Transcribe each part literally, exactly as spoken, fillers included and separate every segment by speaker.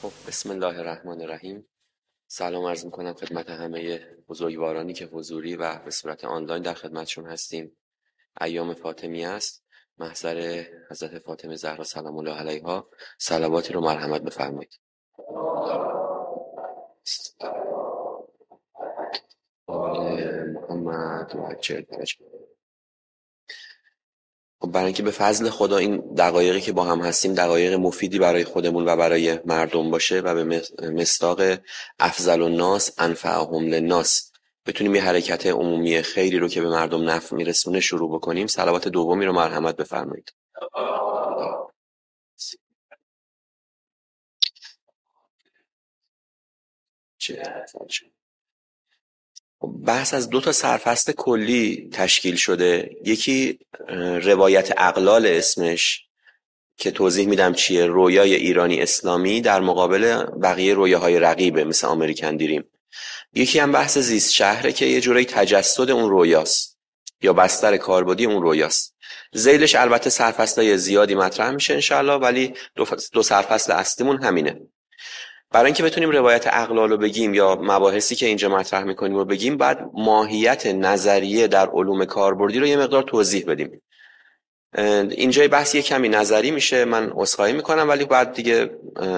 Speaker 1: خب بسم الله الرحمن الرحیم. سلام عرض میکنم خدمت همه بزرگوارانی که حضوری و به صورت آنلاین در خدمتشون هستیم. ایام فاطمی است، محضر حضرت فاطمه زهرا سلام الله علیها. صلواتی رو مرحمت بفرمایید. آل محمد و عجل فرج. خب برای اینکه به فضل خدا این دقایقی که با هم هستیم دقایق مفیدی برای خودمون و برای مردم باشه و به مصداق افضل الناس انفعهم للناس بتونیم یه حرکت عمومی خیری رو که به مردم نفع میرسونه شروع بکنیم، صلوات دومی رو مرحمت بفرمایید. بحث از دو تا سرفصل کلی تشکیل شده. یکی روایت اقلال اسمش که توضیح میدم چیه، رویای ایرانی اسلامی در مقابل بقیه رویاهای رقیبه مثل امریکن دریم. یکی هم بحث زیست شهره که یه جورایی تجسد اون رویاست یا بستر کاربردی اون رویاست. ذیلش البته سرفصلای زیادی مطرح میشه انشالله، ولی دو, دو سرفصل اصلیمون همینه. برای اینکه بتونیم روایت اقلال رو بگیم یا مباحثی که اینجا مطرح میکنیم رو بگیم، بعد ماهیت نظریه در علوم کاربردی رو یه مقدار توضیح بدیم. اینجای بحث یه کمی نظری میشه، من عذرخواهی میکنم، ولی بعد دیگه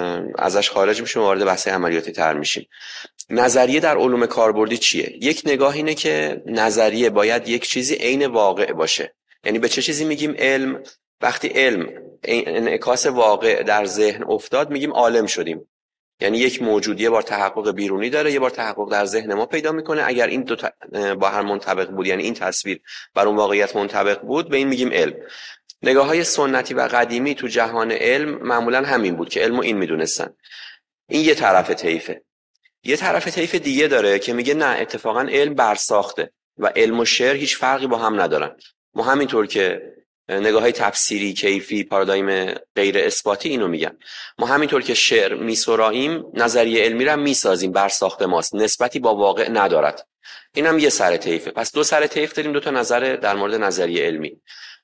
Speaker 1: ازش خارج میشیم و وارد بحث عملیاتی تر میشیم. نظریه در علوم کاربردی چیه؟ یک نگاه اینه که نظریه باید یک چیزی عین واقع باشه. یعنی به چه چیزی میگیم علم؟ وقتی علم انعکاس واقع در ذهن افتاد میگیم عالم شدیم. یعنی یک موجود یه بار تحقق بیرونی داره، یه بار تحقق در ذهن ما پیدا میکنه. اگر این دو تا با هم منطبق بود، یعنی این تصویر بر اون واقعیت منطبق بود، به این میگیم علم. نگاه‌های سنتی و قدیمی تو جهان علم معمولا همین بود که علمو این میدونستن. این یه طرف طیفه. یه طرف طیف دیگه داره که میگه نه، اتفاقا علم برساخته و علم و شعر هیچ فرقی با هم ندارن. ما همینطور که نگاه‌های تفسیری، کیفی، پارادایم غیر اثباتی اینو میگن، ما همینطور که شعر میسراییم نظریه علمی رو میسازیم، برساخته ماست، نسبتی با واقع ندارد. اینم یه سر طیفه. پس دو سر طیف داریم، دو تا نظر در مورد نظریه علمی.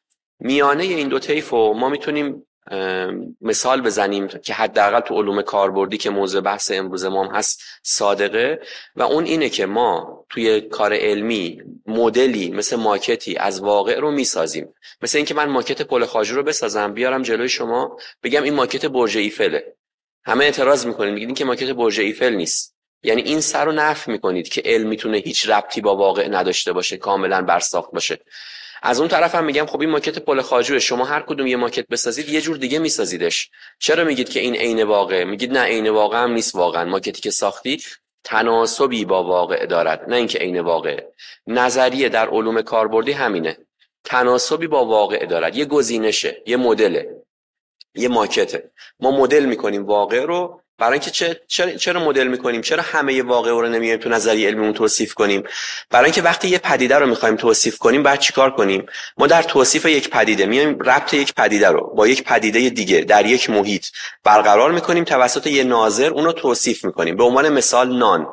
Speaker 1: میانه این دو طیفو ما میتونیم مثال بزنیم که حداقل تو علوم کاربردی که موضوع بحث امروز ما هم هست صادقه، و اون اینه که ما توی کار علمی مدلی مثل ماکتی از واقع رو میسازیم. مثل اینکه من ماکت پل خواجو رو بسازم بیارم جلوی شما بگم این ماکت برج ایفله. همه اعتراض میکنید، میگید این که ماکت برج ایفل نیست. یعنی این سر رو نفی میکنید که علم میتونه هیچ ربطی با واقع نداشته باشه، کاملا برساخت باشه. از اون طرف هم میگم خب این ماکت پل خواجوه، شما هر کدوم یه ماکت بسازید یه جور دیگه میسازیدش. چرا میگید که این عین واقع؟ میگید نه، عین واقع هم نیست. واقعا ماکتی که ساختی تناسبی با واقع دارد، نه اینکه عین واقع. نظریه در علوم کاربردی همینه، تناسبی با واقع دارد، یه گزینشه، یه مدله، یه ماکته. ما مدل میکنیم واقع رو. برای اینکه چه چرا, چرا مدل میکنیم؟ چرا همه واقع رو نمیایم تو نظریه علمیمون توصیف کنیم؟ برای اینکه وقتی یه پدیده رو میخوایم توصیف کنیم بعد چیکار کنیم؟ ما در توصیف یک پدیده میایم ربط یک پدیده رو با یک پدیده دیگه در یک محیط برقرار میکنیم، توسط یه ناظر اون رو توصیف میکنیم. به عنوان مثال نان.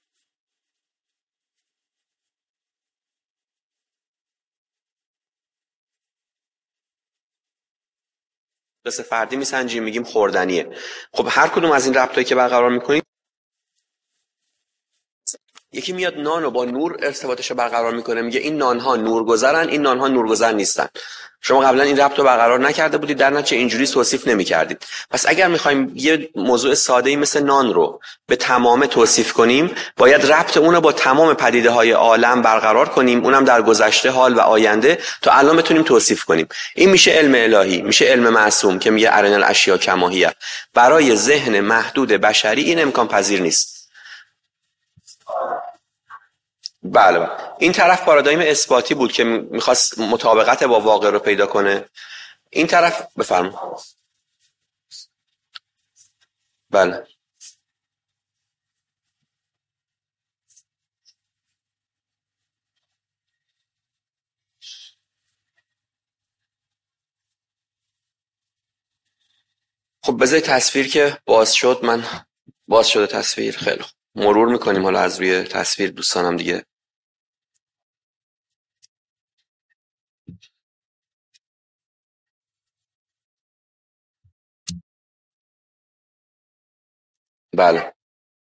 Speaker 1: مثل فردی میسنجیم میگیم خوردنیه. خب هر کدوم از این ربطایی که برقرار میکنیم، یکی میاد نان رو با نور ارتباطش رو برقرار میکنه، میگه این نان ها نورگذرن، این نان ها نورگذر نیستن. شما قبلا این ربط رو برقرار نکرده بودید، در نتیجه اینجوری توصیف نمیکردید. پس اگر میخوایم یه موضوع ساده‌ای مثل نان رو به تمام توصیف کنیم، باید ربط اون رو با تمام پدیده های عالم برقرار کنیم، اونم در گذشته، حال و آینده، تا الان بتونیم توصیف کنیم. این میشه علم الهی، میشه علم معصوم که میگه ارنا الاشیاء کما هی. برای ذهن محدود بشری این امکان پذیر نیست. بله بله. این طرف پارادایم اثباتی بود که میخواست مطابقت با واقع رو پیدا کنه. این طرف بفرم. بله. خب بذاری تصویر که باز شد، من باز شده تصویر، خیلی خوب مرور میکنیم حالا از روی تصویر دوستانم دیگه. بله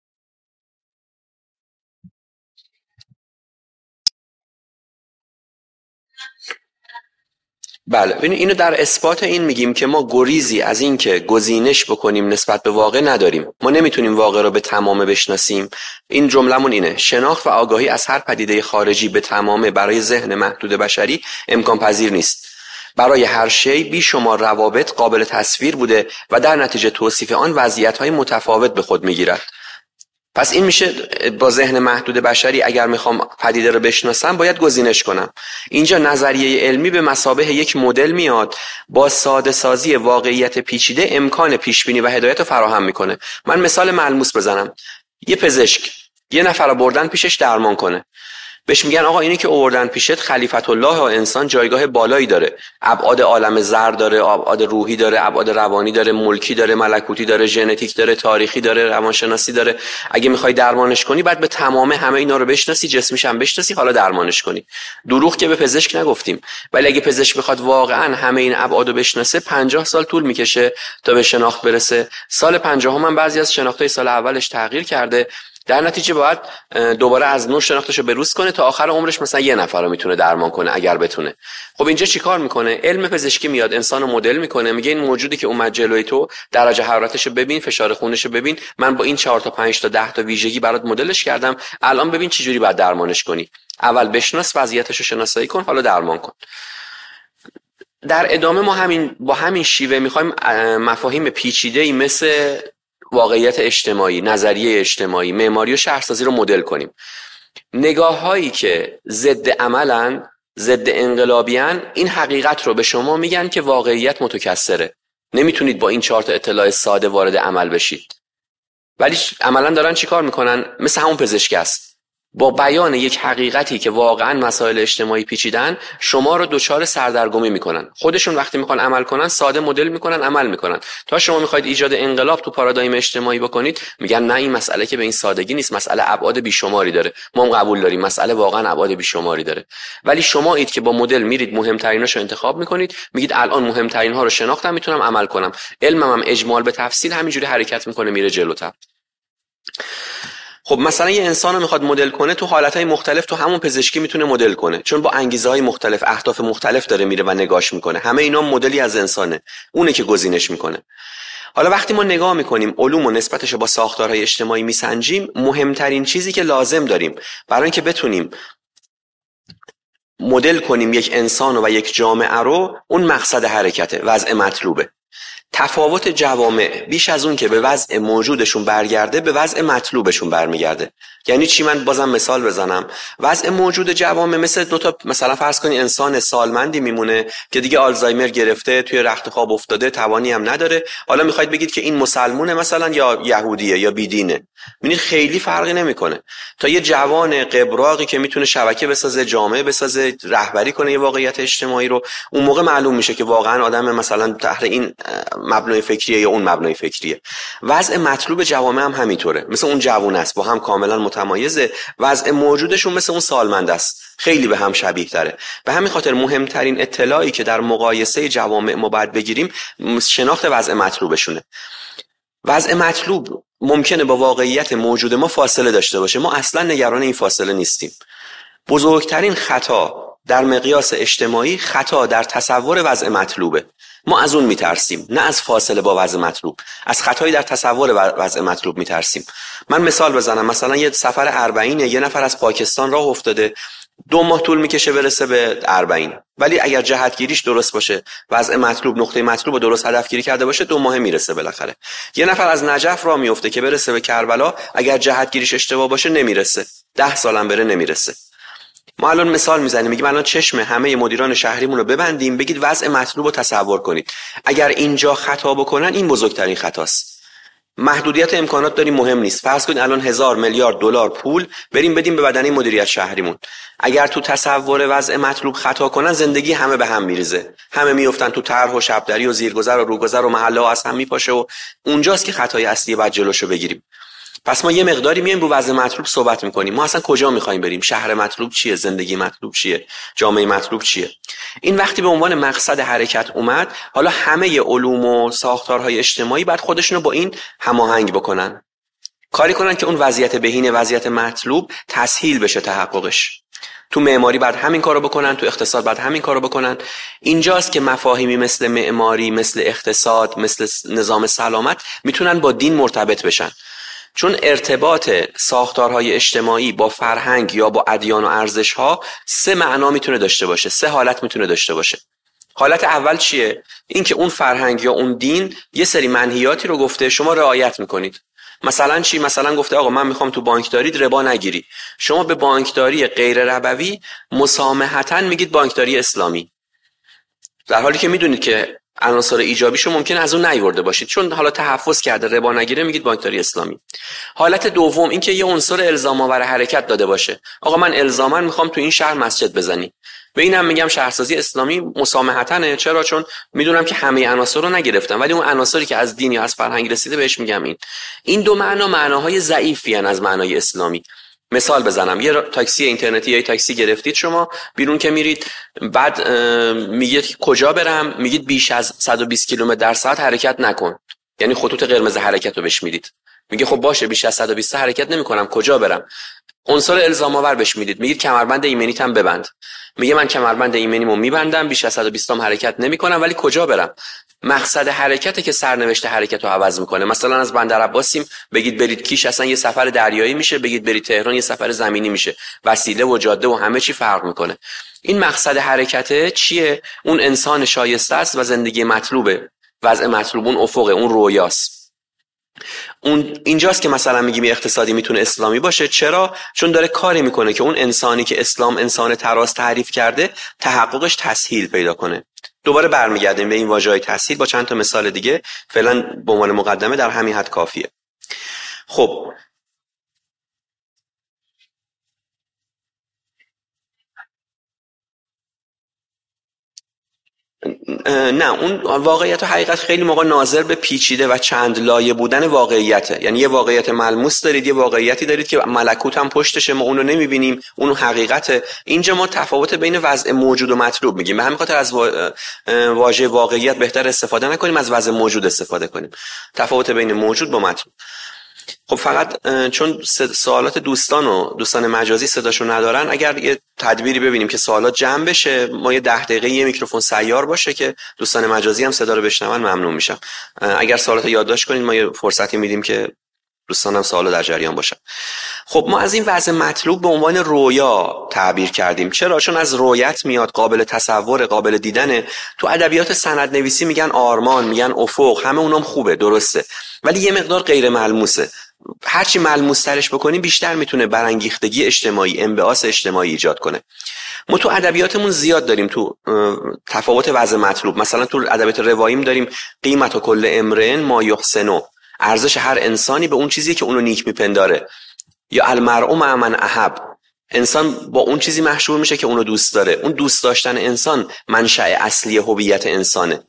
Speaker 1: بله ببین، اینو در اثبات این میگیم که ما گریزی از این که گزینش بکنیم نسبت به واقع نداریم. ما نمیتونیم واقع رو به تمامه بشناسیم. این جملمون اینه: شناخت و آگاهی از هر پدیده خارجی به تمامه برای ذهن محدود بشری امکان پذیر نیست. برای هر شی بیشمار روابط قابل تصویر بوده و در نتیجه توصیف آن وضعیت‌های متفاوت به خود میگیرد. پس این میشه با ذهن محدود بشری اگر میخوام پدیده رو بشناسم باید گزینش کنم. اینجا نظریه علمی به مثابه یک مدل میاد، با ساده سازی واقعیت پیچیده امکان پیش بینی و هدایت رو فراهم میکنه. من مثال ملموس بزنم: یه پزشک یه نفر رو بردن پیشش درمان کنه، بهش میگن آقا اینی که آوردن پیشت خلیفت الله و انسان جایگاه بالایی داره، ابعاد عالم زر داره، ابعاد روحی داره، ابعاد روانی داره، ملکی داره، ملکوتی داره، ژنتیک داره، تاریخی داره، روانشناسی داره. اگه میخوای درمانش کنی بعد به تمام همه اینا رو بشناسی، جسمیش هم بشناسی، حالا درمانش کنی. دروغ که به پزشک نگفتیم، ولی اگه پزشک بخواد واقعا همه این ابعاد رو بشناسه پنجاه سال طول میکشه تا به شناخت برسه. سال پنجاهم هم بعضی از شناختای سال اولش تغییر کرده، در نتیجه باید دوباره از نو شناختشو بروز کنه تا آخر عمرش مثلا یه نفر رو میتونه درمان کنه اگر بتونه. خب اینجا چیکار میکنه؟ علم پزشکی میاد انسانو مدل میکنه، میگه این موجودی که اومد جلوی تو درجه حرارتشو ببین، فشار خونشو ببین، من با این چهار تا پنج تا ده تا ویژگی برات مدلش کردم، الان ببین چه جوری باید درمانش کنی. اول بشناس، وضعیتشو شناسایی کن، حالا درمان کن. در ادامه ما همین با همین شیوه میخوایم مفاهیم پیچیده‌ای مثل واقعیت اجتماعی، نظریه اجتماعی، معماری و شهرسازی رو مدل کنیم. نگاه‌هایی که ضد عملن، ضد انقلابیان، این حقیقت رو به شما میگن که واقعیت متکثره، نمیتونید با این چهار تا اطلاع ساده وارد عمل بشید. ولی عملاً دارن چیکار میکنن؟ مثل همون پزشک است، با بیان یک حقیقتی که واقعا مسائل اجتماعی پیچیدن شما رو دچار سردرگمی میکنن. خودشون وقتی میخوان عمل کنن ساده مدل میکنن، عمل میکنن. تا شما میخواید ایجاد انقلاب تو پارادایم اجتماعی بکنید میگن نه این مسئله که به این سادگی نیست، مسئله ابعاد بیشماری داره. ما هم قبول داریم مسئله واقعا ابعاد بیشماری داره، ولی شما اید که با مدل میرید مهمتریناشو انتخاب میکنید، میگید الان مهمترین ها رو شناختم میتونم عمل کنم. علمم هم اجمال به تفصیل همینجوری حرکت میکنه میره جلوتر. خب مثلا یه انسان رو میخواد مدل کنه تو حالتهای مختلف، تو همون پزشکی میتونه مدل کنه، چون با انگیزه‌های مختلف، اهداف مختلف داره میره و نگاش میکنه. همه اینا مدلی از انسانه، اونه که گزینش میکنه. حالا وقتی ما نگاه میکنیم علوم و نسبتش با ساختارهای اجتماعی میسنجیم، مهمترین چیزی که لازم داریم برای اینکه بتونیم مدل کنیم یک انسان و یک جامعه رو، اون مقصد حرکته، وضع مطلوبه. تفاوت جوامع بیش از اون که به وضع موجودشون برگرده به وضع مطلوبشون برمیگرده. یعنی چی؟ من بازم مثال بزنم. وضع موجود جوامع مثل دو تا، مثلا فرض کنی انسان سالمندی میمونه که دیگه آلزایمر گرفته، توی رخت خواب افتاده، توانی هم نداره. حالا میخواید بگید که این مسلمونه مثلا یا یهودیه یا بیدینه، ببینید خیلی فرقی نمیکنه. تا یه جوان قبراقی که میتونه شبکه بسازه، جامعه بسازه، رهبری کنه یه واقعیت اجتماعی رو، اون موقع معلوم میشه که واقعا آدم مثلا تحت این مبنای فکریه یا اون مبنای فکریه. وضع مطلوب جوامع هم همینطوره، مثل اون جوون است، با هم کاملا متمایزه. وضع موجودشون مثل اون سالمند است، خیلی به هم شبیه تره. به همین خاطر مهمترین اطلاعی که در مقایسه جوامع ما باید بگیریم شناخت وضع مطلوبشونه. وضع مطلوب ممکنه با واقعیت موجود ما فاصله داشته باشه، ما اصلا نگران این فاصله نیستیم. بزرگترین خطا در مقیاس اجتماعی خطا در تصور وضع مطلوبه. ما از اون میترسیم، نه از فاصله با وضع مطلوب، از خطایی در تصور وضع مطلوب میترسیم. من مثال بزنم، مثلا یه سفر اربعینه، یه نفر از پاکستان راه افتاده، دو ماه طول میکشه برسه به اربعین، ولی اگر جهتگیریش درست باشه، وضع مطلوب، نقطه مطلوب رو درست هدف گیری کرده باشه، دو ماه میرسه بالاخره. یه نفر از نجف راه میفته که برسه به کربلا، اگر جهتگیریش اشتباه باشه نمیرسه، ده سالم بره نمیرسه. ما الان مثال میزنیم، میگیم الان چشم همه مدیران شهریمون رو ببندیم، بگید وضع مطلوب رو تصور کنید. اگر اینجا خطا بکنن این بزرگترین خطاست. محدودیت امکانات داریم، مهم نیست. فرض کنید الان هزار میلیارد دلار پول بریم بدیم به بدنه مدیریت شهریمون. اگر تو تصور وضع مطلوب خطا کنن زندگی همه به هم میریزه، همه میافتن تو طرح و شبدری و زیرگذر و روگذر و محله ها از هم میپاشه و اونجاست که خطای اصلی بعد جلوشو بگیریم. پس ما یه مقداری میایم رو وضع مطلوب صحبت میکنیم. ما اصلا کجا میخوایم بریم؟ شهر مطلوب چیه؟ زندگی مطلوب چیه؟ جامعه مطلوب چیه؟ این وقتی به عنوان مقصد حرکت اومد، حالا همه علوم و ساختارهای اجتماعی بعد خودشونو با این هماهنگ بکنن. کاری کنن که اون وضعیت بهینه، وضعیت مطلوب تسهیل بشه تحققش. تو معماری بعد همین کارو بکنن، تو اقتصاد بعد همین کارو بکنن. اینجاست که مفاهیمی مثل معماری، مثل اقتصاد، مثل نظام سلامت میتونن با دین مرتبط بشن، چون ارتباط ساختارهای اجتماعی با فرهنگ یا با ادیان و ارزش‌ها سه معنا میتونه داشته باشه، سه حالت میتونه داشته باشه. حالت اول چیه؟ این که اون فرهنگ یا اون دین یه سری منهیاتی رو گفته، شما رعایت میکنید. مثلا چی؟ مثلا گفته آقا من میخوام تو بانکداری ربا نگیری، شما به بانکداری غیر ربوی مسامحتاً میگید بانکداری اسلامی، در حالی که میدونید که عناصر ایجابیشو ممکن از اون نیورده باشید، چون حالا تحفظ کرده ربا نگیره میگید بانکداری اسلامی. حالت دوم این که یه عنصر الزام آور حرکت داده باشه، آقا من الزاما میخوام تو این شهر مسجد بزنی، به اینم میگم شهرسازی اسلامی مسامحتنه. چرا؟ چون میدونم که همه عناصر رو نگرفتم، ولی اون عناصری که از دین یا از فرهنگ رسیده بهش میگم این. این دو معنا معناهای ضعیفی ان از معنای اسلامی. مثال بزنم، یه تاکسی اینترنتی یا یه تاکسی گرفتید شما بیرون که میرید، بعد میگید کجا برم، میگید بیش از صد و بیست کیلومتر در ساعت حرکت نکن، یعنی خطوط قرمز حرکت رو بهش میدید. میگه خب باشه بیش از صد و بیست حرکت نمیکنم، کجا برم؟ عنصر الزام آور بهش میدید، میگید کمربند ایمنیت هم ببند، میگه من کمربند ایمنیمو میبندم، بیش از صد و بیست هم حرکت نمیکنم، ولی کجا برم؟ مقصد حرکته که سرنوشت حرکت رو عوض میکنه. مثلا از بندر عباسیم بگید برید کیش، اصلا یه سفر دریایی میشه، بگید برید تهران یه سفر زمینی میشه، وسیله و جاده و همه چی فرق میکنه. این مقصد حرکته چیه؟ اون انسان شایسته است و زندگی مطلوبه، وضع مطلوب، اون افقه، اون رویاست. اون اینجاست که مثلا میگیم اقتصادی میتونه اسلامی باشه. چرا؟ چون داره کاری میکنه که اون انسانی که اسلام انسان تراز تعریف کرده تحققش تسهیل پیدا کنه. دوباره برمیگردیم به این واژه‌های تسهیل با چند تا مثال دیگه، فعلا به عنوان مقدمه در همین حد کافیه. خب نه، اون واقعیت و حقیقت خیلی موقع ناظر به پیچیده و چند لایه بودن واقعیته. یعنی یه واقعیت ملموس دارید، یه واقعیتی دارید که ملکوت هم پشتشه، ما اونو نمیبینیم، اون حقیقته. اینجا ما تفاوت بین وضع موجود و مطلوب میگیم. به همین خاطر از واژه واقعیت بهتر استفاده نکنیم، از وضع موجود استفاده کنیم. تفاوت بین موجود با مطلوب. خب فقط چون سوالات دوستان و دوستان مجازی صداشو ندارن، اگر یه تدبیری ببینیم که سوالات جمع بشه، ما یه ده دقیقه یه میکروفون سیار باشه که دوستان مجازی هم صدا رو بشنون، ممنون میشم. اگر سوالات یادداشت کنید ما یه فرصتی میدیم که دوستانم سوالو در جریان باشن. خب ما از این وضع مطلوب به عنوان رویا تعبیر کردیم. چرا؟ چون از رویت میاد، قابل تصور، قابل دیدنه. تو ادبیات سند نویسی میگن آرمان، میگن افق، همه اونام خوبه، درسته، ولی یه مقدار غیر ملموسه. هرچی ملموس ترش بکنیم بیشتر میتونه برانگیختگی اجتماعی، انبعاث اجتماعی ایجاد کنه. ما تو ادبیاتمون زیاد داریم تو تفاوت وضع مطلوب. مثلا تو ادبیات رواییم داریم قیمت کل امرئ ما یحسنه، ارزش هر انسانی به اون چیزی که اونو نیک میپنداره. یا المرء مع من احب، انسان با اون چیزی محشور میشه که اونو دوست داره. اون دوست داشتن انسان منشأ اصلی هویت انسانه.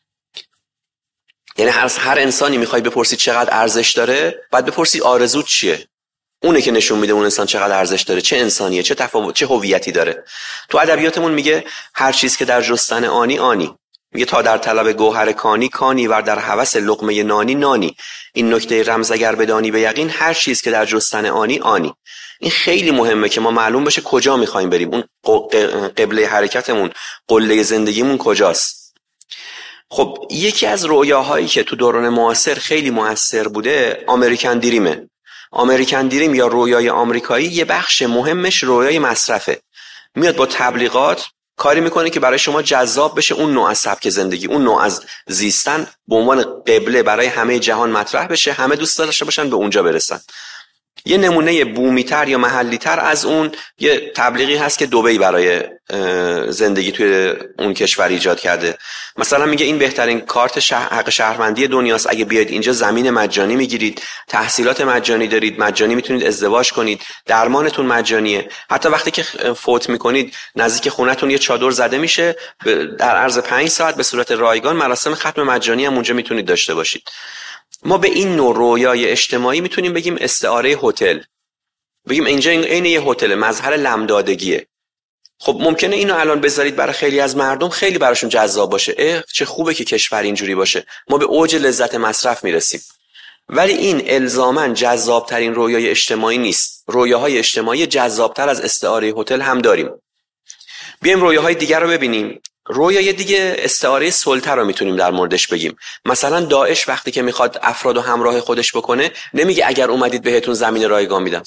Speaker 1: یعنی هر هر انسانی میخوای بپرسی چقدر ارزش داره، بعد بپرسی آرزوت چیه. اونه که نشون میده اون انسان چقدر ارزش داره، چه انسانیه، چه تفاوت، چه هویتی داره. تو ادبیاتمون میگه هر چیز که در جستن آنی آنی، میگه تا در طلب گوهر کانی کانی، ور در هوس لقمه نانی نانی. این نکته رمز اگر بدانی به یقین، هر چیز که در جستن آنی آنی. این خیلی مهمه که ما معلوم بشه کجا میخوایم بریم، اون قبله حرکتمون، قله زندگیمون کجاست. خب یکی از رویاهایی که تو دوران معاصر خیلی موثر بوده امریکن دریمه. امریکن دریم یا رویای آمریکایی یه بخش مهمش رویای مصرفه. میاد با تبلیغات کاری میکنه که برای شما جذاب بشه اون نوع از سبک زندگی، اون نوع از زیستن به عنوان قبله برای همه جهان مطرح بشه، همه دوست داشته باشن به اونجا برسن. یه نمونه بومیتر یا محلیتر از اون یه تبلیغی هست که دبی برای زندگی توی اون کشور ایجاد کرده. مثلا میگه این بهترین کارت شهر، حق شهروندی دنیاست، اگه بیاید اینجا زمین مجانی میگیرید، تحصیلات مجانی دارید، مجانی میتونید ازدواج کنید، درمانتون مجانیه، حتی وقتی که فوت میکنید نزدیک خونتون یه چادر زده میشه، در عرض پنج ساعت به صورت رایگان مراسم ختم مجانی هم اونجا میتونید داشته باشید. ما به این نوع رویای اجتماعی میتونیم بگیم استعاره هتل، بگیم اینجا این یه هتل، مظهر لمدادگیه. خب ممکنه اینو الان بذارید برای خیلی از مردم خیلی براشون جذاب باشه، اه چه خوبه که کشور اینجوری باشه، ما به اوج لذت مصرف میرسیم. ولی این الزاماً جذابترین رویای اجتماعی نیست. رویاهای اجتماعی جذابتر از استعاره هتل هم داریم. بیایم رویاهای دیگر رو ببینیم. رویای دیگه استعاره سلطه رو میتونیم در موردش بگیم. مثلا داعش وقتی که میخواد افراد و همراه خودش بکنه نمیگه اگر اومدید بهتون زمین رایگان میدم.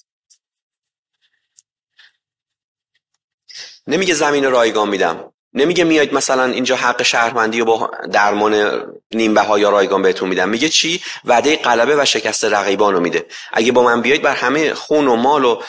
Speaker 1: نمیگه زمین رایگان میدم. نمیگه میاید مثلا اینجا حق شهروندی و با درمان نیم بها یا رایگان بهتون میدم. میگه چی؟ وعده غلبه و شکست رقیبان رو میده. اگه با من بیاید بر همه خون و مال و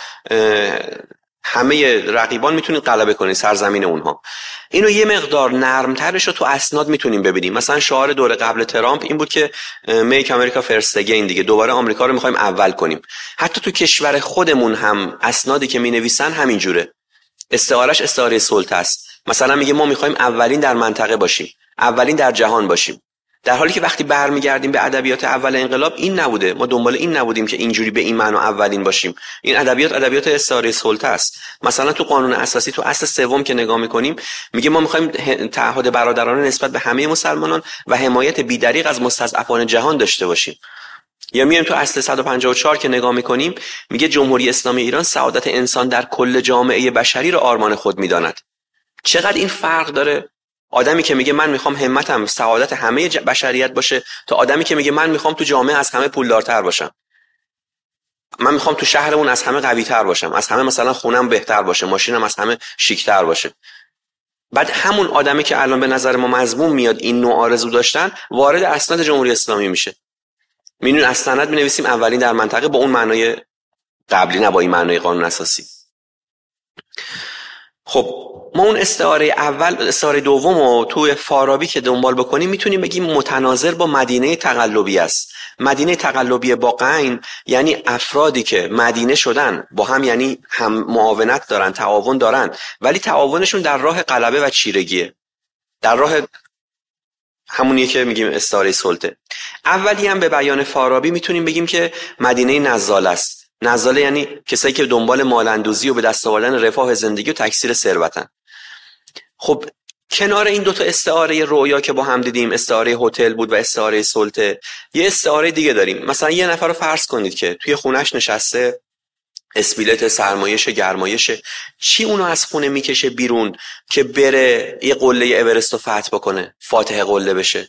Speaker 1: همه رقیبان میتونید غلبه کنید سرزمین اونها. اینو یه مقدار نرمترش رو تو اسناد میتونیم ببینیم. مثلا شعار دوره قبل ترامپ این بود که میک امریکا فرست اگین، دیگه دوباره آمریکا رو میخوایم اول کنیم. حتی تو کشور خودمون هم اسنادی که مینویسن همین جوره. استعارش استعاره سلطه است. مثلا میگه ما میخوایم اولین در منطقه باشیم، اولین در جهان باشیم. در حالی که وقتی برمیگردیم به ادبیات اول انقلاب این نبوده. ما دنبال این نبودیم که اینجوری به این معنا اولین باشیم. این ادبیات ادبیات استعاره سلطه است. مثلا تو قانون اساسی تو اصل سوم که نگاه میکنیم میگه ما میخوایم تعهد برادرانه نسبت به همه مسلمانان و حمایت بی‌دریغ از مستضعفان جهان داشته باشیم. یا میایم تو اصل صد و پنجاه و چهار که نگاه میکنیم میگه جمهوری اسلامی ایران سعادت انسان در کل جامعه بشری را آرمان خود میداند. چقدر این فرق داره؟ آدمی که میگه من میخوام همتم سعادت همه بشریت باشه تا آدمی که میگه من میخوام تو جامعه از همه پولدارتر باشم، من میخوام تو شهرمون از همه قوی‌تر باشم، از همه مثلا خونم بهتر باشه، ماشینم از همه شیک‌تر باشه. بعد همون آدمی که الان به نظر ما مذموم میاد این نوع آرزو داشتن وارد اسناد جمهوری اسلامی میشه. می‌بینید از سند می‌نویسیم اولین در منطقه با اون معنای قبلی، نه با این معنای قانون اساسی. خب ما اون استعاره اول استعاره دومو توی فارابی که دنبال بکنیم میتونیم بگیم متناظر با مدینه تقلبی است. مدینه تقلبی با غین یعنی افرادی که مدینه شدن با هم، یعنی هم معاونت دارن، تعاون دارن، ولی تعاونشون در راه غلبه و چیرگیه، در راه همونیه که میگیم استعاره سلطه. اولی هم به بیان فارابی میتونیم بگیم که مدینه نزال است. نزاله یعنی کسایی که دنبال مالندوزی و به دست آوردن رفاه زندگی و تکثیر ثروتن. خب کنار این دوتا استعاره رویا که با هم دیدیم، استعاره هتل بود و استعاره سلطه، یه استعاره دیگه داریم. مثلا یه نفر رو فرض کنید که توی خونش نشسته، اسپیلت سرمایش گرمایش، چی اونو از خونه میکشه بیرون که بره یه قله اورست رو فتح بکنه، فاتح قله بشه؟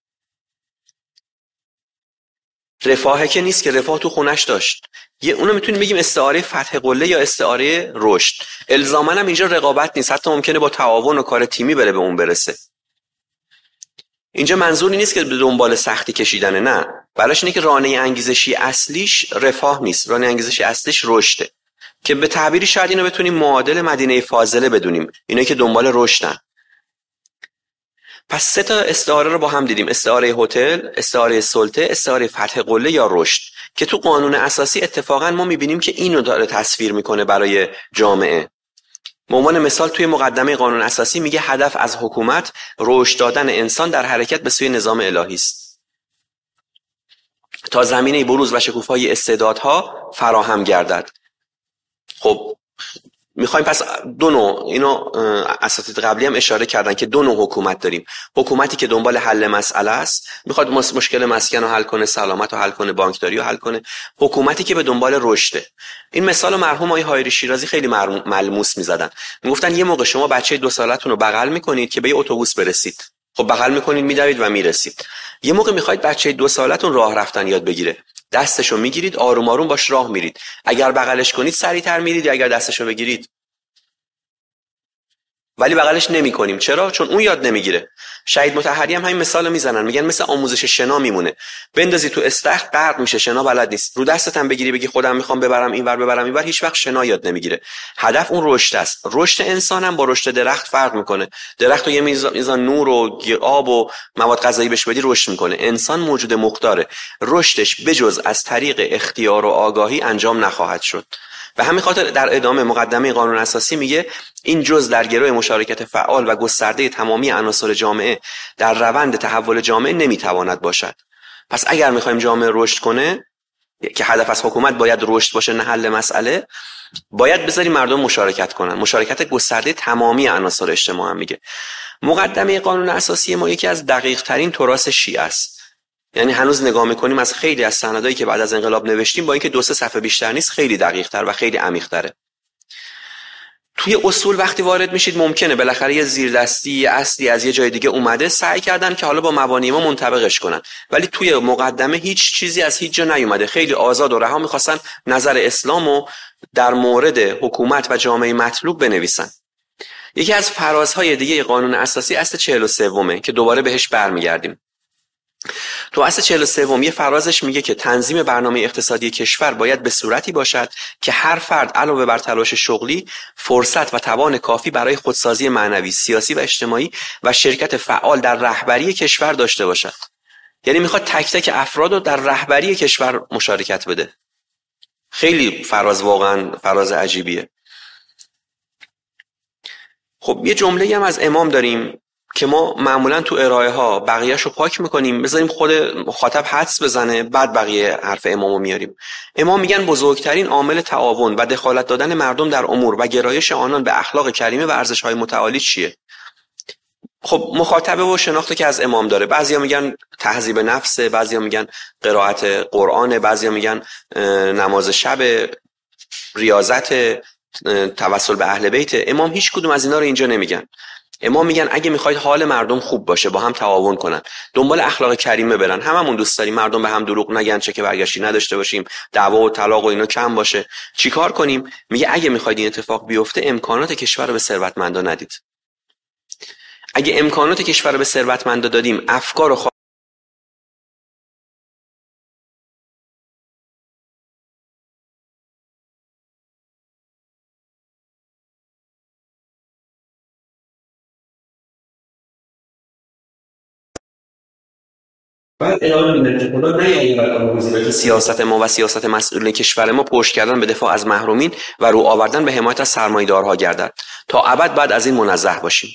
Speaker 1: رفاهه که نیست که، رفاه تو خونش داشت. یه اونو میتونیم بگیم استعاره فتح قله یا استعاره رشد. الزاماً هم اینجا رقابت نیست، حتی ممکنه با تعاون و کار تیمی بره به اون برسه. اینجا منظوری نیست که به دنبال سختی کشیدنه، نه، بلاش اینه که رانه انگیزشی اصلیش رفاه نیست، رانه انگیزشی اصلیش رشده، که به تعبیری شاید اینو بتونیم معادل مدینه فاضله بدونیم، اینایی که دنبال رشدن. پس سه تا استعاره رو با هم دیدیم: استعاره هتل، استعاره سلطه، استعاره فتح قله یا رشد، که تو قانون اساسی اتفاقا ما میبینیم که اینو داره تصویر میکنه برای جامعه. به عنوان مثال توی مقدمه قانون اساسی میگه هدف از حکومت رشد دادن انسان در حرکت به سوی نظام الهی است تا زمینه بروز و شکوفایی استعدادها فراهم گردد. خب میخوایم پس دو نوع، اینو اساتید قبلی هم اشاره کردن که دو نوع حکومت داریم. حکومتی که دنبال حل مسئله است، میخواد مشکل مسکن رو حل کنه، سلامت رو حل کنه، بانکداری رو حل کنه. حکومتی که به دنبال رشده. این مثال مرحوم آقای حایری شیرازی خیلی ملموس میزدن. میگفتن یه موقع شما بچه دو سالتون رو بغل میکنید که به یه اتوبوس برسید. خب بغل میکنید، میدوید و میرسید. یه موقع میخواید بچه دو سالتون راه رفتن یاد بگیره، دستشو میگیرید، آروم آروم باش راه میرید. اگر بغلش کنید سریعتر میرید، یا اگر دستشو بگیرید. ولی بغلش نمی‌کنیم. چرا؟ چون اون یاد نمیگیره. شهید مطهری هم همین مثالو میزنن، میگن مثل آموزش شنا میمونه. بندازی تو استخر غرق میشه، شنا بلد نیست. رو دستت هم بگیری بگی خودم میخوام ببرم اینور ببرم اینور، هیچ وقت شنا یاد نمیگیره. هدف اون رشد است. رشد انسان هم با رشد درخت فرق میکنه. درخت رو یه میزان نور و آب و مواد غذایی بهش بدی رشد میکنه. انسان موجود مختاره. رشدش بجز از طریق اختیار و آگاهی انجام نخواهد شد. به همین خاطر در ادامه مقدمه قانون اساسی میگه این جز در گروه مشارکت فعال و گسترده تمامی عناصر جامعه در روند تحول جامعه نمیتواند باشد. پس اگر میخوایم جامعه رشد کنه، که هدف از حکومت باید رشد باشه نه حل مسئله، باید بذاریم مردم مشارکت کنن. مشارکت گسترده تمامی عناصر اجتماع هم میگه. مقدمه قانون اساسی ما یکی از دقیق ترین تراث شیعه است. یعنی هنوز نگاه میکنیم از خیلی از سندایی که بعد از انقلاب نوشتیم با اینکه دو سه صفحه بیشتر نیست خیلی دقیق تر و خیلی عمیق تره. توی اصول وقتی وارد میشید ممکنه بالاخره یه زیردستی یه اصلی از یه جای دیگه اومده سعی کردن که حالا با مبانی ما منطبقش کنن، ولی توی مقدمه هیچ چیزی از هیچ جا نیومده. خیلی آزاد و رها میخواستن نظر اسلامو در مورد حکومت و جامعه مطلوب بنویسن. یکی از فرازهای دیگه قانون اساسی اصل چهل و سومه که دوباره بهش برمیگردیم. تو اصل چهل و سوم یه فرازش میگه که تنظیم برنامه اقتصادی کشور باید به صورتی باشد که هر فرد علاوه بر تلاش شغلی فرصت و توان کافی برای خودسازی معنوی، سیاسی و اجتماعی و شرکت فعال در رهبری کشور داشته باشد. یعنی میخواد تک تک افراد رو در رهبری کشور مشارکت بده. خیلی فراز واقعا فراز عجیبیه. خب یه جمله هم از امام داریم که ما معمولا تو ارائه ها بقیه‌شو پاک میکنیم، بذاریم خود مخاطب حدس بزنه بعد بقیه حرف امامو میاریم. امام میگن بزرگترین عامل تعاون و دخالت دادن مردم در امور و گرایش آنان به اخلاق کریمه و ارزش‌های متعالی چیه؟ خب مخاطبه و شناخته که از امام داره. بعضیا میگن تهذیب نفسه، بعضیا میگن قرائت قرآنه، بعضیا میگن نماز شب، ریاضت، توسل به اهل بیت. امام هیچ کدوم از اینا رو اینجا نمیگن. امام میگن اگه میخواید حال مردم خوب باشه با هم تعاون کنن، دنبال اخلاق کریمه برن. هممون دوست داریم مردم به هم دروغ نگن، چه که برگشتی نداشته باشیم، دعوا و طلاق و اینا کم باشه. چیکار کنیم؟ میگه اگه میخواید این اتفاق بیفته امکانات کشور رو به ثروتمندا ندید. اگه امکانات کشور رو به ثروتمندا دادیم، افکار و بعد ادامه میده که خدا نیامد سیاست ما و سیاست مسئولین کشور ما پشت کردن به دفاع از محرومین و رو آوردن به حمایت از سرمایه‌دارها گردد. تا ابد بعد از این منزه باشیم.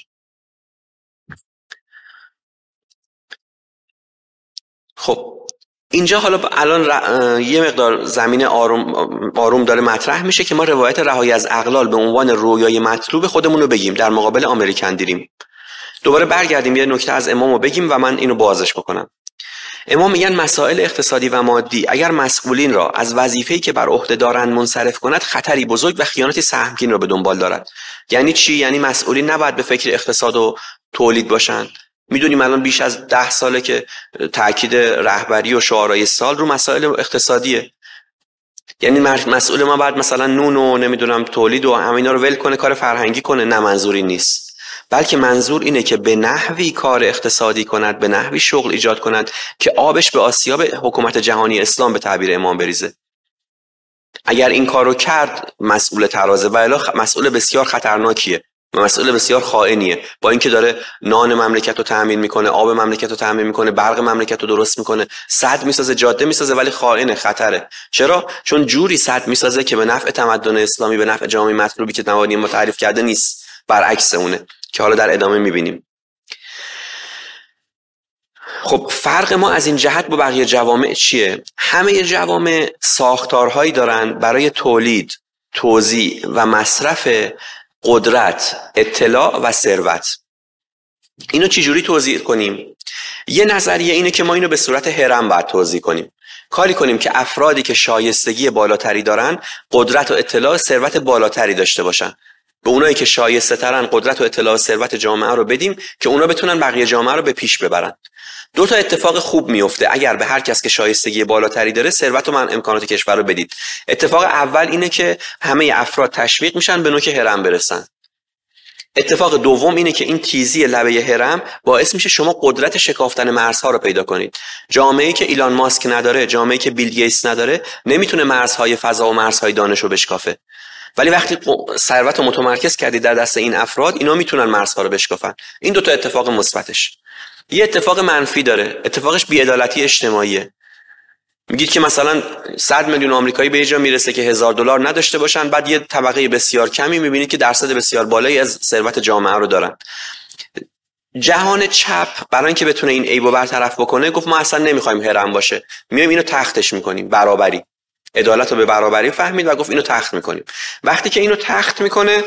Speaker 1: خب اینجا حالا الان ر... یه مقدار زمین آروم آروم داره مطرح میشه که ما روایت رهایی از اغلال به عنوان رویای مطلوب خودمون رو بگیم در مقابل امریکن دیریم. دوباره برگردیم یه نکته از امامو بگیم و من اینو بازش بکنم. امام میگن مسائل اقتصادی و مادی اگر مسئولین را از وظیفه‌ای که بر عهده دارند منصرف کند خطری بزرگ و خیانتی سهمگین را به دنبال دارد. یعنی چی؟ یعنی مسئولین نباید به فکر اقتصاد و تولید باشن. میدونیم الان بیش از ده ساله که تاکید رهبری و شعارهای سال رو مسائل اقتصادیه. یعنی مسئول ما بعد مثلا نون و نمیدونم تولید و همینا رو ول کنه کار فرهنگی کنه؟ نه، منظوری نیست. بلکه منظور اینه که به نحوی کار اقتصادی کند، به نحوی شغل ایجاد کند که آبش به آسیاب حکومت جهانی اسلام به تعبیر امام بریزه. اگر این کارو کرد مسئول ترازه، و الا مسئول بسیار خطرناکیه، مسئول بسیار خائنیه. با اینکه داره نان مملکت رو تامین میکنه، آب مملکت رو تامین میکنه، برق مملکت رو درست میکنه، سد میسازه، جاده میسازه، ولی خائنه، خطره. چرا؟ چون جوری سد میسازه که به نفع تمدن اسلامی، به نفع جامعه مطلوبی که نوانی ما تعریف کرده نیست، برعکس اونه که حالا در ادامه میبینیم. خب فرق ما از این جهت با بقیه جوامع چیه؟ همه جوامع ساختارهایی دارن برای تولید، توزیع و مصرف قدرت، اطلاع و ثروت. اینو چجوری توزیع کنیم؟ یه نظریه اینه که ما اینو به صورت هرم باید توزیع کنیم. کاری کنیم که افرادی که شایستگی بالاتری دارن قدرت و اطلاع و ثروت بالاتری داشته باشن. به اونایی که شایسته ترن قدرت و اطلاع و ثروت جامعه رو بدیم که اونا بتونن بقیه جامعه رو به پیش ببرن. دو تا اتفاق خوب میفته اگر به هر کس که شایستگی بالاتری داره ثروت و من امکانات کشور رو بدید. اتفاق اول اینه که همه افراد تشویق میشن به نوک هرم برسن. اتفاق دوم اینه که این تیزی لبه هرم باعث میشه شما قدرت شکافتن مرزها رو پیدا کنید. جامعه‌ای که ایلان ماسک نداره، جامعه‌ای که بیل گیتس نداره، نمیتونه مرزهای فضا و مرزهای دانش رو بشکافه. ولی وقتی ثروت رو متمرکز کردید در دست این افراد، اینا میتونن مرزها رو بشکافن. این دو تا اتفاق مثبتش. یه اتفاق منفی داره، اتفاقش بی‌عدالتی اجتماعیه. میگید که مثلا صد میلیون آمریکایی به یه جا میرسه که هزار دلار نداشته باشن، بعد یه طبقه بسیار کمی میبینید که درصد بسیار بالایی از ثروت جامعه رو دارن. جهان چپ برای اینکه بتونه این عیبو برطرف بکنه گفت ما اصلا نمیخوایم هرم باشه، میایم اینو تختش میکنیم. برابری، عدالت رو به برابری فهمید و گفت اینو تخت میکنیم. وقتی که اینو تخت میکنه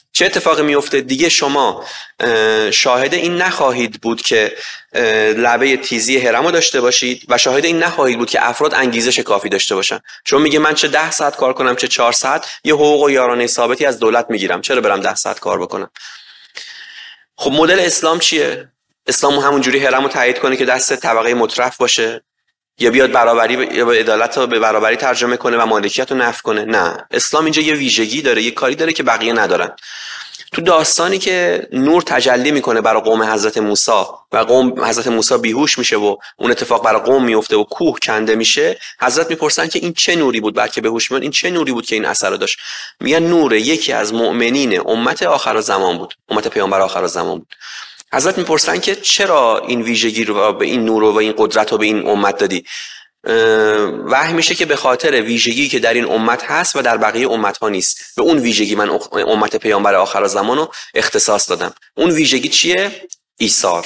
Speaker 1: چه اتفاقی میفته؟ دیگه شما شاهد این نخواهید بود که لبه تیزی هرمو داشته باشید و شاهد این نخواهید بود که افراد انگیزش کافی داشته باشن. چون میگه من چه ده ساعت کار کنم چه چهار ساعت یه حقوق و یارانه ثابتی از دولت میگیرم، چرا برم ده ساعت کار بکنم؟ خب مدل اسلام چیه؟ اسلام همون جوری هرمو تایید کنه که دست طبقه مترف باشه، یا بیاد برابری ب... یا به عدالت رو به برابری ترجمه کنه و مالکیت رو نفی کنه؟ نه، اسلام اینجا یه ویژگی داره، یه کاری داره که بقیه ندارن. تو داستانی که نور تجلی میکنه برای قوم حضرت موسی و قوم حضرت موسی بیهوش میشه و اون اتفاق برای قوم میفته و کوه کنده میشه، حضرت میپرسن که این چه نوری بود؟ بلکه بهوش میاد این چه نوری بود که این اثر رو داشت؟ میگن نور یکی از مؤمنین امت آخرالزمان بود، امت پیامبر آخرالزمان بود. حضرت میپرسن که چرا این ویژگی رو به این نور و این قدرت رو به این امت دادی؟ وحی میشه که به خاطر ویژگی که در این امت هست و در بقیه امت ها نیست، به اون ویژگی من امت پیامبر آخرالزمان رو اختصاص دادم. اون ویژگی چیه؟ ایثار.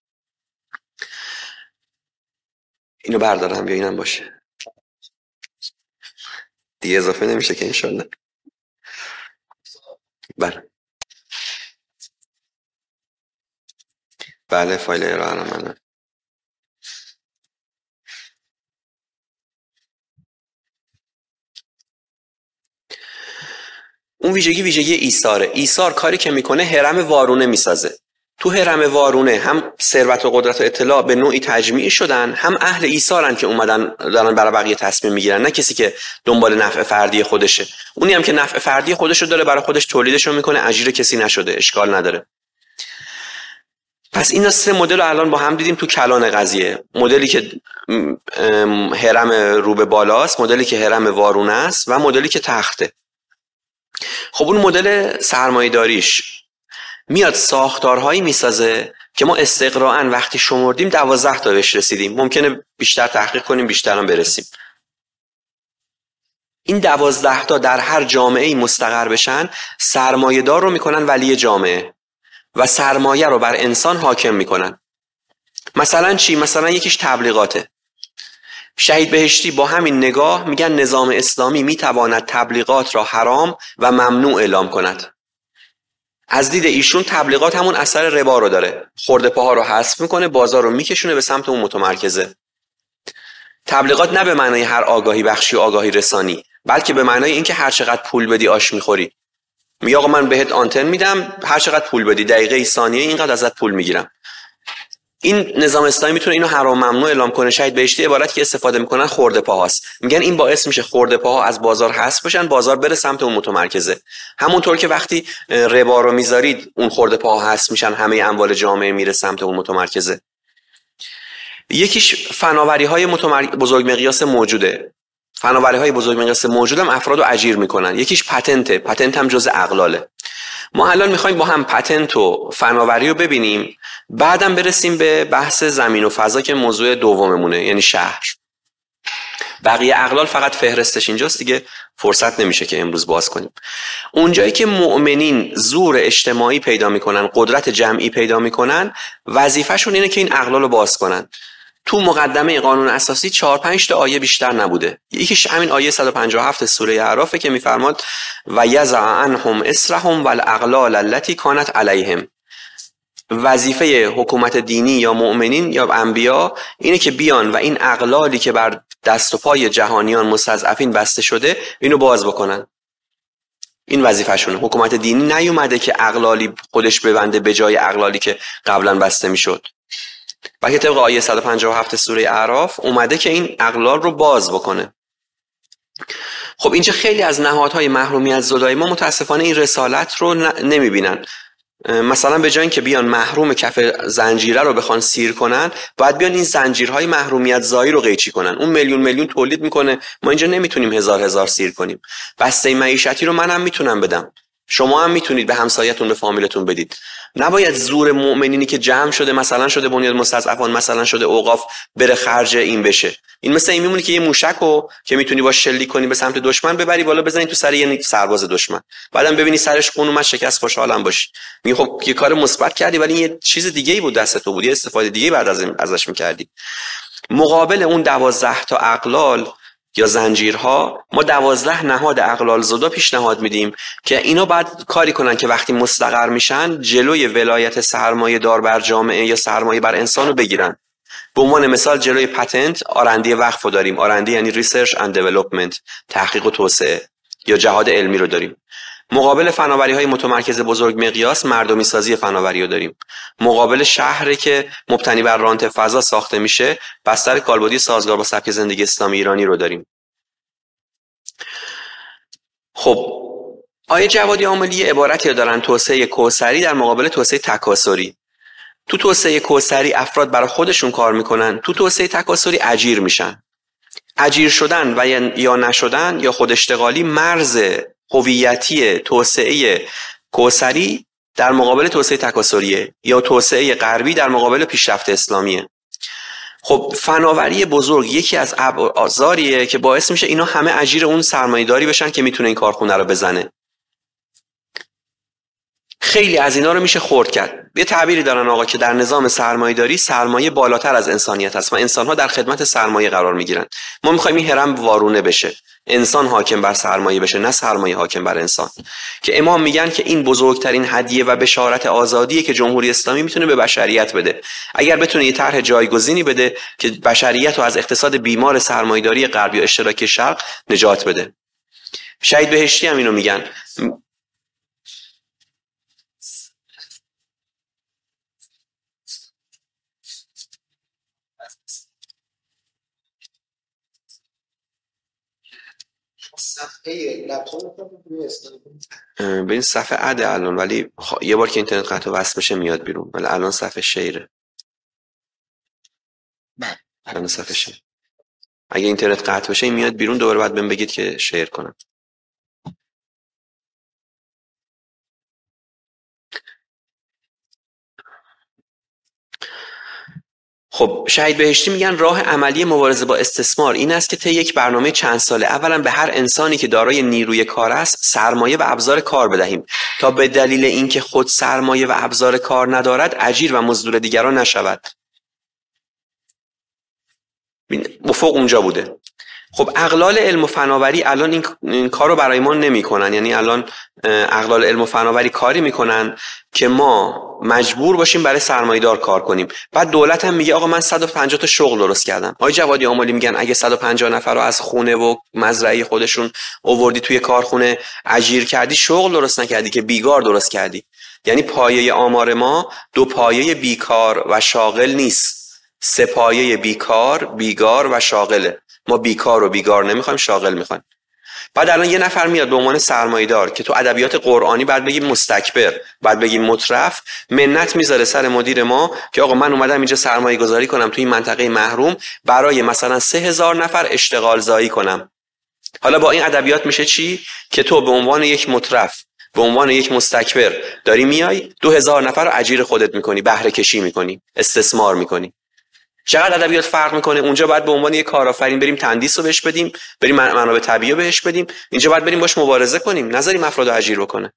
Speaker 1: اینو بردارم یا اینم باشه دیگه، اضافه نمیشه که انشالله. بله بله فایل ارائه رو من اون ویژگی ویژگی ایثاره. ایثار کاری که میکنه هرم وارونه میسازه. تو هرم وارونه هم ثروت و قدرت و اطلاع به نوعی تجمیع شدن، هم اهل ایثارن که اومدن دارن برای بقیه تصمیم میگیرن، نه کسی که دنبال نفع فردی خودشه. اونی هم که نفع فردی خودشو داره برای خودش تولیدشو میکنه، اجیر کسی نشده، اشکال نداره. پس این سه مدل رو الان با هم دیدیم تو کلان قضیه. مدلی که هرم رو به بالاست، مدلی که هرم وارونه است و مدلی که تخته. خب اون مدل سرمایه‌داریش میاد ساختارهایی میسازه که ما استقراءً وقتی شمردیم دوازده تا بهش رسیدیم. ممکنه بیشتر تحقیق کنیم، بیشتر هم برسیم. این دوازده تا در هر جامعه‌ای مستقر بشن، سرمایه‌دار رو میکنن ولی جامعه و سرمایه رو بر انسان حاکم میکنن. مثلا چی؟ مثلا یکیش تبلیغاته. شهید بهشتی با همین نگاه میگن نظام اسلامی میتواند تبلیغات را حرام و ممنوع اعلام کند. از دید ایشون تبلیغات همون اثر ربا رو داره، خرده پاها رو حذف میکنه، بازار رو میکشونه به سمت اون متمرکزه. تبلیغات نه به معنای هر آگاهی بخشی و آگاهی رسانی، بلکه به معنای اینکه هر چقدر پول بدی آش میخوری. میگه آقا من بهت آنتن میدم، هر چقدر پول بدی دقیقه ثانیه اینقدر ازت پول میگیرم. این نظام اسلامی میتونه اینو حرام ممنوع اعلام کنه. شاید بهشتی عبارتی که استفاده میکنن خرده پاهاست. میگن این باعث میشه خرده پاها از بازار حذف بشن، بازار بره سمت اون متمرکزه. همونطور که وقتی ربا رو میذارید اون خرده پاها حذف میشن، همه اموال جامعه میره سمت اون متمرکزه. یکیش فناوری‌های متمر... بزرگ مقیاس موجوده. فناوری‌های بزرگ مقیاس موجود هم افراد رو اجیر میکنن. یکیش پتنته. پتنت هم جزء اغلاله. ما الان میخوایم با هم پتنت و فناوری رو ببینیم، بعدم برسیم به بحث زمین و فضا که موضوع دوممونه، یعنی شهر. بقیه اغلال فقط فهرستش اینجاست دیگه، فرصت نمیشه که امروز باز کنیم. اونجایی که مؤمنین زور اجتماعی پیدا میکنن، قدرت جمعی پیدا میکنن، وظیفهشون اینه که این اغلال رو باز کنن. تو مقدمه قانون اساسی چهار پنج تا آیه بیشتر نبوده. یکیش همین آیه صد و پنجاه و هفت سوره اعراف که میفرماد و یضع عنهم اسرهم والاغلال التي كانت علیهم. وظیفه حکومت دینی یا مؤمنین یا انبیا اینه که بیان و این اغلالی که بر دست و پای جهانیان مستضعفین بسته شده اینو باز بکنن. این وظیفه‌شونه. حکومت دینی نیومده که اغلالی خودش ببنده به جای اغلالی که قبلا بسته میشد. و که طبق آیه صد و پنجاه و هفت سوره اعراف اومده که این اغلال رو باز بکنه. خب اینجا خیلی از نهادهای محرومیت زدای ما متاسفانه این رسالت رو نمیبینن. مثلا به جای اینکه بیان محروم کف زنجیره رو بخوان سیر کنن، باید بیان این زنجیرهای محرومیت زایی رو قیچی کنن. اون میلیون میلیون تولید میکنه، ما اینجا نمیتونیم هزار هزار سیر کنیم. بسته معیشتی رو منم میتونم بدم، شما هم میتونید به همسایتون به فامیلتون بدید. نباید زور مؤمنینی که جمع شده، مثلا شده بنیاد مستضعفان، مثلا شده اوقاف، بره خرج این بشه. این مثلا این میمونه که یه موشکو که میتونی با شلیک کنی به سمت دشمن ببری بالا بزنی تو سر یه سرباز دشمن، بعدم ببینی سرش خون اومد شکست، خوشحالم باشی. میگه خب یه کار مثبت کردی ولی یه چیز دیگه‌ای بود دست تو بود، یه استفاده دیگه بعد از ازش می‌کردی. مقابل اون دوازده تا اقلال یا زنجیرها، ما دوازده نهاد اقلال زدا پیشنهاد میدیم که اینا بعد کاری کنن که وقتی مستقر میشن جلوی ولایت سرمایه دار بر جامعه یا سرمایه بر انسان رو بگیرن. به عنوان مثال جلوی پتنت آرندی وقف رو داریم. آرندی یعنی ریسرچ اند دیولپمنت، تحقیق و توسعه، یا جهاد علمی رو داریم. مقابل فناوری های متمرکز بزرگ مقیاس مردمی سازی فناوری رو داریم. مقابل شهری که مبتنی بر رانت فضا ساخته میشه بستر کالبدی سازگار با سبک زندگی اسلامی ایرانی رو داریم. خب آیه جوادی عاملی عبارتی دارن توسعه کوثری در مقابل توسعه تکاثری. تو توسعه کوثری افراد برای خودشون کار میکنن، تو توسعه تکاثری اجیر میشن. اجیر شدن و یا نشدن یا خود اشتغالی مرز هویتی توسعه کوثری در مقابل توسعه تکاثریه یا توسعه غربی در مقابل پیشرفت اسلامیه. خب فناوری بزرگ یکی از ابزاریه که باعث میشه اینا همه اجیر اون سرمایه‌داری بشن که میتونه این کارخونه رو بزنه. خیلی از اینا رو میشه خرد کرد. یه تعبیری دارن آقا که در نظام سرمایه‌داری سرمایه بالاتر از انسانیت است و انسان‌ها در خدمت سرمایه قرار میگیرن. ما میخوایم این هرم وارونه بشه، انسان حاکم بر سرمایه بشه نه سرمایه حاکم بر انسان. که امام میگن که این بزرگترین هدیه و بشارت آزادیه که جمهوری اسلامی میتونه به بشریت بده. اگر بتونه یه طرح جایگزینی بده که بشریت رو از اقتصاد بیمار سرمایه‌داری غرب یا اشتراکی شرق نجات بده. شهید بهشتی هم اینو میگن. به این صفحه عده الان، ولی خ... یه بار که اینترنت قطع و وصل بشه میاد بیرون. ولی الان صفحه شیره. الان صفحه شیر. اگه اینترنت قطع بشه این میاد بیرون، دوباره بعد بهم بگید که شیر کنم. خب شهید بهشتی میگن راه عملی مبارزه با استثمار این است که طی یک برنامه چند ساله اولا به هر انسانی که دارای نیروی کار است سرمایه و ابزار کار بدهیم تا به دلیل اینکه خود سرمایه و ابزار کار ندارد اجیر و مزدور دیگران نشود. افق اونجا بوده. خب اقلال علم و فناوری الان این, این کارو برای ما نمیکنن. یعنی الان اقلال علم و فناوری کاری میکنن که ما مجبور باشیم برای سرمایه‌دار کار کنیم. بعد دولت هم میگه آقا من صد و پنجاه تا شغل درست کردم. آقای جوادی عاملی میگن اگه صد و پنجاه نفر رو از خونه و مزرعه خودشون آوردی توی کارخونه اجیر کردی، شغل درست نکردی که بیگار درست کردی. یعنی پایه آمار ما دو پایه بیکار و شاغل نیست، سه پایه بیکار، بیگار و شاغله. ما بیکار و بیگار نمیخوایم، شاغل میخوایم. بعد الان یه نفر میاد به عنوان سرمایه‌دار که تو ادبیات قرآنی بعد بگیم مستکبر، بعد بگیم مترف، منت میذاره سر مدیر ما که آقا من اومدم اینجا سرمایه گذاری کنم توی این منطقه محروم برای مثلا سه هزار نفر اشتغال زایی کنم. حالا با این ادبیات میشه چی؟ که تو به عنوان یک مترف، به عنوان یک مستکبر داری میای دو هزار نفر رو اجیر خودت میکنی، بهره کشی میکنی، استثمار میکنی. چقدر ادبیات فرق میکنه؟ اونجا باید به عنوان یک کارآفرین بریم تندیس رو بهش بدیم، بریم منابع طبیعی بهش بدیم، اینجا باید بریم باش مبارزه کنیم، نذاریم افراد رو اجیر بکنه.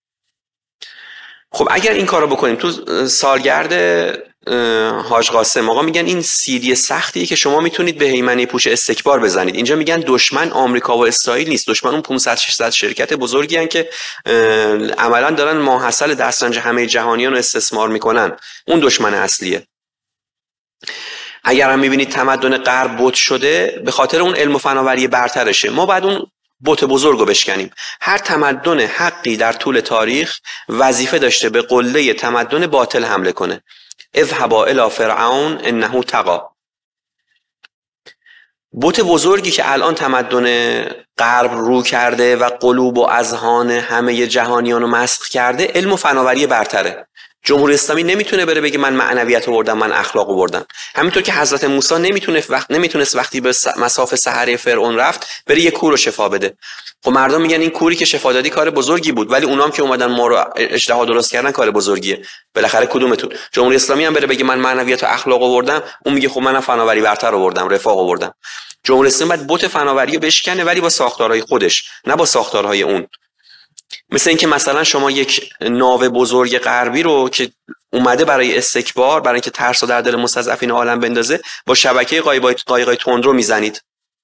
Speaker 1: خب اگر این کارو بکنیم تو سالگرد حاج قاسم آقا میگن این سیدی سختیه که شما میتونید به هیمنه پوش استکبار بزنید. اینجا میگن دشمن آمریکا و اسرائیل نیست، دشمن اون پانصد ششصد شرکت بزرگی هستن که عملاً دارن ماحصل دسترنج همه جهانیان رو استثمار میکنن. اون دشمن اصلیه. اگر هم میبینید تمدن غرب بت شده به خاطر اون علم و فناوری برترشه. ما بعد اون بت بزرگو بشکنیم. هر تمدن حقی در طول تاریخ وظیفه داشته به قله تمدن باطل حمله کنه. اذهبا الی فرعون انه طغی. بت بزرگی که الان تمدن غرب رو کرده و قلوب و اذهان همه جهانیان رو مسخ کرده علم و فناوری برتره. جمهوری اسلامی نمیتونه بره بگه من معنویت آوردم، من اخلاق آوردم. همینطور که حضرت موسی نمیتونه وقت نمیتونست وقتی به مساف سحره فرعون رفت بره یه کور رو شفا بده. خب مردم میگن این کوری که شفا دادی کار بزرگی بود، ولی اونام که اومدن ما رو اجتهاد درست کردن کار بزرگیه. بالاخره کدومتون؟ جمهوری اسلامی هم بره بگه من معنویت و اخلاق آوردم، اون میگه خب منم فناوری برتر آوردم، رفاه آوردم. جمهوری اسلامی باید بت فناوری رو بشکنه ولی با ساختارهای خودش، نه با ساختارهای اون. مثل اینکه مثلا شما یک ناو بزرگ غربی رو که اومده برای استکبار، برای اینکه ترس رو در دل مستضعفین عالم بندازه، با شبکه قایقای تندرو میزنید.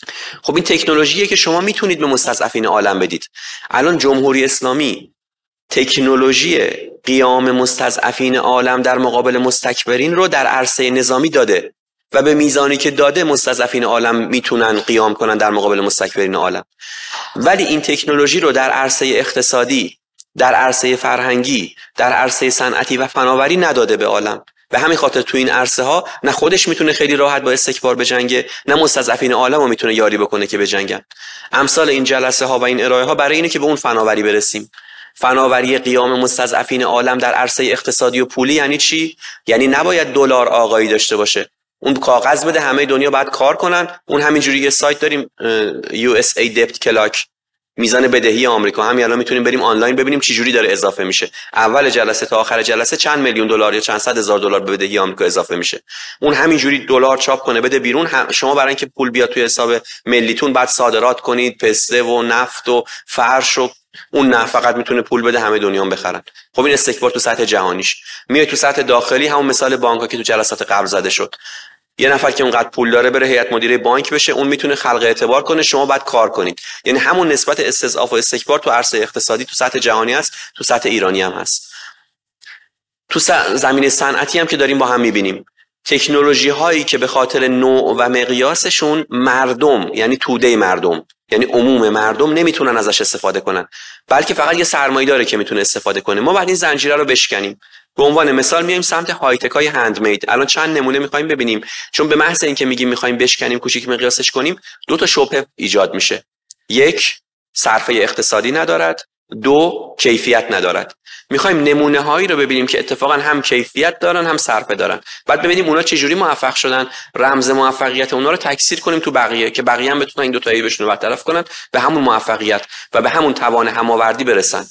Speaker 1: خب این تکنولوژیه که شما میتونید به مستضعفین عالم بدید. الان جمهوری اسلامی تکنولوژی قیام مستضعفین عالم در مقابل مستکبرین رو در عرصه نظامی داده و به میزانی که داده مستضعفین عالم میتونن قیام کنن در مقابل مستکبرین عالم. ولی این تکنولوژی رو در عرصه اقتصادی، در عرصه فرهنگی، در عرصه صنعتی و فناوری نداده به عالم. به همین خاطر تو این عرصه ها نه خودش میتونه خیلی راحت با استکبار بجنگه، نه مستضعفین عالم رو میتونه یاری بکنه که بجنگن. امثال این جلسه ها و این ارائه ها برای اینه که به اون فناوری برسیم. فناوری قیام مستضعفین عالم در عرصه اقتصادی و پولی یعنی چی؟ یعنی نباید دلار آقایی داشته باشه. اون کاغذ بده همه دنیا باید کار کنن. اون همینجوری یه سایت داریم یو اس ای Debt Clock، میزان بدهی آمریکا، همین الان میتونیم بریم آنلاین ببینیم چه جوری داره اضافه میشه. اول جلسه تا آخر جلسه چند میلیون دلار یا چند صد هزار دلار به بدهی آمریکا اضافه میشه. اون همینجوری دلار چاپ کنه بده بیرون. هم شما برای اینکه پول بیاد توی حساب ملیتون بعد صادرات کنید، پسته و نفت و فرش و اون نه فقط میتونه پول بده همه دنیا هم بخرن. خب این استکبار تو سطح جهانیش. میاد تو سطح داخلی همون مثال بانک‌ها که تو جلسات قبل زده شد. یه نفر که اونقدر پول داره بره هیئت مدیره بانک بشه، اون میتونه خلق اعتبار کنه، شما باید کار کنید. یعنی همون نسبت استضعاف و استکبار تو عرصه اقتصادی تو سطح جهانی هست، تو سطح ایرانی هم هست. تو زمینه صنعتی هم که داریم با هم میبینیم تکنولوژی هایی که به خاطر نوع و مقیاسشون مردم، یعنی توده مردم، یعنی عموم مردم نمیتونن ازش استفاده کنن، بلکه فقط یه سرمایه داره که میتونه استفاده کنه. ما باید این زنجیره رو بشکنیم. به عنوان مثال میایم سمت های تک های هندمید. الان چند نمونه میخوایم ببینیم، چون به محض اینکه میگیم میخوایم بشکنیم، کوچیک مقیاسش کنیم، دو تا شبهه ایجاد میشه. یک، صرفه اقتصادی ندارد، دو، کیفیت ندارد. میخوایم نمونه هایی رو ببینیم که اتفاقا هم کیفیت دارن هم صرفه دارن، بعد ببینیم اونا چه جوری موفق شدن، رمز موفقیت اونا رو تکثیر کنیم تو بقیه که بقیه هم بتونن این دو تا عیبشون رو برطرف کنن، به همون موفقیت و به همون توان هماوردی برسن.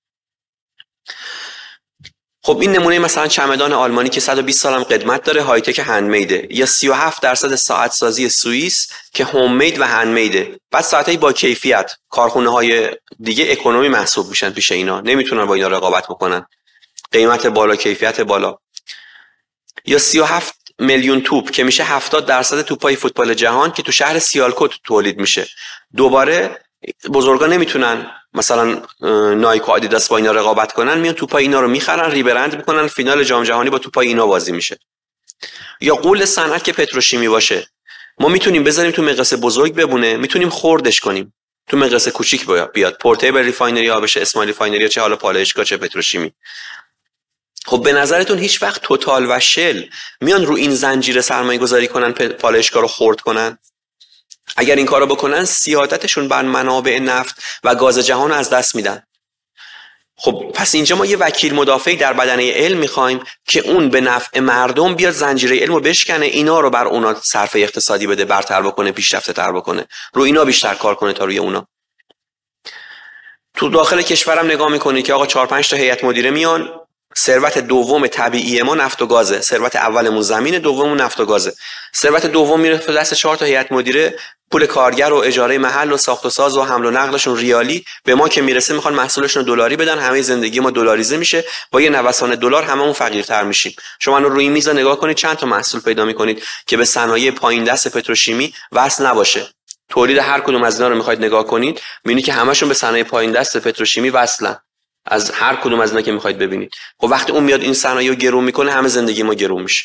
Speaker 1: خب این نمونه مثلا چمدان آلمانی که صد و بیست سال هم قدمت داره، های تک هندمیده، یا سی و هفت درصد ساعت سازی سوئیس که هوم مید و هندمیده. بعد ساعتای با کیفیت، کارخونه های دیگه اکونومی محسوب میشن پیش اینا، نمیتونن با اینا رقابت بکنن، قیمت بالا، کیفیت بالا. یا سی و هفت میلیون توپ که میشه هفتاد درصد توپای فوتبال جهان که تو شهر سیالکوت تولید میشه. دوباره بزرگا نمیتونن مثلا نایک و آدیداس با اینا رقابت کنن، میان توپای اینا رو میخرن، ریبرند میکنن، فینال جام جهانی با توپای اینا بازی میشه. یا غول صنعت که پتروشیمی باشه، ما میتونیم بذاریم تو مقیاس بزرگ ببونه، میتونیم خوردش کنیم تو مقیاس کوچیک بیاد، پورتیبل ریفاینری ها بشه، اسمال ریفاینری، چه حالا پالایشگاه چه پتروشیمی. خب به نظرتون هیچ وقت توتال و شل میان رو این زنجیره سرمایه گذاری کنن، پالایشگاه رو خرد کنن؟ اگر این کارو بکنن سیادتشون بر منابع نفت و گاز جهان رو از دست میدن. خب پس اینجا ما یه وکیل مدافعی در بدنه علم میخوایم که اون به نفع مردم بیاد زنجیره علم رو بشکنه، اینا رو بر اونا صرفه اقتصادی بده، برتر بکنه، پیشرفته تر بکنه، رو اینا بیشتر کار کنه تا روی اونا. تو داخل کشورم نگاه میکنی که آقا چهار پنج تا هیئت مدیره میان، ثروت دوم طبیعی ما نفت و گازه، ثروت اولمون زمینه، دوممون نفت و گازه. ثروت دوم میره تو دست چهار تا هیئت مدیره، پول کارگر و اجاره محل و ساخت و ساز و حمل و نقلشون ریالی، به ما که میرسه میخوان محصولشون دلاری بدن، همه زندگی ما دلاریزه میشه، با یه نوسان دلار هممون فقیرتر میشیم. شما الان روی میز نگاه کنید چند تا محصول پیدا میکنید که به صنایع پایین دست پتروشیمی وصل نباشه. تولید هر کدوم از اینا رو میخواید نگاه کنید، میبینید که همشون به صنایع پایین دست پتروشیمی وصلن. از هر کدوم از اینا که میخواید ببینید. خب وقتی اون میاد این صنایع رو گرون میکنه، همه زندگی ما گرون میشه.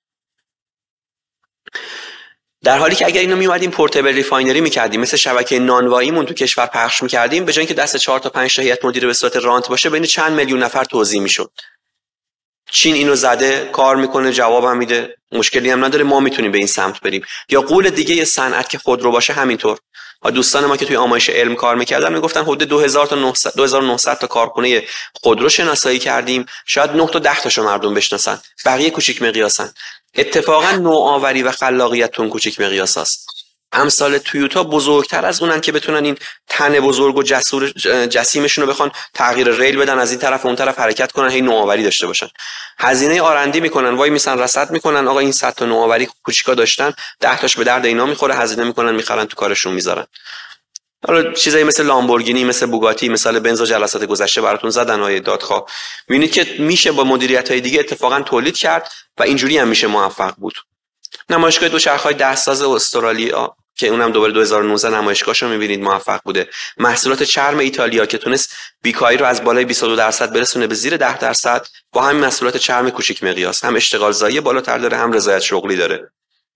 Speaker 1: در حالی که اگر اینو میومدیم پورتبل ریفاینری میکردیم، مثل شبکه نانواییمون تو کشور پخش میکردیم، به جای اینکه دست چهار تا پنج تا هیئت مدیره به صورت رانت باشه، بین چند میلیون نفر توزیع میشد. چین اینو زده، کار میکنه، جوابم میده، مشکلی هم نداره، ما میتونیم به این سمت بریم. یا قول دیگه یه صنعت که خودرو باشه همینطور. دوستان ما که توی آمایش علم کار میکردن میگفتن حدود دو هزار تا دو هزار و نهصد تا کارخونه خودرو شناسایی کردیم، شاید نه تا ده تاشو مردم بشناسن، بقیه کوچیک مقیاسن. اتفاقا نوآوری و خلاقیت تون کوچیک مقیاس است. امثال تویوتا بزرگتر از اونن که بتونن این تن بزرگ و جسور جسیمشون رو بخوان تغییر ریل بدن، از این طرف و اون طرف حرکت کنن، هی نوآوری داشته باشن. هزینه آرندی میکنن، وای میسن رصد میکنن، آقا این صد تا نوآوری کوچیکا داشتن، ده تاش به درد اینا میخوره، هزینه میکنن میخرن تو کارشون میذارن. حالا چیزایی مثل لامبورگینی، مثل بوگاتی، مثل بنز جلسات گذشته براتون زدن های دادخواه. میبینید که میشه با مدیریت‌های دیگه اتفاقا تولید کرد و اینجوری هم میشه موفق بود. نمایشگاه دوچرخه‌های دستساز استرالیا که اونم دوباره دو هزار و نوزده نمایشگاهشو میبینید موفق بوده. محصولات چرم ایتالیا که تونست بیکاری رو از بالای بیست و دو درصد برسونه به زیر ده درصد با همین محصولات چرم کوچیک مقیاس، هم اشتغال زایی بالاتر داره، هم رضایت شغلی داره.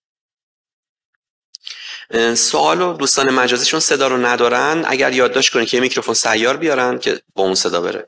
Speaker 1: سوالو دوستان مجازیشون صدا رو ندارن، اگر یادداشت کنین که یه میکروفون سیار بیارن که با اون صدا بره.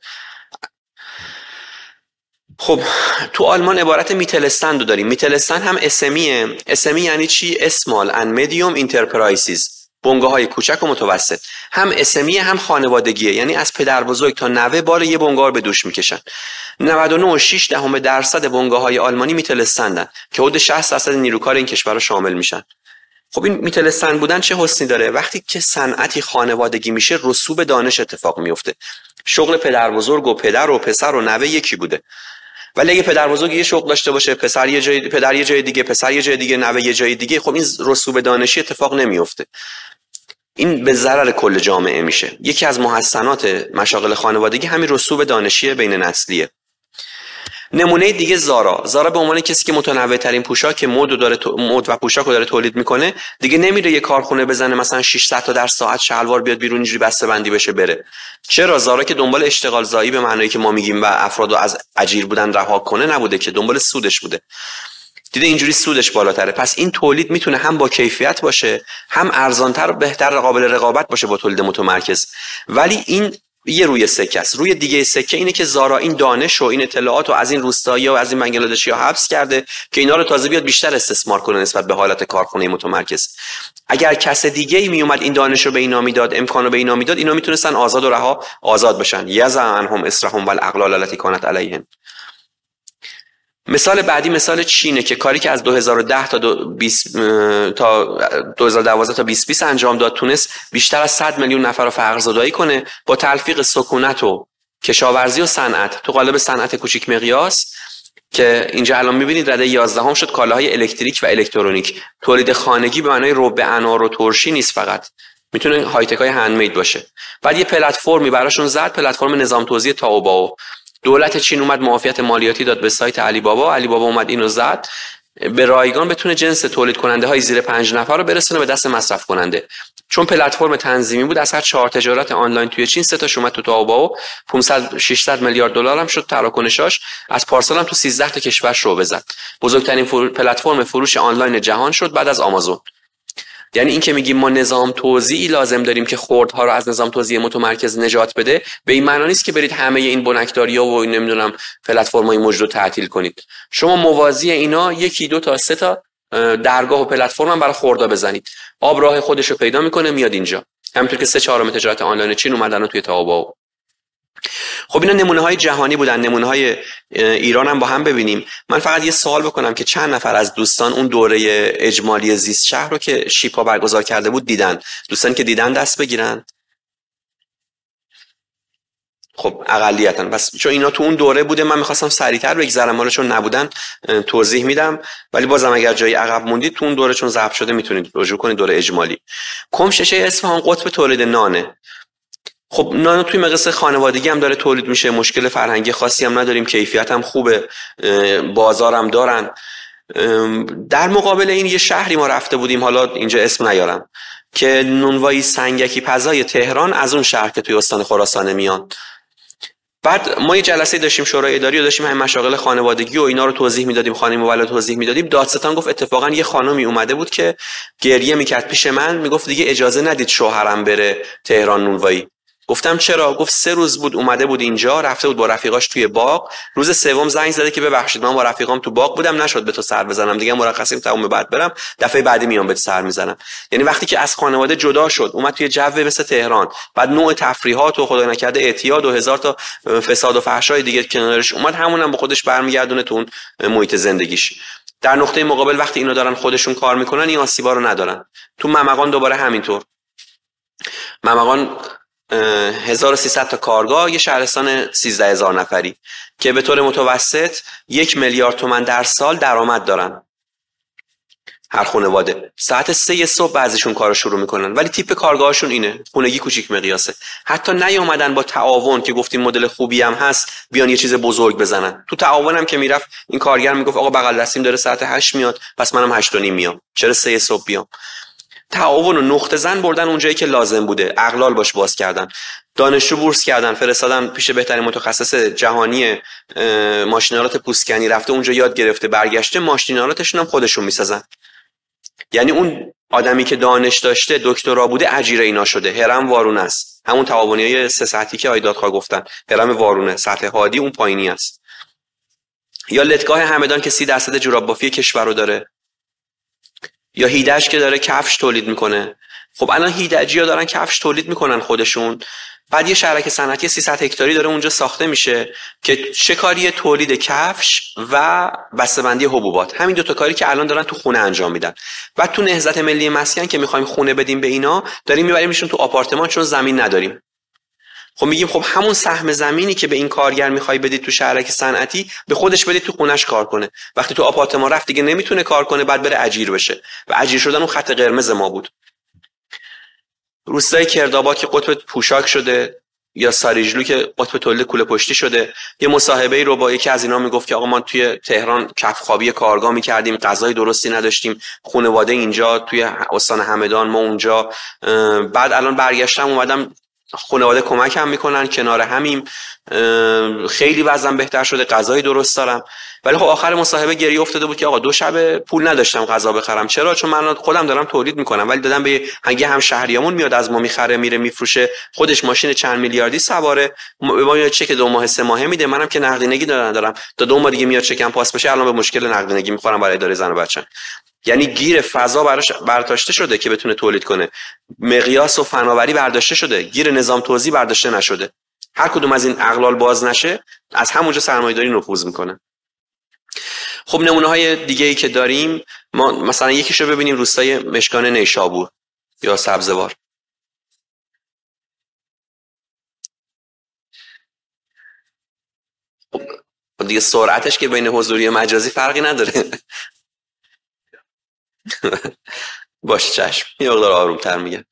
Speaker 1: خب تو آلمان عبارت میتلستند رو داریم. میتلستند هم اسمیه. اسمی یعنی چی؟ اسمال and medium enterprises، بنگاه های کوچک و متوسط. هم اسمیه هم خانوادگیه، یعنی از پدر بزرگ تا نوه بار یه بنگاه رو به دوش میکشن. نود و نه و شش دهم درصد بنگاه های آلمانی میتلستندن که حدود شصت درصد نیروکار این کشور رو شامل میشن. خب این میتلستند بودن چه حسنی داره؟ وقتی که صنعتی خانوادگی میشه رسوب دانش اتفاق میفته. شغل پدر بزرگ و پدر و پسر و نوه یکی بوده. ولی اگه پدر بزرگ یه شغل داشته باشه، پسر یه جای پدر یه جای دیگه، پسر یه جای دیگه، نوه یه جای دیگه، خب این رسوب دانشی اتفاق نمیفته. این به ضرر کل جامعه میشه. یکی از محسنات مشاغل خانوادگی همین رسوب دانشی بین نسلیه. نمونه دیگه زارا. زارا به عنوان کسی که متنوع ترین پوشاک مد و داره مد و پوشاک رو داره تولید میکنه، دیگه نمیره یه کارخونه بزنه مثلا ششصد تا در ساعت شلوار بیاد بیرون اینجوری بسته بندی بشه بره. چرا؟ زارا که دنبال اشتغال زایی به معنایی که ما میگیم و افرادو از اجیر بودن رها کنه نبوده، که دنبال سودش بوده. دیده اینجوری سودش بالاتره. پس این تولید میتونه هم با کیفیت باشه، هم ارزانتر و بهتر قابل رقابت باشه با تولید متمرکز. ولی این یه روی سکه است. روی دیگه سکه اینه که زارا این دانش و این اطلاعات رو از این روستایی‌ها و از این بنگلادشی‌ها حبس کرده که اینا رو تازه بیاد بیشتر استثمار کنه نسبت به حالت کارخونه متمرکز. اگر کس دیگه‌ای می اومد این دانش رو به اینا میداد، امکان رو به اینا میداد، اینا میتونستن آزاد و رها آزاد بشن. یزع عنهم اسرهم والاغلال التي كانت علیهم. مثال بعدی مثال چینه که کاری که از دو هزار و ده تا بیست تا دو هزار و دوازده تا بیست بیست انجام داد، تونست بیشتر از صد میلیون نفر رو فقر زدایی کنه با تلفیق سکونت و کشاورزی و صنعت تو قالب صنعت کوچیک مقیاس، که اینجا الان می‌بینید رده یازده هم شد کالاهای الکتریک و الکترونیک. تولید خانگی به معنای ربع انار و ترشی نیست، فقط میتونه های تک های هندمید باشه. بعد یه پلتفرمی براشون زد، پلتفرم نظام توزیع تائوبائو. دولت چین اومد معافیت مالیاتی داد به سایت علی بابا، علی بابا اومد اینو زد به رایگان بتونه جنس تولید کننده های زیر پنج نفر رو برسونه به دست مصرف کننده. چون پلتفرم تنظیمی بود، از هر چهار تجارت آنلاین توی چین سه تاش اومد تو تائوبائو، پانصد ششصد میلیارد دلار هم شد تراکنشاش. از پارسال هم تو سیزده تا کشور شعبه زد. بزرگترین فرو... پلتفرم فروش آنلاین جهان شد بعد از آمازون. یعنی این که میگیم ما نظام توزیعی لازم داریم که خردها رو از نظام توزیع متمرکز نجات بده، به این معنی نیست که برید همه این بنکداری‌ها و نمیدونم پلتفرم‌های موجود تعطیل کنید. شما موازی اینا یکی دو تا سه تا درگاه و پلتفرم هم برای خردها بزنید. آب راه خودش رو پیدا میکنه میاد اینجا. همونطور که سه چهارم تجارت آنلاین چین اومدن توی تائوبائو. خب اینا نمونه های جهانی بودن. نمونه های ایران هم با هم ببینیم. من فقط یه سوال بکنم که چند نفر از دوستان اون دوره اجمالی زیست شهر رو که شیپا برگزار کرده بود دیدن؟ دوستان که دیدن دست بگیرن. خب اقلیتاً. بس چون اینا تو اون دوره بوده من می‌خواستم سریعتر بگذرم، حالا چون نبودن توضیح میدم، ولی بازم اگر جایی عقب موندید تو اون دوره چون ضبط شده میتونید رجوع کنید دوره اجمالی. کم ششه اصفهان قطب تولید نانه. خب نان توی مقیاس خانوادگی هم داره تولید میشه، مشکل فرهنگی خاصی هم نداریم، کیفیت هم خوبه، بازار هم دارن. در مقابل این یه شهری ما رفته بودیم، حالا اینجا اسم نیارم، که نونوایی سنگکی پزای تهران از اون شهر که توی استان خراسان میاد. بعد ما یه جلسه داشتیم شورای اداری و داشتیم همین مشاغل خانوادگی و اینا رو توضیح میدادیم، خانم مولد توضیح میدادیم. دادستان گفت اتفاقا یه خانمی اومده بود که گریه میکرد پیش من، میگفت دیگه اجازه ندید شوهرم بره تهران نونوایی. گفتم چرا؟ گفت سه روز بود اومده بود اینجا، رفته بود با رفیقاش توی باغ، روز سوم زنگ زده که ببخشید من با رفیقام تو باغ بودم نشد به تو سر بزنم، دیگه مرخصیم تموم، بعد برم دفعه بعدی میام بهت سر میزنم. یعنی وقتی که از خانواده جدا شد اومد توی جو مثل تهران، بعد نوع تفریحات و خدا نکرده اعتیاد و هزار تا فساد و فحشای دیگه کنارش اومد، همونم به خودش برمیگردونه تو اون محیط زندگیش. در نقطه مقابل وقتی اینو دارن خودشون کار میکنن این آسیبا رو ندارن. تو ممقان دوباره همینطور. ممقان هزار و سیصد تا کارگاه، یه شهرستان سیزده هزار نفری که به طور متوسط یک میلیارد تومان در سال درآمد دارن هر خانواده. ساعت سه صبح بعضیشون کارو شروع میکنن، ولی تیپ کارگاهشون اینه، خونگی کوچیک مقیاسه. حتی نیومدن با تعاون که گفتیم مدل خوبی هم هست بیان یه چیز بزرگ بزنن. تو تعاون هم که میرفت این کارگر میگفت آقا بغل دستیم داره ساعت هشت میاد، پس منم هشت و نیم میام، چرا سه صبح بیام؟ تعاون و نقطه زن بردن اونجایی که لازم بوده، اقلال باش باز کردن، دانشجو بورس کردن، فرستادن پیش بهترین متخصص جهانی ماشینالات پوستکنی، رفته اونجا یاد گرفته، برگشته ماشینالاتشون هم خودشون میسازن. یعنی اون آدمی که دانش داشته، دکترا بوده، اجیر اینا شده. هرم وارونه است، همون تعاونیای سه سطحی که آیدادخواه گفتن، هرم وارونه، سطح هادی اون پایینی است. یا لتگاه همدان که سی درصد جوراب بافی کشور رو داره، یا هیدج که داره کفش تولید میکنه. خب الان هیدجی‌ها دارن کفش تولید میکنن خودشون، بعد یه شرکت صنعتی سیصد هکتاری داره اونجا ساخته میشه که چه کاری؟ تولید کفش و بسته‌بندی حبوبات. همین دو تا کاری که الان دارن تو خونه انجام میدن. بعد تو نهضت ملی مسکن که میخوایم خونه بدیم به اینا، داریم میبریمشون تو آپارتمان چون زمین نداریم. خب میگیم خب همون سهم زمینی که به این کارگر میخوای بدید تو شرکت صنعتی، به خودش بدید تو خونش کار کنه. وقتی تو آپارتمان رفت دیگه نمیتونه کار کنه، بعد بره اجیر بشه. و اجیر شدن اون خط قرمز ما بود. روستای کردآباد که قطب پوشاک شده، یا ساریجلو که قطب تولید کوله پشتی شده. یه مصاحبه رو با یکی از اینا میگفت که آقا ما توی تهران کف خوابی کارگاه میکردیم، غذای درستی نداشتیم، خانواده اینجا توی استان همدان، ما اونجا. بعد الان برگشتم اومدم خانواده کمک هم میکنن، کنار همیم، خیلی وضعم بهتر شده، غذای درست دارم. ولی خب آخر مصاحبه گریه افتاده بود که آقا دو شب پول نداشتم غذا بخرم. چرا؟ چون من خودم دارم تولید میکنم، ولی دادم به هنگه هم شهریامون میاد از ما میخره، میره میفروشه، خودش ماشین چند میلیاردی سواره، ما یه چک دو ماه سه ماهه میده، منم که نقدینگی دارم دارم تا دو ماه دیگه میاد چکم پاس بشه، الان به مشکل نقدینگی میخورم برای اداره زن و بچه. یعنی گیر فضا براش برداشته شده که بتونه تولید کنه، مقیاس و فناوری برداشته شده، گیر نظام توزیع برداشته نشده. هر کدوم از این اقلال باز نشه، از همونجا سرمایه‌داری نفوذ میکنه. خب نمونه های دیگه ای که داریم، ما مثلا یکیشو ببینیم، روستای مشکان نیشابور یا سبزوار. خب دیگه سرعتش که بین حضوری و مجازی فرقی نداره. باشه چشم، یه مقدار آرومتر میگه.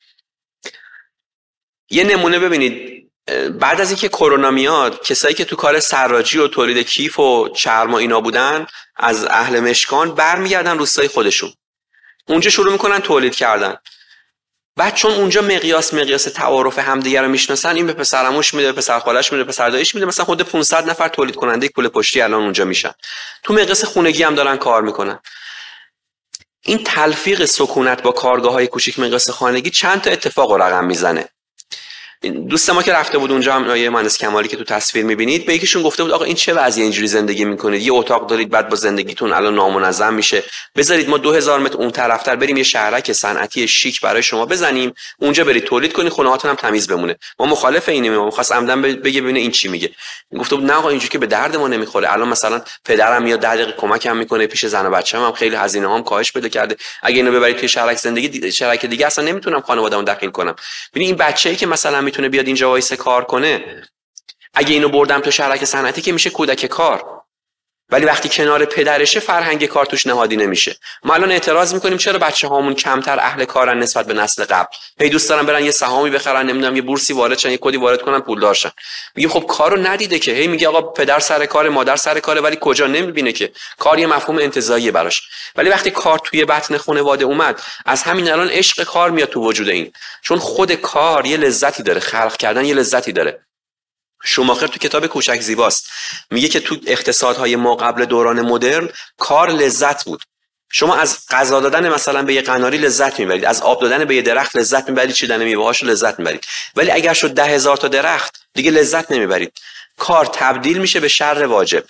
Speaker 1: یه نمونه ببینید، بعد از اینکه کرونا میاد، کسایی که تو کار سراجی و تولید کیف و چرم و اینا بودن، از اهل مشکان برمیگردن روستای خودشون، اونجا شروع میکنن تولید کردن. بعد چون اونجا مقیاس مقیاس تعارف همدیگه رو میشناسن، این به پسرعموش میده، پسر خالش میده، پسر داییش میده، مثلا خود پانصد نفر تولید کننده کوله پشتی الان اونجا میشن. تو مقیاس خونگی هم دارن کار میکنن. این تلفیق سکونت با کارگاه‌های کوچیک مقیاس خانگی چند تا اتفاق رو رقم میزنه. دوست ما که رفته بود اونجا، هم آیه مهندس کمالی که تو تصویر میبینید، به یکیشون گفته بود آقا این چه وضعیه، اینجوری زندگی میکنید، یه اتاق دارید، بعد با زندگیتون الان نامنظم میشه، بذارید ما دو هزار متر اون طرفتر بریم یه شهرک صنعتی شیک برای شما بزنیم، اونجا برید تولید کنید، خونه‌هاتون هم تمیز بمونه. ما مخالف اینیم، ما می‌خواست عمدن بگه ببینه این چی میگه. گفته بود نه آقا اینجوری که به درد ما نمیخوره. الان مثلا پدرم میاد ده دقیقه کمکم میکنه پیش زن و بچه‌م، هم خیلی هزینه‌هام کاهش پیدا کرده. اگه اینو ببرید توی شهرک زندگی شهرک دیگه اصلا نمیتونم خانواده‌مو دخیل کنم. ببین این بچه‌ای که مثلا میتونه بیاد اینجا وایس کار کنه، اگه اینو بردم تو شرکت صنعتی که میشه کودک کار، ولی وقتی کنار پدرشه فرهنگ کار توش نهادی نمیشه. ما الان اعتراض میکنیم چرا بچه‌هامون کمتر اهل کارن نسبت به نسل قبل، هی دوست دارن برن یه سهامی بخرن، نمیدونم یه بورسی وارد شن، یه کدی وارد کنن، پولدار شن. میگیم خب کارو ندیده که، هی میگه آقا پدر سر کار، مادر سر کاره، ولی کجا نمیبینه که کار یه مفهوم انتزاعیه براش. ولی وقتی کار توی بطن خانواده اومد، از همین الان عشق کار میاد تو وجود این، چون خود کار یه لذتی داره، خلق کردن یه لذتی داره. شوماخر تو کتاب کوچک زیباست میگه که تو اقتصادهای ما قبل دوران مدرن کار لذت بود. شما از غذا دادن مثلا به یه قناری لذت میبرید، از آب دادن به یه درخت لذت میبرید، چیدن میوه‌هاش لذت میبرید. ولی اگر شد ده هزار تا درخت، دیگه لذت نمیبرید. کار تبدیل میشه به شر واجب.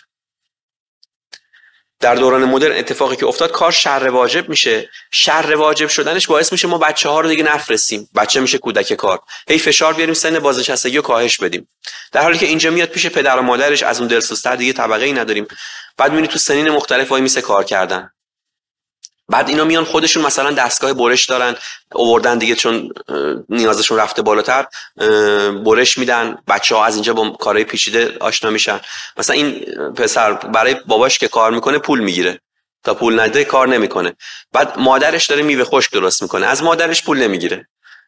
Speaker 1: در دوران مدرن اتفاقی که افتاد، کار شر واجب میشه. شر واجب شدنش باعث میشه ما بچه‌ها رو دیگه نفرستیم، بچه میشه کودک کار، هی فشار بیاریم سن بازنشستگی رو کاهش بدیم، در حالی که اینجا میاد پیش پدر و مادرش، از اون دلسوزتر دیگه طبقه ای نداریم. بعد میبینی تو سنین مختلف وای میسه کار کردن. بعد اینا میان خودشون مثلا دستگاه برش دارن، آوردن دیگه چون نیازشون رفته بالاتر، برش میدن، بچه‌ها از اینجا با کارهای پیچیده آشنا میشن. مثلا این پسر برای باباش که کار میکنه پول میگیره، تا پول نده کار نمیکنه. بعد مادرش داره میوه خشک درست میکنه، از مادرش پول نمیگیره.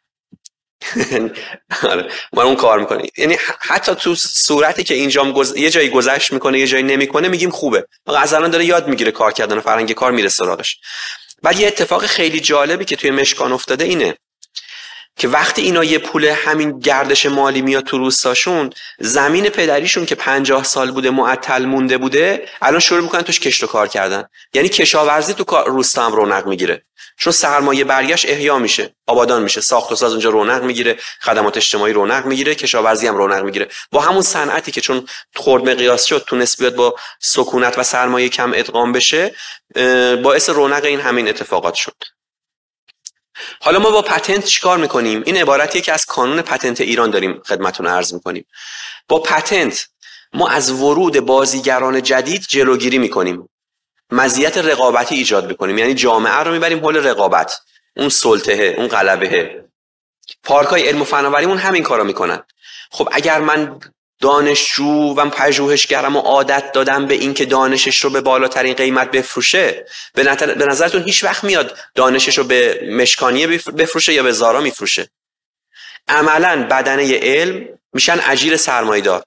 Speaker 1: آره ما اون کار میکنه. یعنی حتی تو صورتی که اینجام گز... یه جایی گذشت میکنه یه جایی نمیکنه، میگیم خوبه، از الان داره یاد میگیره کار کردن، فرهنگ کار میره سراغش. بعد یه اتفاق خیلی جالبی که توی مشکان افتاده اینه که وقتی اینا یه پول همین گردش مالی میاد تو روستاشون، زمین پدریشون که پنجاه سال بوده معطل مونده بوده الان شروع میکنن توش کشت و کار کردن. یعنی کشاورزی تو روستا هم رونق میگیره، چون سرمایه برگشت احیا میشه، آبادان میشه، ساخت و ساز اونجا رونق میگیره، خدمات اجتماعی رونق میگیره، کشاورزی هم رونق میگیره. با همون صنعتی که چون خرد مقیاس شد تونست بیاد با سکونت و سرمایه کم ادغام بشه، باعث رونق این همین اتفاقات شد. حالا ما با پتنت چیکار میکنیم؟ این عبارتیه که از کانون پتنت ایران داریم خدمتتون عرض میکنیم. با پتنت ما از ورود بازیگران جدید جلوگیری میکنیم، مزیت رقابتی ایجاد میکنیم، یعنی جامعه رو میبریم حول رقابت، اون سلطه، اون غلبه. پارکای علم و فناوریمون همین کارو میکنن. خب اگر من دانشجو و پژوهشگرم و عادت دادم به این که دانشش رو به بالاترین قیمت بفروشه، به نظرتون هیچ وقت میاد دانشش رو به مشکانیه بفروشه یا به زارا میفروشه؟ عملاً بدنه علم میشن اجیر سرمایه‌دار.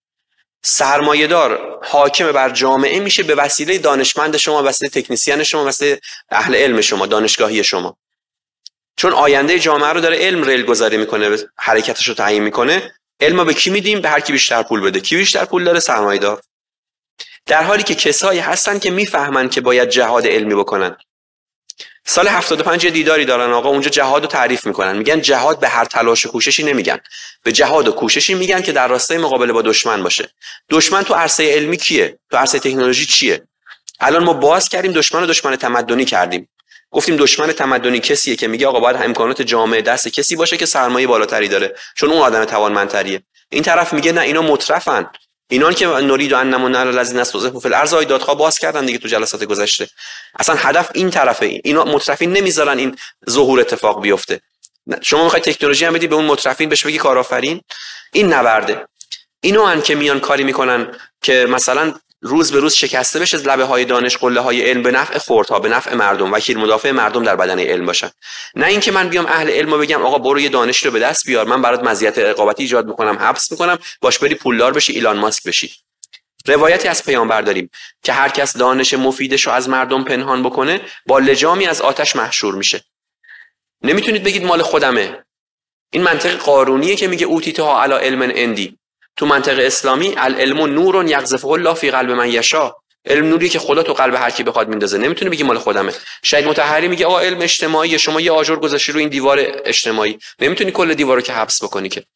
Speaker 1: سرمایه‌دار حاکم بر جامعه میشه به وسیله دانشمند شما، وسیله تکنیسیان شما، وسیله اهل علم شما، دانشگاهی شما. چون آینده جامعه رو داره علم ریل گذاری میکنه، حرکتش رو تعیین میکنه. علم به کی میدیم؟ به هر کی بیشتر پول بده. کی بیشتر پول داره؟ سرمایه‌دار. در حالی که کسایی هستن که میفهمن که باید جهاد علمی بکنن. سال هفتاد و پنج دیداری دارن آقا، اونجا جهاد رو تعریف میکنن، میگن جهاد به هر تلاش و کوششی نمیگن، به جهاد و کوششی میگن که در راستای مقابله با دشمن باشه. دشمن تو عرصه علمی کیه؟ تو عرصه تکنولوژی چیه؟ الان ما باز کردیم دشمن رو دشمن تمدنی کردیم. گفتیم دشمن تمدنی کسیه که میگه آقا باید امکانات جامعه دست کسی باشه که سرمایه بالاتری داره، چون اون آدم توانمندتریه. این طرف میگه نه اینا مترفن، اینان که نورید و انمون علی الذین استضعفوا فی الارض دادخواه باز کردن دیگه تو جلسات گذشته. اصلا هدف این طرفه، اینا مترفین نمیذارن این ظهور اتفاق بیفته. شما میخواید تکنولوژی هم بدی به اون مترفین بهش بگی کارآفرین؟ این نبرده. اینو ان که میان کاری میکنن که مثلا روز به روز شکسته بشه لبه های دانش، قله های علم به نفع خردها، به نفع مردم، وکیل مدافع مردم در بدن علم باشن. نه اینکه من بیام اهل علمو بگم آقا برو یه دانش رو به دست بیار، من برات مزیت رقابتی ایجاد میکنم، حبس میکنم، باش بری پولدار بشی، ایلان ماسک بشی. روایتی از پیامبر داریم که هر کس دانش مفیدش رو از مردم پنهان بکنه با لجامی از آتش محشور میشه. نمیتونید بگید مال خودمه. این منطق قارونیه که میگه اوتیتها علی علم عندی. تو منطق اسلامی العلم نور یقذفه الله فی قلب من یشاء. علم نوری که خدا تو قلب هر کی بخواد میندازه. نمیتونه بگی مال خودمه. شهید مطهری میگه آقا علم اجتماعی، شما یه آجر گذاشتی رو این دیوار اجتماعی، نمیتونی کل دیوار رو که حبس بکنی که.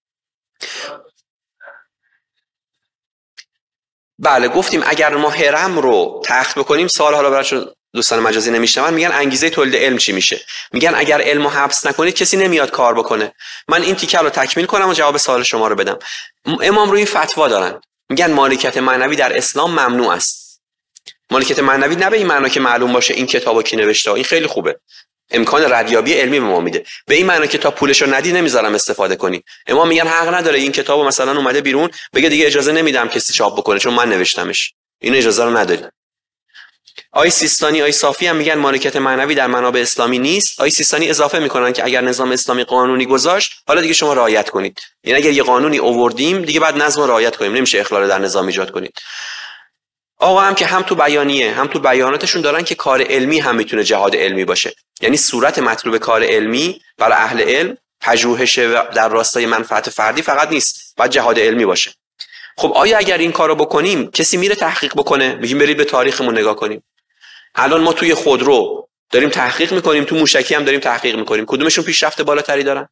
Speaker 1: بله گفتیم اگر ما هرم رو تخت بکنیم، سال حالا برای دوستان مجازی نمیشنون، میگن انگیزه تولید علم چی میشه؟ میگن اگر علمو حبس نکنید کسی نمیاد کار بکنه. من این تیکه رو تکمیل کنم و جواب سوال شما رو بدم. امام روی فتوا دارن، میگن مالکیت معنوی در اسلام ممنوع است. مالکیت معنوی نه به این معنا که معلوم باشه این کتابو کی نوشته، این خیلی خوبه، امکان ردیابی علمی به ما میده. به این معنی که تا پولشو ندی نمیذارم استفاده کنی. امام میگن حق نداره این کتابو مثلا اومده بیرون بگه دیگه اجازه نمیدم کسی چاپ بکنه چون من نوشتمش، این اجازه رو نداری. آی سیستانی آی صافی هم میگن مالکیت معنوی در منابع اسلامی نیست. آی سیستانی اضافه میکنن که اگر نظام اسلامی قانونی گذاشت حالا دیگه شما رعایت کنید، یعنی اگر یه قانونی آوردیم دیگه بعد نظم رو رعایت کنیم، نمیشه اخلال در نظام ایجاد کنید. آقا هم که هم تو بیانیه هم تو بیاناتشون دارن که کار علمی هم میتونه جهاد علمی باشه، یعنی صورت مطلوب کار علمی برای اهل علم پژوهش در راستای منفعت فردی فقط نیست، باید جهاد علمی باشه. خب آیا اگر این کارو بکنیم کسی میره تحقیق بکنه؟ میگیم برید به تاریخمون نگاه کنیم. الان ما توی خودرو داریم تحقیق میکنیم، تو موشکی هم داریم تحقیق میکنیم، کدومشون پیشرفت بالاتری دارن؟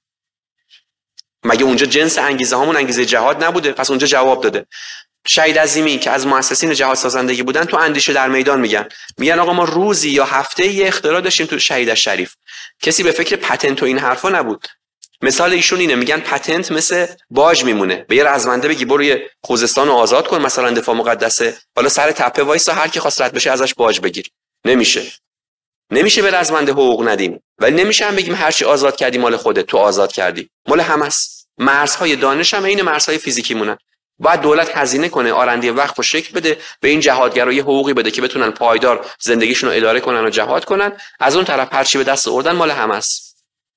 Speaker 1: مگه اونجا جنس انگیزه هامون انگیزه جهاد نبوده؟ پس اونجا جواب داده. شهید عظیمی که از مؤسسین جهاد سازندگی بودن تو اندیشه در میدان میگن میگن آقا ما روزی یا هفته یه اختراع داشتیم تو شهید شریف، کسی به فکر پتنت و این حرفا نبود. مثال ایشون اینه، میگن پتنت مثل باج میمونه، به یه رزمنده بگی برو یه خوزستان رو آزاد کن مثلا دفاع مقدسه، حالا سر تپه وایسا هر کی خواست رد بشه ازش باج بگیر. نمیشه نمیشه به رزمنده حقوق ندیم، ولی نمیشه هم بگیم هر چی آزاد کردی مال خودت، تو آزاد کردی، مال همه است. مرزهای دانش هم عین مرزهای فیزیکی مونن. باید دولت هزینه کنه، آرنده وقت رو شکل بده، به این جهادگرا یه حقوقی بده که بتونن پایدار زندگیشون رو اداره کنن و جهاد کنن. از اون طرف هر چی به دست آوردن مال همه است.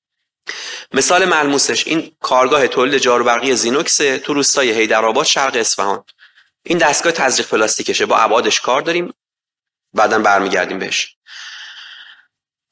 Speaker 1: مثال ملموسش این کارگاه تولید جاروبرقی زینوکس تو روستای حیدرآباد شرق اصفهان. این دستگاه تزریق پلاستیکشه، با ابعادش کار داریم، بعداً برمیگردیم بهش.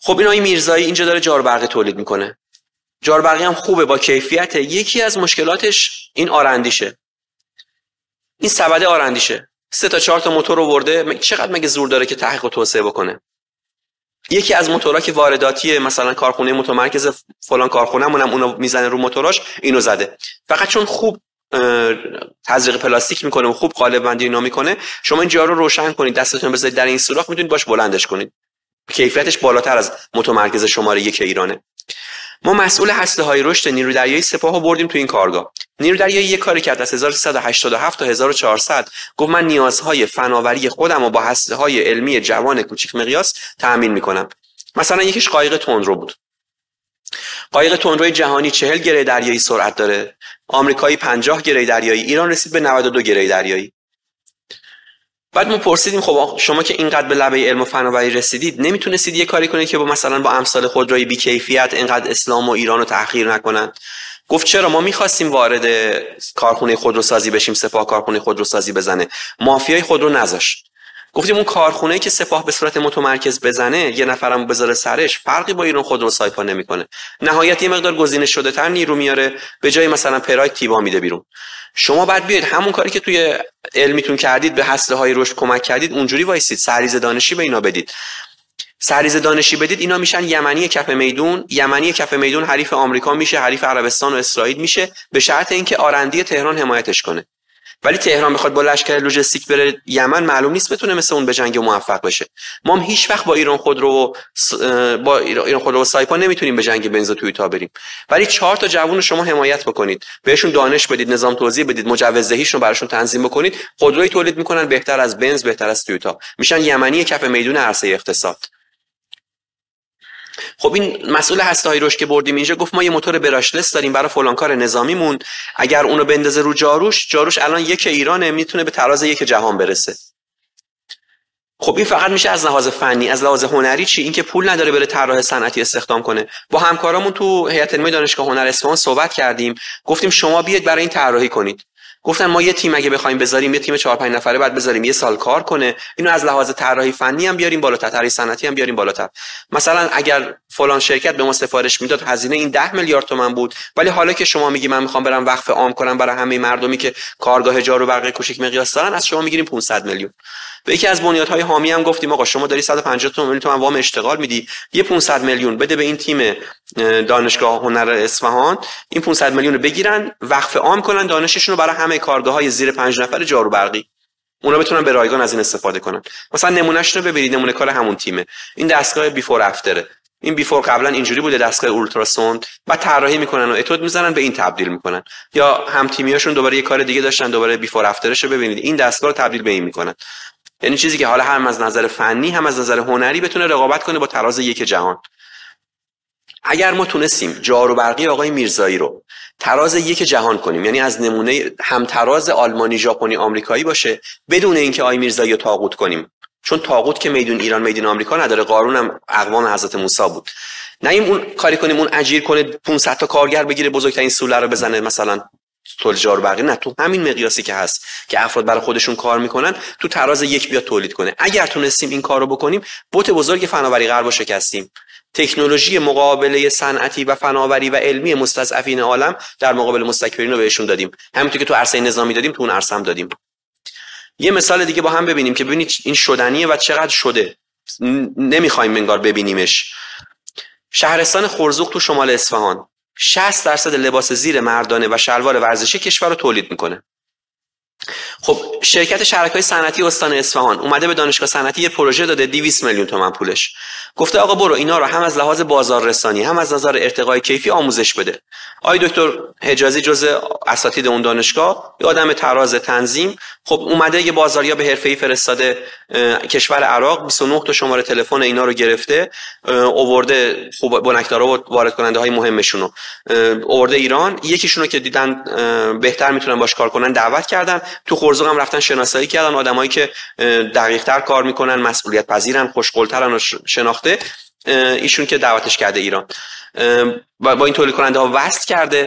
Speaker 1: خب این آقای میرزایی اینجا داره جاروبرقی تولید میکنه. جاروبرقی هم خوبه، با کیفیت. یکی از مشکلاتش این آرندیشه، این سبد آرندیشه. سه تا چهار تا موتور آورده، چقدر مگه زور داره که تحقیق و توسعه بکنه؟ یکی از موتورها که وارداتیه، مثلا کارخونه متمرکز فلان کارخونه‌مون هم اونو میزنه رو موتوراش، اینو زده. فقط چون خوب تزریق پلاستیک میکنه و خوب قالب بندی اینا میکنه، شما این جارو رو روشن کنید، دستتون بذارید در این سوراخ، میتونید باش بلندش کنید. کیفیتش بالاتر از متمرکز شماره یک ایرانه. ما مسئول هسته‌های رشد نیروی دریایی سپاهو بردیم تو این کارگاه. نیروی دریایی یه کاری کرد از هزار و سیصد و هشتاد و هفت تا هزار و چهارصد، گفت من نیازهای فناوری خودم رو با هسته‌های علمی جوان کوچیک مقیاس تأمین میکنم. مثلا یکیش قایق تندرو بود. قایق تندروی جهانی چهل گره دریایی سرعت داره، آمریکایی پنجاه گره دریایی، ایران رسید به نود و دو گره دریایی. بعد ما پرسیدیم خب شما که اینقدر به لبه علم و فناوری رسیدید، نمیتونستید یه کاری کنید که با مثلا با امثال خودروی بی کیفیت اینقدر اسلام و ایران رو تحقیر نکنن؟ گفت چرا، ما میخواستیم وارد کارخونه خودروسازی بشیم، سپاه کارخونه خودروسازی بزنه، مافیای خودرو نذاشت. گفتیم اون کارخونه‌ای که سپاه به صورت متمرکز بزنه، یه نفرم بذاره سرش، فرقی با ایران خودرو سایپا نمیکنه. نهایت یه مقدار گزینش شده تر نیرو میاره، به جای مثلا پراید تیوا میده بیرون. شما بعد بیاید همون کاری که توی علمیتون کردید، به هسته‌های رشد کمک کردید، اونجوری وایسید سرریز دانشی به اینا بدید. سرریز دانشی بدید، اینا میشن یمنی کف میدون. یمنی کف میدون حریف آمریکا میشه، حریف عربستان و اسرائیل میشه، به شرط اینکه آرندی تهران حمایتش کنه. ولی تهران بخواد با لشکر لوجستیک بره یمن، معلوم نیست بتونه مثل اون به جنگ موفق بشه. ما هم هیچ وقت با ایران خودرو و با ایران خودرو و سایپا نمیتونیم به جنگ بنز و تویوتا بریم. ولی چهار تا جوون شما حمایت بکنید، بهشون دانش بدید، نظام توزیع بدید، مجوزدهیشون رو براشون تنظیم بکنید، خودروی تولید میکنن بهتر از بنز، بهتر از تویوتا، میشن یمنی کف میدون عرصه اقتصاد. خب این مسئول هسته‌های رشد که بردیم اینجا گفت ما یه موتور براشلس داریم برای فلان کار نظامیمون، اگر اونو بندازه رو جاروش، جاروش الان یک ایرانه، میتونه به تراز یک جهان برسه. خب این فقط میشه از لحاظ فنی. از لحاظ هنری چی؟ این که پول نداره بره طراح صنعتی استخدام کنه. با همکارامون تو هیئت علمی دانشگاه هنر اصفهان صحبت کردیم، گفتیم شما بیاید برای این طراحی کنید. گفتن ما یه تیم اگه بخوایم بذاریم، یه تیم چهار پنج نفره بعد بذاریم یه سال کار کنه، اینو از لحاظ طراحی فنی هم بیاریم بالاتر، طراحی صنعتی هم بیاریم بالاتر. مثلا اگر فلان شرکت به ما سفارش میداد، هزینه این ده میلیارد تومان بود، ولی حالا که شما میگی من میخوام برم وقف عام کنم برای همه مردمی که کارگاه جاروبرقی کوچیک مقیاس دارن، از شما میگیریم پانصد میلیون. به یکی از بنیادهای حامی هم گفتیم آقا شما داری صد و پنجاه میلیون تومان وام اشتغال میدی، یه پانصد میلیون بده به این تیم دانشگاه هنر اصفهان، این پانصد میلیون رو بگیرن وقف عام کنن دانششون رو برای همه کارگاه‌های زیر پنج نفر جاروبرقی، اونا بتونن به رایگان از این استفاده کنن. مثلا نمونهش رو ببینید، نمونه کار همون تیمه. این دستگاه بیفور افتره. این بیفور قبلا اینجوری بوده، دستگاه اولتراسوند، بعد طراحی میکنن و اتود میزنن به این تبدیل میکنن. یا هم تیمیاشون دوباره یه کار دیگه داشتن، دوباره بیفور افترش رو ببینید، این دستگاه رو تبدیل به این میکنن. یعنی چیزی که حالا هم از نظر فنی هم از نظر هنری بتونه رقابت کنه با تراز یک جهان. اگر ما تونستیم جاروبرقی آقای میرزایی رو تراز یک جهان کنیم، یعنی از نمونه هم تراز آلمانی، ژاپنی، آمریکایی باشه، بدون اینکه آقای میرزایی رو طاغوت کنیم، چون طاغوت که میدون ایران میدون آمریکا نداره، قارون هم اقوام حضرت موسی بود. نه این اون کاری کنیم اون اجیر کنه پانصد تا کارگر بگیره بزرگترین سوله رو بزنه مثلا تولید جاروبرقی، نه، تو همین مقیاسی که هست که افراد برای خودشون کار میکنن تو تراز یک بیاد تولید کنه. اگر تونستیم این کارو بکنیم، بت بزرگ فناوری غرب رو شکستیم. تکنولوژی مقابله صنعتی و فناوری و علمی مستضعفین عالم در مقابل مستکبرین رو بهشون دادیم، همونطور که تو عرصه نظامی دادیم تو اون عرصه هم دادیم. یه مثال دیگه با هم ببینیم که ببینید این شدنیه و چقدر شده، نمیخوایم انگار ببینیمش. شهرستان خرزوق تو شمال اصفهان شصت درصد لباس زیر مردانه و شلوار ورزشی کشور رو تولید میکنه. خب شرکت شرکای صنعتی استان اصفهان اومده به دانشگاه صنعتی یه پروژه داده دویست میلیون تومان پولش، گفته آقا برو اینا رو هم از لحاظ بازار رسانی هم از نظر ارتقای کیفی آموزش بده. آقای دکتر حجازی جزء اساتید اون دانشگاه، یه آدم تراز تنظیم، خب اومده یه بازاریاب حرفه‌ای فرستاده کشور عراق، بیست و نه تا شماره تلفن اینا رو گرفته آورده، خوب بنکدارا و وارد کننده های مهمشون رو آورده ایران، یکیشون رو که دیدن بهتر میتونن باش کار کنن دعوت کردن، تو خرزوق هم رفتن شناسایی کردن، آدمایی که دقیق‌تر کار میکنن، مسئولیت پذیرن، خوشقول‌ترن و شناخته، ایشون که دعوتش کرده ایران با این تولید کننده ها وصل کرده.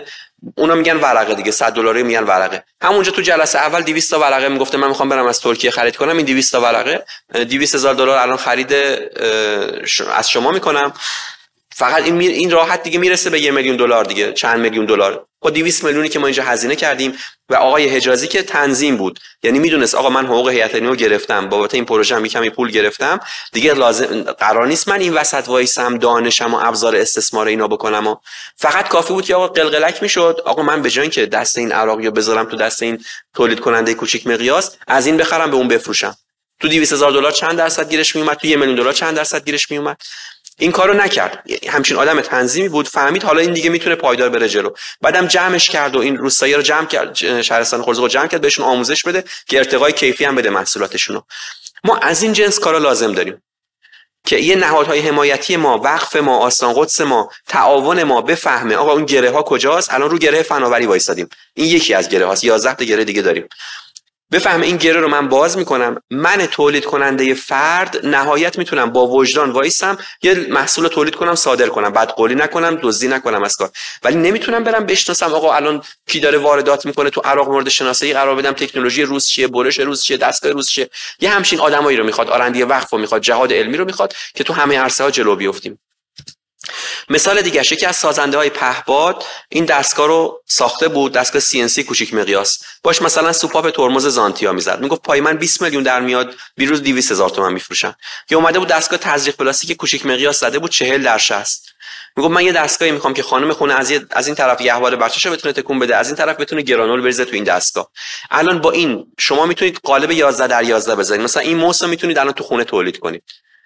Speaker 1: اونا میگن ورقه دیگه، صد دلاری میگن ورقه. همونجا تو جلسه اول دویست تا ورقه میگفته من میخوام برم از ترکیه خرید کنم، این دویست تا ورقه دویست هزار دلار الان خرید از شما میکنم. فقط این میر این راحت دیگه میرسه به یه میلیون دلار دیگه، چند میلیون دلار با دویست میلیونی که ما اینجا هزینه کردیم. و آقای حجازی که تنظیم بود، یعنی میدونست آقا من حقوق هیئت علمی رو گرفتم، بابت این پروژه هم کمی پول گرفتم دیگه، لازم قرار نیست من این وسط وایسم دانشم و ابزار استثمار اینا بکنم. و فقط کافی بود که آقا قلقلک میشد، آقا من به جای اینکه دست این عراقیو بذارم تو دست این تولید کننده کوچیک مقیاس، از این بخرم به اون بفروشم. تو دویست هزار دلار چند درصد گیرش میومد، تو یک میلیون دلار چند درصد گیرش میومد. این کارو نکرد. همچین آدم تنظیمی بود، فهمید حالا این دیگه میتونه پایدار بره جلو. بعدم جمعش کرد و این روستایی رو جمع کرد، شهرستان خرزق رو جمع کرد، بهشون آموزش بده که ارتقای کیفی هم بده محصولاتشون رو. ما از این جنس کارا لازم داریم که یه نهادهای حمایتی ما، وقف ما، آستان قدس ما، تعاون ما بفهمه آقا اون گره ها کجاست. الان رو گره فناوری وایسادیم، این یکی از گره هاست، یازده تا گره دیگه داریم. بفهمه این گره رو من باز میکنم، من تولید کننده فرد نهایت میتونم با وجدان وایسم یه محصول تولید کنم، صادر کنم، بعد قولی نکنم، دزدی نکنم از کار. ولی نمیتونم برم بشناسم آقا الان کی داره واردات میکنه، تو عراق مورد شناسایی قرار بدم، تکنولوژی روس چیه، برش روس چیه، دستگاه روس چیه. یه همچین آدمایی رو میخواد، آرندی وقف رو میخواد، جهاد علمی رو میخواد که تو همه عرصه ها جلو بیافتیم. مثال دیگه یکی از سازنده های پهپاد این دستگاه رو ساخته بود، دستگاه سی ان سی کوچیک مقیاس، باش مثلا سوپاپ ترمز زانتیا میزد، میگفت پای من بیست میلیون در میاد، بیروز دویست هزار تومان میفروشم. یا اومده بود دستگاه تزریق پلاستیک کوچیک مقیاس زده بود چهل در شصت، میگفت من یه دستگاهی میخوام که خانم خونه از از این طرف گهواره بچه‌شو بتونه تکون بده، از این طرف بتونه گرانول بریزه تو این دستگاه. الان با این شما میتونید قالب یازده در یازده بزنید، مثلا این موس رو میتونید الان تو خونه تولید کنید.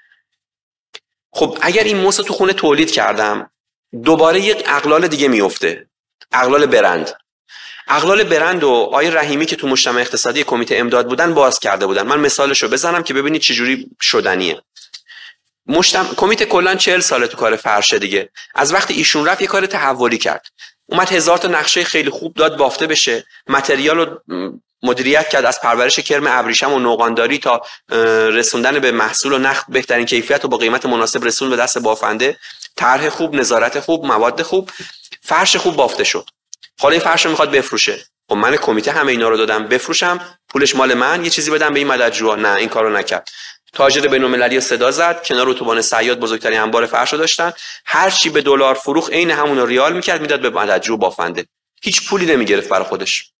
Speaker 1: خب اگر این موس تو خونه تولید کردم، دوباره یک اقلال دیگه میفته، اقلال برند. اقلال برند و آقای رحیمی که تو مجتمع اقتصادی کمیته امداد بودن باز کرده بودن. من مثالشو بزنم که ببینید چجوری شدنیه. مجتمع کمیته کلا چهل ساله تو کار فرشه دیگه. از وقتی ایشون رفت یه کار تحولی کرد. اومد هزار تا نقشه خیلی خوب داد بافته بشه، متریال رو مدیریت کرد، از پرورش کرم ابریشم و نوغانداری تا رسوندن به محصول و نخ بهترین کیفیت و با قیمت مناسب رسون به دست بافنده، طرح خوب، نظارت خوب، مواد خوب، فرش خوب بافته شد. حالا این فرش رو میخواد بفروشه. خب من کمیته همه اینا رو دادم بفروشم، پولش مال من، یه چیزی بدم به این مددجوها. نه، این کارو نکرد. تاجر بین‌المللی رو صدا زد، کنار اتوبان صیاد بزرگترین انبار فرش رو داشتن، هر چی به دلار فروخت عین همون رو ریال میکرد میداد به مددجو بافنده، هیچ پولی نمیگرفت برای خودش.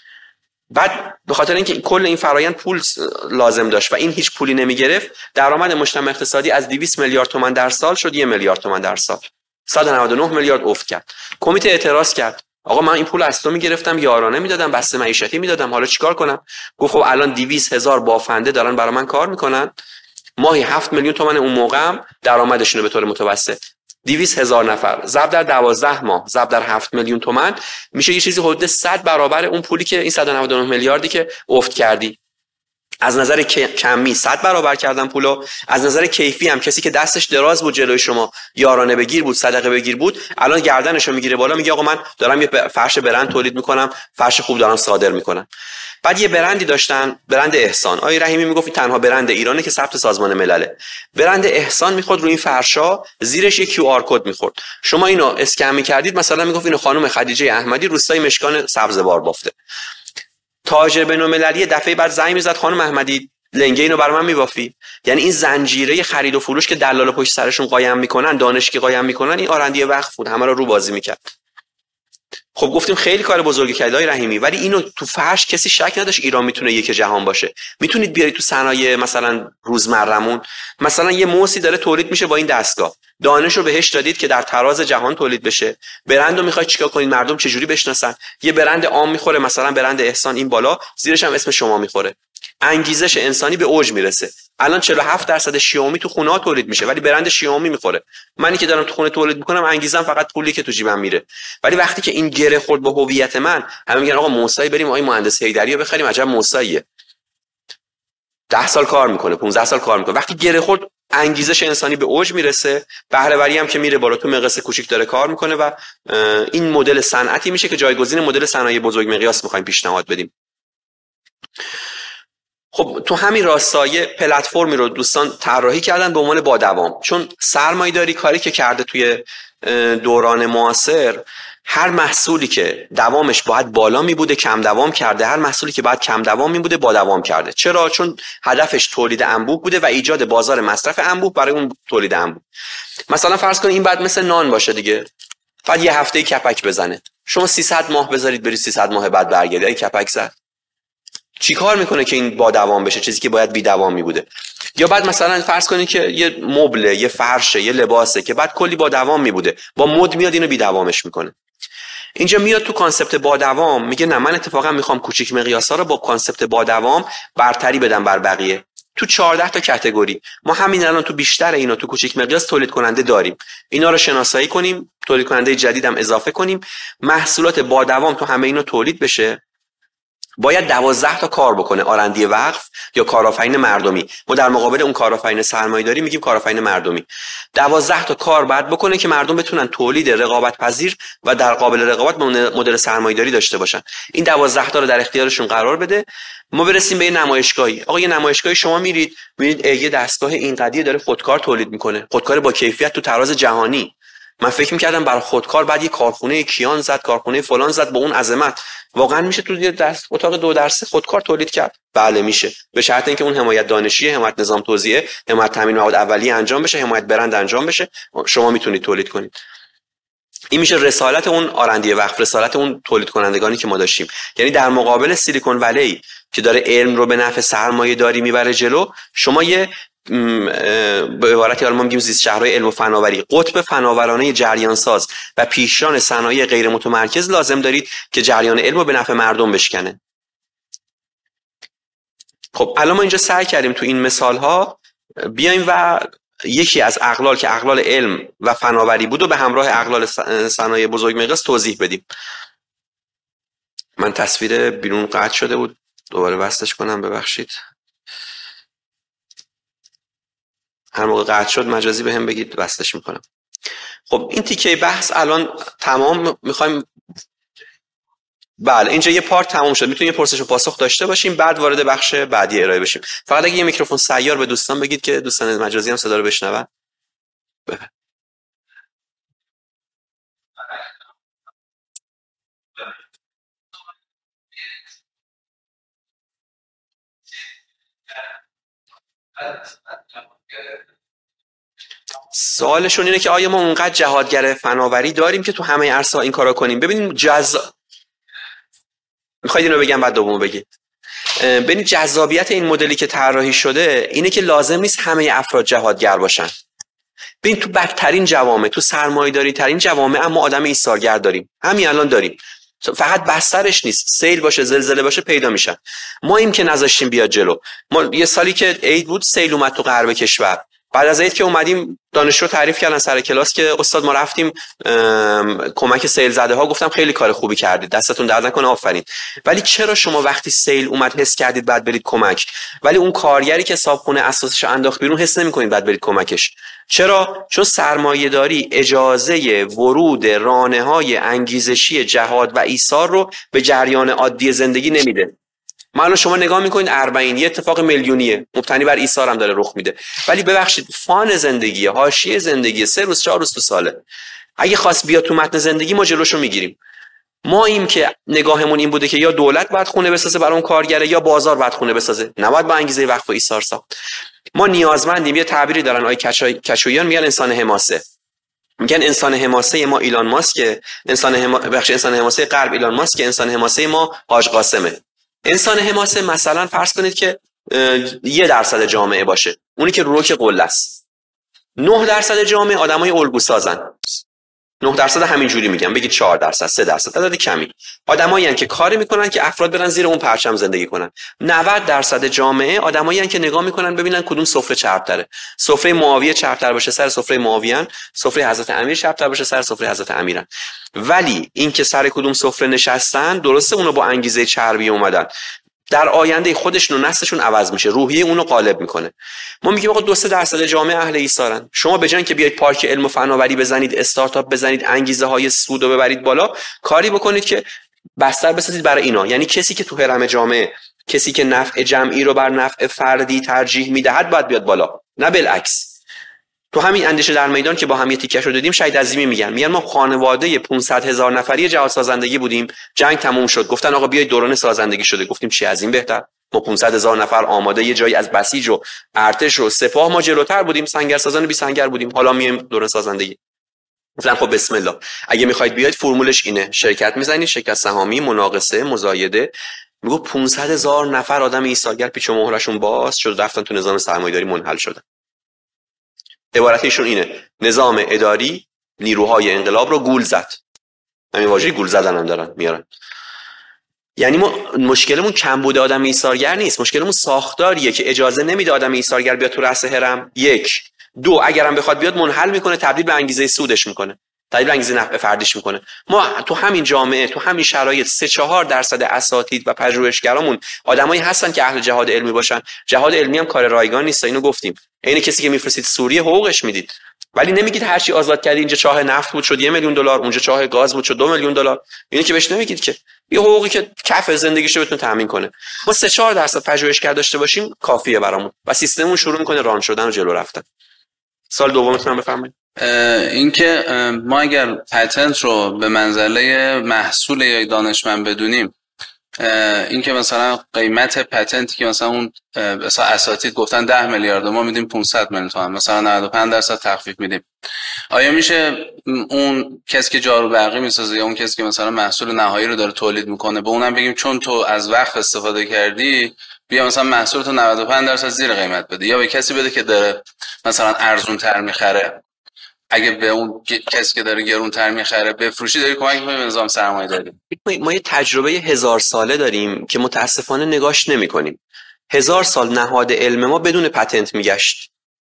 Speaker 1: بعد به خاطر اینکه کل این فرایند پول لازم داشت و این هیچ پولی نمیگرفت، درآمد مجتمع اقتصادی از دویست میلیارد تومان در سال شد یک میلیارد تومان در سال، صد و نود و نه میلیارد افت کرد. کمیته اعتراض کرد، آقا من این پول از تو میگرفتم، یارانه میدادم، بسته معیشتی میدادم، حالا چیکار کنم؟ گفت خب الان دویست هزار بافنده دارن برای من کار میکنن، ماهی هفت میلیون تومان اون موقع هم درآمدشونه به طور متوسط، دویست هزار نفر ضرب در دوازده ماه ضرب در هفت میلیون تومان میشه یه چیزی حدود صد برابر اون پولی که این صد و نود و نه میلیاردی که افت کردی. از نظر کمی صد برابر کردن پولو، از نظر کیفی هم کسی که دستش دراز بود جلوی شما، یارانه بگیر بود، صدقه بگیر بود، الان گردنشو میگیره بالا میگه آقا من دارم یه فرش برند تولید میکنم، فرش خوب دارم صادر میکنم. بعد یه برندی داشتن، برند احسان. آقای رحیمی میگفت تنها برند ایرانه که ثبت سازمان ملله. برند احسان میخواد روی این فرشا زیرش یه کیو آر کد میخورد. شما اینو اسکن میکردید، مثلا میگفت اینو خانم خدیجه احمدی روستای مشکان سبزوار بافته. تاجر بین‌المللی دفعه بعد زنگ میزد خانم احمدی لنگه اینو برای من میبافی. یعنی این زنجیره خرید و فروش که دلال پشت سرشون قایم میکنن، دانشگاه قایم میکنن، این آرندی وقف بود، همه رو رو بازی میکرد. خب گفتیم خیلی کار بزرگی کرد آقای رحیمی، ولی اینو تو فرش کسی شک نداشت ایران میتونه یک جهان باشه. میتونید بیارید تو صنایع مثلا روزمرمون، مثلا یه موسی داره تولید میشه با این دستگاه، دانشو بهش دادید که در تراز جهان تولید بشه، برندو میخواید چیکار کنید مردم چجوری بشناسن؟ یه برند عام میخوره، مثلا برند احسان این بالا، زیرش هم اسم شما میخوره، انگیزش انسانی به اوج میرسه. الان چهل و هفت درصد شیائومی تو خونه ها تولید میشه ولی برند شیائومی میخوره. منی که دارم تو خونه تولید میکنم انگیزم فقط پولی که تو جیبم میره. ولی وقتی که این گره خورد با هویت من، همه میگن آقا موسایی بریم آقای مهندس حیدری رو بخریم، عجب موساییه، ده سال کار میکنه، پانزده سال کار میکنه. وقتی گره خورد انگیزش انسانی به اوج میرسه، بهره وری هم که میره بالا، تو مقیاس کوچیک داره کار میکنه و این مدل صنعتی میشه که جایگزین مدل صنایع بزرگ مقیاس میخوایم پیشنهاد بدیم. خب تو همین راستای پلتفرمی رو دوستان طراحی کردن به عنوان با دوام، چون سرمایه‌داری کاری که کرده توی دوران معاصر، هر محصولی که دوامش باید بالا می بوده کم دوام کرده، هر محصولی که باید کم دوام می بوده با دوام کرده. چرا؟ چون هدفش تولید انبوه بوده و ایجاد بازار مصرف انبوه برای اون تولید انبوه. مثلا فرض کنید این بعد مثل نان باشه دیگه، بعد یه هفته کپک بزنه، شما سیصد ماه بذارید برید سیصد ماه بعد برگردید این کپک زد، چی کار میکنه که این با دوام بشه، چیزی که باید بی دوام می بوده؟ یا بعد مثلا فرض کنید که یه مبله، یه فرشه، یه لباسه که بعد کلی با دوام می بوده، با مد میاد اینو بی دوامش میکنه. اینجا میاد تو کانسپت با دوام میگه نه، من اتفاقا میخوام کوچیک مقیاسا رو با کانسپت با دوام برتری بدم بر بقیه. تو چهارده تا کاتگوری ما همین الان تو بیشتر اینا تو کوچیک مقیاس تولید کننده داریم، اینا رو شناسایی کنیم، تولید کننده جدید هم اضافه کنیم، محصولات با دوام تو همه اینا تولید بشه. باید دوازده تا کار بکنه، آرندی وقف یا کارآفرین مردمی. ما در مقابل اون کارآفرین سرمایه‌داری میگیم کارآفرین مردمی. دوازده تا کار باید بکنه که مردم بتونن تولید رقابت پذیر و در قابل رقابت با مدل سرمایه‌داری داشته باشن. این دوازده تا رو در اختیارشون قرار بده. ما برسیم به یه نمایشگاهی. آقا یه نمایشگاهی شما میرید میبینید یه دستگاه این قضیه داره خودکار تولید میکنه، خودکار با کیفیت تو تراز جهانی. من فکر می‌کردم برای خودکار بعد یه کارخونه کیان زد، کارخونه فلان زد با اون عظمت. واقعا میشه تو یه دست اتاق دو درسه خودکار تولید کرد؟ بله میشه، به شرط اینکه اون حمایت دانشی، حمایت نظام توزیع، حمایت تامین مواد اولیه انجام بشه، حمایت برند انجام بشه، شما میتونید تولید کنید. این میشه رسالت اون آرندی وقف، رسالت اون تولید کنندگانی که ما داشتیم. یعنی در مقابل سیلیکون ولی که داره علم رو به نفع سرمایه‌داری میبره جلو، شما یه به عبارتی حالا ما میگیم زیست شهرهای علم و فناوری، قطب فناورانه جریان ساز و پیشران صنایع غیر متمرکز لازم دارید که جریان علم رو به نفع مردم بشکنه. خب الان ما اینجا سعی کردیم تو این مثال ها بیایم و یکی از اقلال که اقلال علم و فناوری بود و به همراه اقلال صنایع بزرگ مقیاس توضیح بدیم. من تصویر بیرون قطع شده بود، دوباره وصلش کنم، ببخشید. هر موقع قطع شد مجازی به هم بگید وصلش میکنم. خب این تیکه بحث الان تمام. میخوایم بله اینجا یه پارت تمام شد، میتونیم یه پرسش و پاسخ داشته باشیم، بعد وارد بخش بعدی ارائه بشیم. فقط اگه یه میکروفون سیار به دوستان بگید که دوستان مجازی هم صدا رو بشنون. سوالشون اینه که آیا ما اونقدر جهادگر فناوری داریم که تو همه عرصه‌ها این کارا کنیم؟ ببینیم جز میخواید اینو بگم بعد دومو بگید. ببینید جذابیت این مدلی که طراحی شده اینه که لازم نیست همه افراد جهادگر باشن. ببین تو بدترین جوامع، تو سرمایه‌داری ترین جوامع اما آدم ایثارگر داریم. همین الان داریم. فقط بسترش نیست، سیل باشه، زلزله باشه پیدا میشن. ما این که نذاشتیم بیاد جلو. ما یه سالی که عید بود سیل اومد تو غرب کشور. بعد از عید که اومدیم دانشجو تعریف کردن سر کلاس که استاد ما رفتیم کمک سیل زده ها، گفتم خیلی کار خوبی کردید، دستتون درد نکنه، آفرین. ولی چرا شما وقتی سیل اومد حس کردید بعد برید کمک، ولی اون کارگری که صابخونه اساسش انداخت بیرون حس نمی‌کنید بعد برید کمکش؟ چرا؟ چون سرمایه‌داری اجازه ورود رانه‌های انگیزشی جهاد و ایثار رو به جریان عادی زندگی نمیده. معلومه شما نگاه میکنید اربعین یه اتفاق میلیونیه مبتنی بر ایثار هم داره رخ میده، ولی ببخشید فان زندگی، حاشیه زندگی، سه روز چهار روز تو ساله، اگه خواست بیاد تو متن زندگی ما جلوشو میگیریم. ما این که نگاهمون این بوده که یا دولت باید خونه بسازه برای اون کارگره یا بازار باید خونه بسازه، نباید با انگیزه وقف و ایثار ساخت. ما نیازمندیم. یه تعبیری دارن آقای کشویان میگن انسان حماسه. میگن انسان حماسه ما ایلان ماسک، انسان حما... بخش انسان حماسه غرب ایلان ماسک، انسان حماسه ما حاج قاسمه. انسان حماسه مثلا فرض کنید که یه درصد جامعه باشه، اونی که روک قله است. نه درصد جامعه آدمای الگو سازن. نه درصد همینجوری میگم، بگید چهار درصد، سه درصد، تعداد کمی. آدمایی هستن که کاری میکنن که افراد برن زیر اون پرچم زندگی کنن. نود درصد جامعه آدمایی هستن که نگاه میکنن ببینن کدوم سفره چرب‌تره. سفره معاویه چرب‌تر باشه سر سفره معاویه‌ان، سفره حضرت امیر چرب‌تر باشه سر سفره حضرت امیرن. ولی این که سر کدوم سفره نشستن، درسته اونو با انگیزه چربی اومدن، در آینده خودشون و نسلشون عوض میشه، روحیه اونو غالب میکنه. ما میگیم آقا دو سه درصد جامعه اهل ایثارن. شما به جای اینکه بیاید پارک علم و فناوری بزنید، استارتاپ بزنید، انگیزه های سود رو ببرید بالا، کاری بکنید که بستر بسازید برای اینا. یعنی کسی که تو هرم جامعه، کسی که نفع جمعی رو بر نفع فردی ترجیح میدهد باید بیاد بالا، نه بالعکس. تو همین اندیشه در میدان که با هم یه تیکش رو دادیم، شهید عظیمی میگن میگن ما خانواده پانصد هزار نفری جهاد سازندگی بودیم، جنگ تموم شد، گفتن آقا بیاید دوران سازندگی شده. گفتیم چی از این بهتر؟ ما پانصد هزار نفر آماده یه جایی از بسیج و ارتش و سپاه، ما جلوتر بودیم، سنگرسازان بی سنگر بودیم، حالا میایم دوران سازندگی. گفتن خب بسم الله، اگه میخواید بیاید فرمولش اینه، شرکت میزنید، شرکت سهامی، مناقصه، مزایده. میگه پانصد هزار نفر آدم ایثارگر پیچ و مهرشون باز شد، رفتن تو نظام سرمایه‌داری منحل شدن. عبارتشون اینه: نظام اداری نیروهای انقلاب رو گول زد. همین واژه گول زدن هم دارن میارن. یعنی ما مشکلمون کمبود آدم ایثارگر نیست، مشکلمون ساختاریه که اجازه نمیده آدم ایثارگر بیاد تو رأس هرم. یک. دو، اگرم بخواد بیاد منحل میکنه، تبدیل به انگیزه سودش میکنه، تبدیل به انگیزه نفع فردیش میکنه. ما تو همین جامعه، تو همین شرایط، سه چهار درصد اساتید و پژوهشگرامون آدمایی هستن که اهل جهاد علمی باشن. جهاد علمی هم کار رایگان نیست، اینو گفتیم. عین کسی که میفرستید سوریه حقوقش میدید، ولی نمیگید هر چی آزاد کردی، اینجا چاه نفت بود شد یک میلیون دلار، اونجا چاه گاز بود شد دو میلیون دلار. اینو که بهش نمیگید که یه حقوقی که کف زندگیشو بتونه تامین کنه. ما سه چهار درصد پژوهشگر داشته باشیم کافیه برامون و سیستممون شروع میکنه ران شدن و جلو رفتن. سال دومتون هم بفرمایید.
Speaker 2: این که ما اگر پتنت رو به منزله محصول یا دانشمند بدونیم، این که مثلا قیمت پتنتی که مثلا اون مثلا اساتید گفتن ده میلیارد، ما میدیم پانصد میلیون تومان، مثلا نود و پنج درصد تخفیف میدیم، آیا میشه اون کسی که جارو برقی میسازه یا اون کسی که مثلا محصول نهایی رو داره تولید میکنه به اونم بگیم چون تو از وقت استفاده کردی بیا مثلا محصول تو نود و پنج درصد زیر قیمت بده، یا به کسی بده که داره مثلا ارزون تر میخره، اگه به اون کسی که داره گرون تر میخره بفروشی، داری کمک می‌کنی به نظام سرمایه‌داری.
Speaker 1: ما یه تجربه هزار ساله داریم که متاسفانه نگاش نمی‌کنیم. هزار سال نهاد علم ما بدون پتنت میگشت.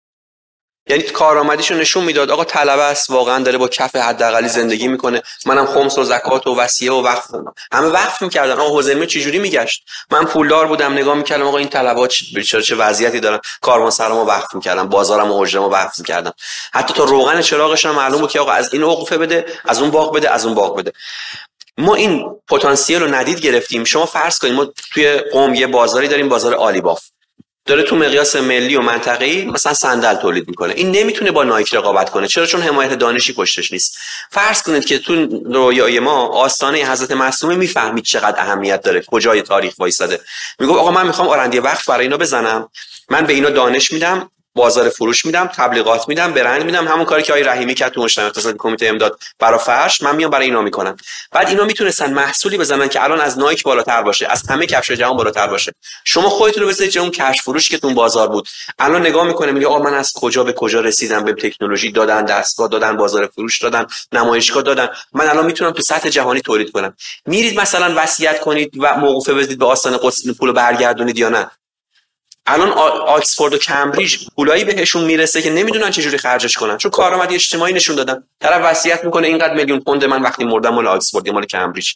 Speaker 1: یعنی کارآمدیشو نشون میداد آقا طلبه است، واقعا داره با کف حداقلی زندگی میکنه، منم خمس و زکات و وصیه و وقف همه وقف میکردن. آقا حوزه چه جوری میگشت؟ من پولدار بودم نگاه میکردم آقا این طلبه چه چه وضعیتی دارن، کاروانسرامو وقف میکردم، بازارمو و حجرمو وقف میکردم، حتی تا روغن چراغش هم معلوم بود که آقا از این اوقفه بده، از اون باغ بده، از اون باغ بده. ما این پتانسیل رو ندید گرفتیم. شما فرض کنید ما توی قم یه بازاری داریم، بازار آلیباف، داره تو مقیاس ملی و منطقه‌ای مثلا صندل تولید میکنه. این نمیتونه با نایک رقابت کنه. چرا؟ چون حمایت دانشی پشتش نیست. فرض کنید که تو رویای ما آستانه حضرت معصومه میفهمید چقدر اهمیت داره، کجای تاریخ وایساده. میگه آقا من میخوام آرندی وقت برای اینا بزنم، من به اینا دانش میدم، بازار فروش میدم، تبلیغات میدم، برند میدم، همون کاری که آقای رحیمی کرد تو مجتمع اقتصادی کمیته امداد برای فرش، من میام برای اینا میکنم. بعد اینا میتونستن محصولی بزنن که الان از نایک بالاتر باشه، از همه کفش جهان بالاتر باشه. شما خودتون رو بذارید اون کفش فروش که تو بازار بود، الان نگاه میکنه میگه آقا من از کجا به کجا رسیدم، به تکنولوژی دادن، دستگاه دادن، بازار فروش دادن، نمایشگاه دادن، من الان میتونم تو سطح جهانی تولید کنم. میرید مثلا وصیت کنید و موقوفه بزنید به آستانه قدس پولو برگردونید یا نه؟ الان آکسفورد و کمبریج پولایی بهشون میرسه که نمیدونن چه جوری خرجش کنن، چون کارآمدی اجتماعی نشون دادن. طرف وصیت میکنه اینقدر میلیون پوند من وقتی مردم مال آکسفورد یا مال کمبریج.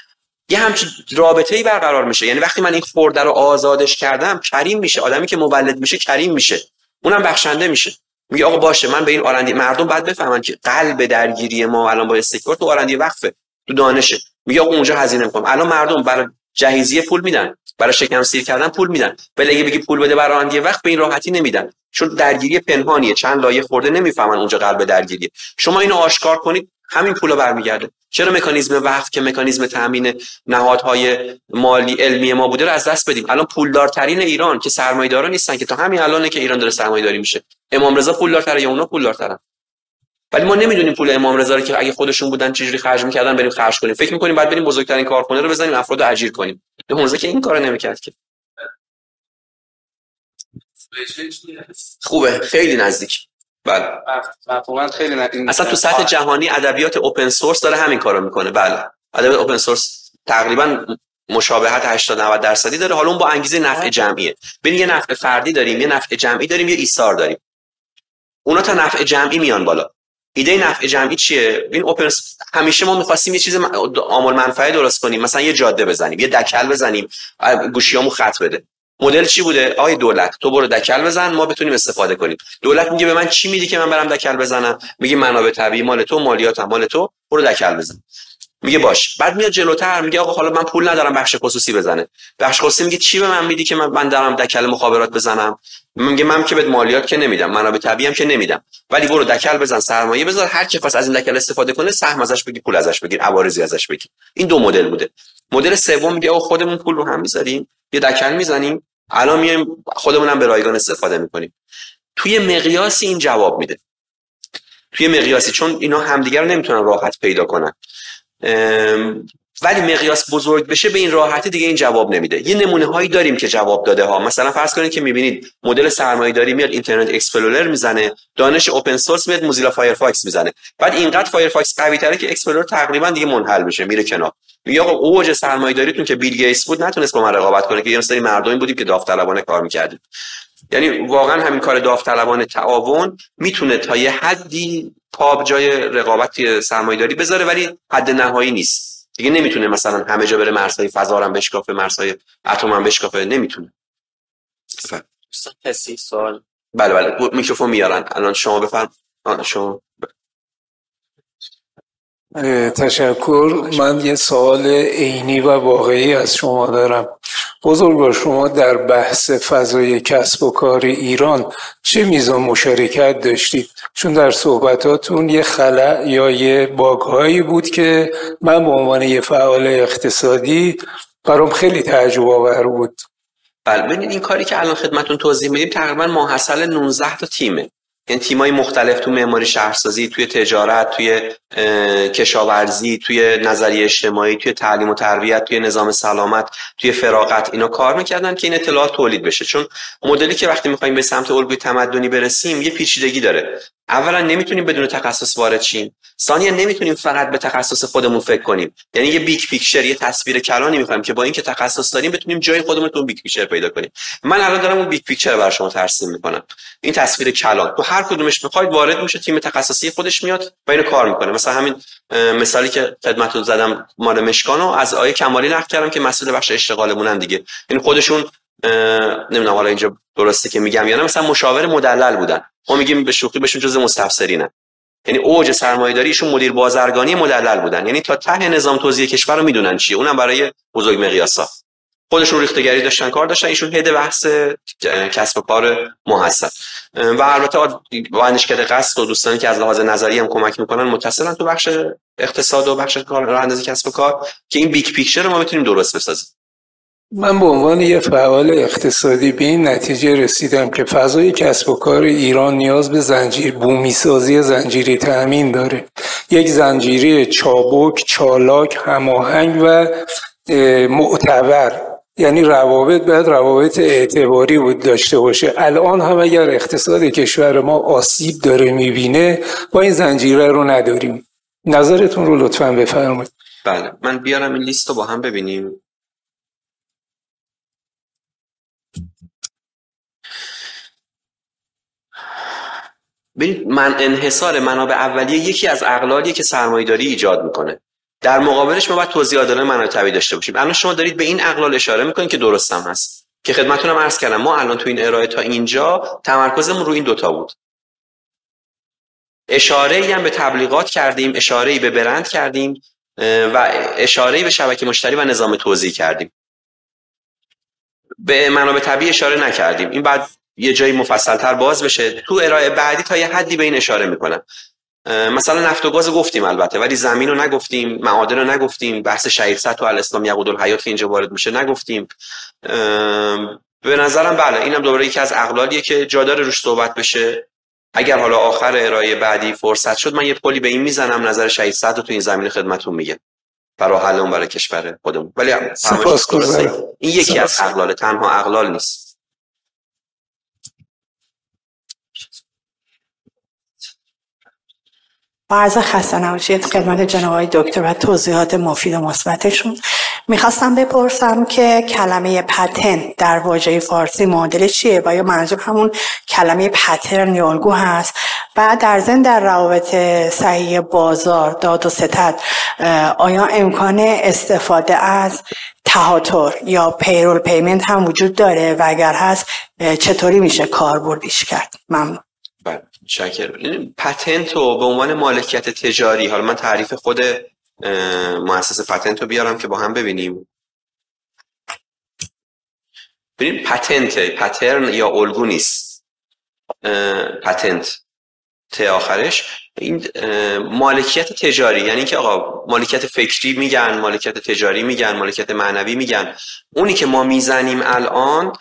Speaker 1: یه همچین رابطه‌ای برقرار میشه. یعنی وقتی من این خورده رو آزادش کردم، کریم میشه. آدمی که مولد میشه کریم میشه، اونم بخشنده میشه. میگه آقا باشه من به این آرندی، مردم بعد بفهمن که قلب درگیری ما الان با استکبار تو آرندی وقفه، تو دانشه. میگه آقا اونجا هزینه میکنم. الان مردم برای جهیزیه پول میدن، برای شکم سیر کردن پول میدن، ولی اگه بگی پول بده برای آرندی وقت به این راحتی نمیدن، چون درگیری پنهانیه، چند لایه خورده نمیفهمن اونجا قلب درگیریه. شما اینو آشکار کنید همین پولا برمیگرده. چرا مکانیزم وقف که مکانیزم تامین نهادهای مالی علمی ما بوده رو از دست بدیم؟ الان پولدارترین ایران که سرمایه‌دارا نیستن که تا همین الانه که ایران داره سرمایه‌داری میشه. امام رضا پولدارتره یا اونا پولدارترن؟ ولی ما نمیدونیم پول امام رضا رو که اگه خودشون بودن چجوری خرج می‌کردن بریم خرج کنیم. فکر می‌کنیم بعد بریم بزرگترین کارخونه رو بزنیم افراد رو اجیر کنیم. حوزه که این کارو نمی‌کرد که. خوبه، خیلی نزدیک. بله.
Speaker 2: مفهوماً خیلی نزدیک.
Speaker 1: اصلا تو سطح جهانی ادبیات اوپن سورس داره همین کارو میکنه. بله. ادبیات اوپن سورس تقریبا مشابهت هشتاد نود درصدی داره. حالا اون با انگیزه نفع جمعیه. ببین یه نفع فردی داریم، یه نفع جمعی داریم، یه ایثار داریم. اونا تا نفع جمعی میان بالا. ایده نفع جمعی چیه؟ این اوپن همیشه ما می‌خواستیم یه چیز عامل منفعه درست کنیم، مثلا یه جاده بزنیم، یه دکل بزنیم، گوشیامو خط بده. مدل چی بوده؟ آی دولت تو برو دکل بزن ما بتونیم استفاده کنیم. دولت میگه به من چی میدی که من برم دکل بزنم؟ میگه منابع طبیعی مال تو، مالیات مال تو، برو دکل بزن. میگه باش. بعد میاد جلوتر میگه آقا حالا من پول ندارم بخش خصوصی بزنه. بخش خصوصی میگه چی به من میدی که من من دارم دکل مخابرات بزنم؟ میگه من که بهت مالیات که نمیدم، منابع طبیعی هم که نمیدم، ولی برو دکل بزن، سرمایه بذار، هر کی خواست از این دکل استفاده کنه سهم ازش بگیر، پول ازش بگیر، عوارضی ازش بگیر. این دو مدل بوده. مدل سوم میگه آقا خودمون پول رو هم میذاریم، یه دکل میزنیم، الان میایم خودمون هم به رایگان استفاده میکنیم. توی مقیاسی این جواب میده. توی مقیاسی، چون اینا همدیگه رو نمیتونن راحت پیدا کنن، ولی مقیاس بزرگ بشه به این راحتی دیگه این جواب نمیده. یه نمونه هایی داریم که جواب داده ها. مثلا فرض کنید که میبینید مدل سرمایه‌داری میاد اینترنت اکسپلورر میزنه، دانش اوپن سورس میاد موزیلا فایرفاکس میزنه، بعد اینقدر فایرفاکس قوی تره که اکسپلورر تقریبا دیگه منحل میشه، میره کنار. میگه آقا اوج سرمایه‌داریتون که بیل گیتس بود نتونست با من رقابت کنه که یه سری مردمی بودیم که داوطلبانه کار میکردیم. یعنی واقعا همین کار داوطلبانه تعاون میتونه تا یه حدی پا جای رقابت سرمایه‌داری بذاره، ولی حد نهایی نیست. دیگه نمیتونه مثلا همه جا بره، مرزهای فضا رو هم بشکافه، مرزهای اتم هم بشکافه، نمیتونه.
Speaker 3: دوستان کسی سوال؟
Speaker 1: بله بله میکروفون میارن الان، شما بفرم. شما
Speaker 4: تشکر. من یه سوال عینی و واقعی از شما دارم. بزرگوار، شما در بحث فضای کسب و کار ایران چه میزان مشارکت داشتید؟ چون در صحبتاتون یه خلأ یا یه باگ‌هایی بود که من به عنوان یه فعال اقتصادی برام خیلی تعجب آور بود.
Speaker 1: بله ببینید این کاری که الان خدمتتون توضیح میدیم تقریبا ماحصل نوزده تا تیمه. این تیمای مختلف تو معماری شهرسازی، توی تجارت، توی کشاورزی، توی نظریه اجتماعی، توی تعلیم و تربیت، توی نظام سلامت، توی فراغت اینا کار میکردن که این اطلاعات تولید بشه. چون مدلی که وقتی میخوایم به سمت الگوی تمدنی برسیم یه پیچیدگی داره. اولا نمیتونیم بدون تخصص وارد شیم، ثانیا نمیتونیم فقط به تخصص خودمون فکر کنیم. یعنی یه بیگ پیکچر، یه تصویر کلانی میخوایم که با اینکه تخصص داریم بتونیم جای خودمون تو بیگ پیکچر پیدا کنیم. من الان دارم اون بیگ پیکچر برای شما ترسیم میکنم. این تصویر کلان تو هر کدومش بخواید وارد میشه، تیم تخصصی خودش میاد و اینو کار میکنه. مثلا همین مثالی که خدمتتون زدم مال مشکانو از آیه کمالی نقل کردم که مسئول بخش اشتغالمونن دیگه. یعنی خودشون نمیدونم حالا اینجا درسته که میگم یا نه، مثلا مشاور مدلل بودن، ما میگیم به شوخی بهشون جزء مستفسرینن. یعنی اوج سرمایه‌داری ایشون مدیر بازرگانی مدلل بودن، یعنی تا ته نظام توزیع کشور رو میدونن چیه، اونم برای بزرگ مقیاسا. خودشون ریختگری داشتن، کار داشتن، ایشون هد بحث کسب و کار محصل. و البته وانشکده قصد و دوستانی که از لحاظ نظری هم کمک میکنن متصلن تو بخش اقتصاد و بخش کار راه‌اندازی کسب و کار که این بیگ پیکچر رو ما بتونیم درست بسازیم.
Speaker 4: من به عنوان یه فعال اقتصادی به این نتیجه رسیدم که فضای کسب و کار ایران نیاز به زنجیر بومی سازی زنجیری تأمین داره. یک زنجیره چابک، چالاک، هماهنگ و معتبر. یعنی روابط باید روابط اعتباری بود داشته باشه. الان هم اگر اقتصاد کشور ما آسیب داره میبینه، با این زنجیره رو نداریم. نظرتون رو لطفاً بفرمایید.
Speaker 1: بله من بیارم این لیست رو با هم ببینیم. ببینید من انحصار منابع اولیه یکی از اغلالیه که سرمایه‌داری ایجاد میکنه. در مقابلش ما باید توزیع عادلانه منابع طبیعی داشته باشیم. الان شما دارید به این اغلال اشاره میکنید که درست هم هست که خدمتتونم عرض کردم. ما الان تو این ارائه تا اینجا تمرکزمون روی این دوتا بود. اشاره‌ای هم به تبلیغات کردیم، اشاره‌ای به برند کردیم و اشاره‌ای به شبکه مشتری و نظام توزیع کردیم. به منابع طبیعی اشاره نکردیم. این بعد یه جایی مفصل‌تر باز بشه. تو ارائه بعدی تا یه حدی به این اشاره میکنم. مثلا نفت و گاز گفتیم البته، ولی زمین رو نگفتیم، معادن رو نگفتیم، بحث شهیرسط و الاسلام یقود الحیات که اینجا وارد میشه نگفتیم. به نظرم بله اینم دوباره یکی از اغلالیه که جا داره روش صحبت بشه. اگر حالا آخر ارائه بعدی فرصت شد من یه پلی به این میزنم، نظر شهیرسط رو تو این زمینه خدمتتون میگم برای حل اون برای کشور خودمون. ولی این یکی از اغلال، تنها اغلال نیست.
Speaker 5: عرض خسته نباشید خدمت جناب آقای دکتر و توضیحات مفید و مثبتشون. میخواستم بپرسم که کلمه پتنت در واژه فارسی معادل چیه و یا منظور همون کلمه پترن یا الگو هست؟ بعد در ضمن در روابط صحیح بازار داد و ستد آیا امکان استفاده از تهاتر یا پیرول پیمنت هم وجود داره و اگر هست چطوری میشه کاربردیش کرد؟ ممنون.
Speaker 1: بله شکر. پتنت رو به عنوان مالکیت تجاری، حالا من تعریف خود مؤسسه پتنت رو بیارم که با هم ببینیم. ببینید پتنت پترن یا الگو نیست، پتنت ت آخرش این مالکیت تجاری، یعنی که آقا مالکیت فکری میگن، مالکیت تجاری میگن، مالکیت معنوی میگن. اونی که ما میزنیم الان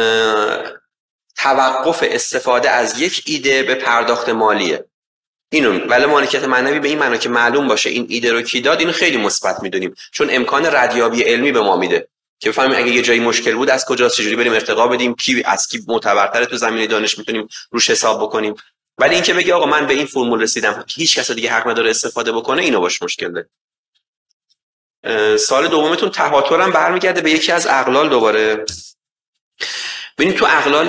Speaker 1: توقف استفاده از یک ایده به پرداخت مالیه. اینو ولی مالکیت معنوی به این معنی که معلوم باشه این ایده رو کی داد، اینو خیلی مثبت میدونیم، چون امکان ردیابی علمی به ما میده که بفهمیم اگه یه جایی مشکل بود از کجاست، چجوری بریم ارتقا بدیم، کی از کی معتبرتره تو زمینه دانش میتونیم روش حساب بکنیم. ولی اینکه بگی آقا من به این فرمول رسیدم هیچ کس دیگه حق نداره استفاده بکنه، اینو باش مشکل داره. سال دومتون تهاترم برمیگرده به یکی از اقلال. دوباره ببینید تو اقلال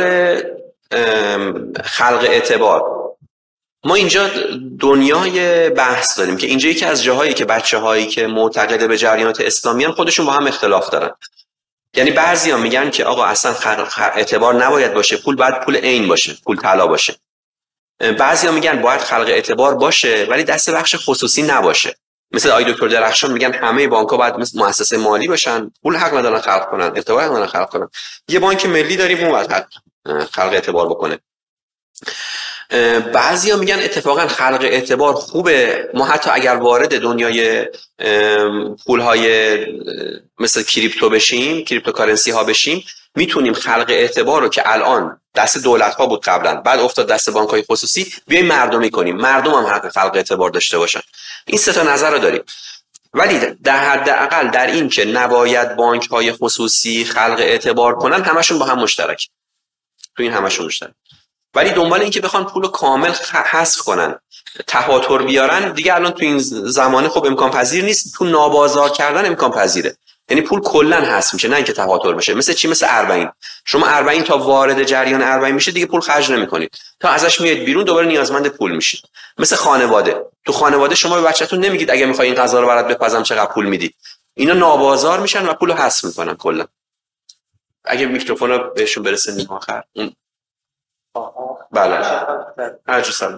Speaker 1: خلق اعتبار ما اینجا دنیای بحث داریم که اینجا یکی از جاهایی که بچه‌هایی که معتقد به جریانات اسلامی هستند خودشون با هم اختلاف دارن. یعنی بعضیا میگن که آقا اصلا خلق اعتبار نباید باشه، پول باید پول عین باشه، پول طلا باشه. بعضیا میگن باید خلق اعتبار باشه ولی دست بخش خصوصی نباشه. مثل آقای دکتر درخشان میگن همه بانک‌ها باید مثل مؤسسه مالی باشن، پول حق ندارن خلق کنن، اعتبار ندارن خلق کنن. یه بانک ملی داریم اون باید خلق اعتبار بکنه. بعضیا میگن اتفاقا خلق اعتبار خوبه، ما حتی اگر وارد دنیای پول‌های مثل کریپتو بشیم، کریپتوکارنسی ها بشیم، میتونیم خلق اعتبار رو که الان دست دولت ها بود قبلا، بعد افتاد دست بانک های خصوصی، بیایم مردمی کنیم، مردم هم حق خلق اعتبار داشته باشن. این سه تا نظر رو داریم. ولی در حداقل در این که نباید بانک های خصوصی خلق اعتبار کنن، همشون با هم مشترک. تو این همشون مشترک. ولی دنبال این که بخوان پولو کامل حذف کنن، تهاتر بیارن، دیگه الان تو این زمانه خب امکان پذیر نیست. تو نابازار کردن امکان پذیره. یعنی پول کلا حذف میشه، نه اینکه تهاتر بشه. مثل چی؟ مثل اربعین. شما اربعین تا وارد جریان اربعین میشه دیگه پول خرج نمیکنید، تا ازش میاد بیرون دوباره نیازمند پول میشید. مثل خانواده. تو خانواده شما به بچه‌تون نمیگید اگه میخوای این غذا رو برات بپزم چقدر پول میدی. اینا نابازار میشن و پولو حذف میکنن کلا. اگه میکروفون رو بهشون برسه نیم آخر. بله. هرچی سلام.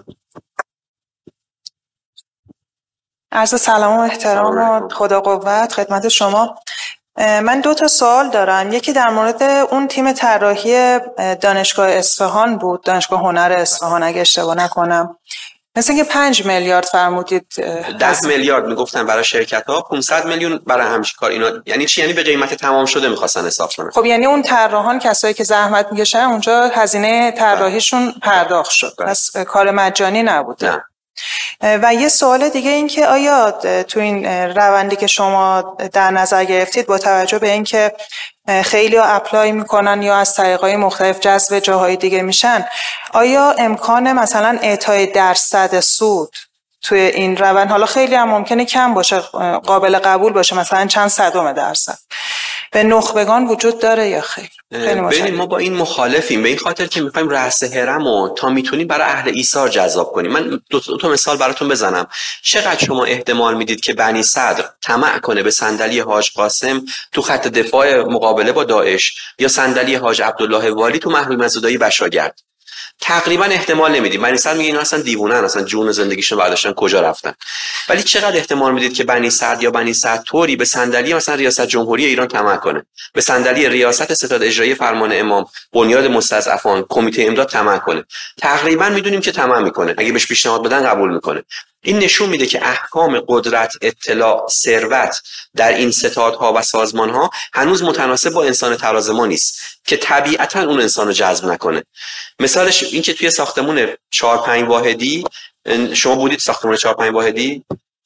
Speaker 6: عرض سلام و احترام و خدا قوت خدمت شما. من دو تا سوال دارم. یکی در مورد اون تیم طراحی دانشگاه اصفهان بود، دانشگاه هنر اصفهان اگه اشتباه نکنم. مثل اینکه پنج میلیارد فرمودید.
Speaker 1: ده میلیارد میگفتن برای شرکت ها، پانصد میلیون برای همکار. اینا یعنی چی؟ یعنی به قیمت تمام شده میخواستن حساب کنن.
Speaker 6: خب یعنی اون طراحان کسایی که زحمت میکشن اونجا هزینه طراحیشون پرداخت شد، پس کار مجانی نبوده.
Speaker 1: نه.
Speaker 6: و یه سوال دیگه این که آیا تو این روندی که شما در نظر گرفتید با توجه به اینکه خیلی ها اپلای میکنن یا از طریقای مختلف جذب جاهای دیگه میشن، آیا امکان مثلا اعطای درصد سود توی این روند، حالا خیلی هم ممکنه کم باشه، قابل قبول باشه، مثلا چند صدم درصد، به نخبگان وجود داره یا خیر؟
Speaker 1: ببینید ما با این مخالفیم، به این خاطر که میخوایم رأس هرمو تا میتونیم برای اهل ایثار جذاب کنیم. من دو تا مثال براتون بزنم. چقدر شما احتمال میدید که بنی صدر طمع کنه به صندلی حاج قاسم تو خط دفاع مقابله با داعش یا صندلی حاج عبدالله والی تو محروم از زدایی بشاگرد؟ تقریبا احتمال نمیدید. بنی صدر میگه اینا اصلا دیوونن، اصلا جون زندگیشون برداشتن کجا رفتن. ولی چقدر احتمال میدید که بنی صدر یا بنی صدر طوری به صندلی مثلا ریاست جمهوری ایران طمع کنه، به صندلی ریاست ستاد اجرایی فرمان امام، بنیاد مستضعفان، کمیته امداد طمع کنه؟ تقریبا میدونیم که طمع میکنه. اگه بهش پیشنهاد بدن قبول میکنه. این نشون میده که احکام قدرت، اطلاع، ثروت در این ستادها و سازمانها هنوز متناسب با انسان تراز ما نیست که طبیعتا اون انسان رو جذب نکنه. مثالش این که توی ساختمون چهار پنج واحدی، شما بودید ساختمون چهار پنج واحدی؟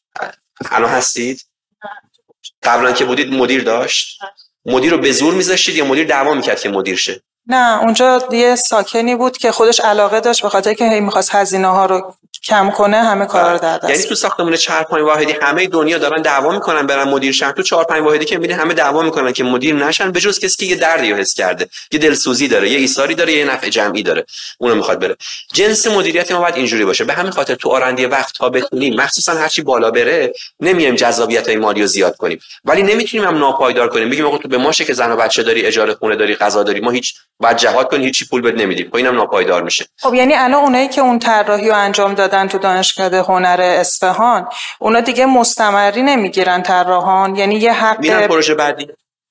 Speaker 1: الان هستید؟ قبلا که بودید مدیر داشت؟ مدیر رو به زور میذاشتید یا مدیر دعوا میکرد که مدیر شه؟
Speaker 6: نه، اونجا یه ساکنی بود که خودش علاقه داشت، به خاطر که هی می‌خواست هزینه ها رو کم کنه، همه کارا رو در دست.
Speaker 1: یعنی تو ساختمون چهار پنج واحدی همه دنیا دارن دعوا میکنن برن مدیر شهر، تو چهار پنج واحدی که میبینی همه دعوا میکنن که مدیر نشن، به جز کسی که یه دردی رو حس کرده، یه دلسوزی داره، یه ایثاری داره، یه نفع جمعی داره، اونو میخواد بره. جنس مدیریت ما باید اینجوری باشه. به همین خاطر تو آرندی وقت ها بتونیم، مخصوصا هرچی بالا بره، نمیایم جذابیت‌های مالی رو زیاد کنیم، ولی نمیتونیم هم ناپایدار کنیم. بگیم آقا تو به ماشه که زن و بچه داری، اجاره خونه داری، غذا داری، ما هیچ بعد جهاد کنی هیچی پول بد نمیدیم، خب اینم ناپایدار میشه.
Speaker 6: خب یعنی الان اونایی که اون طراحی رو انجام دادن تو دانشکده هنر اصفهان، اونا دیگه مستمری نمیگیرن طراحان، یعنی یه حق
Speaker 1: میرن پروژه بعدی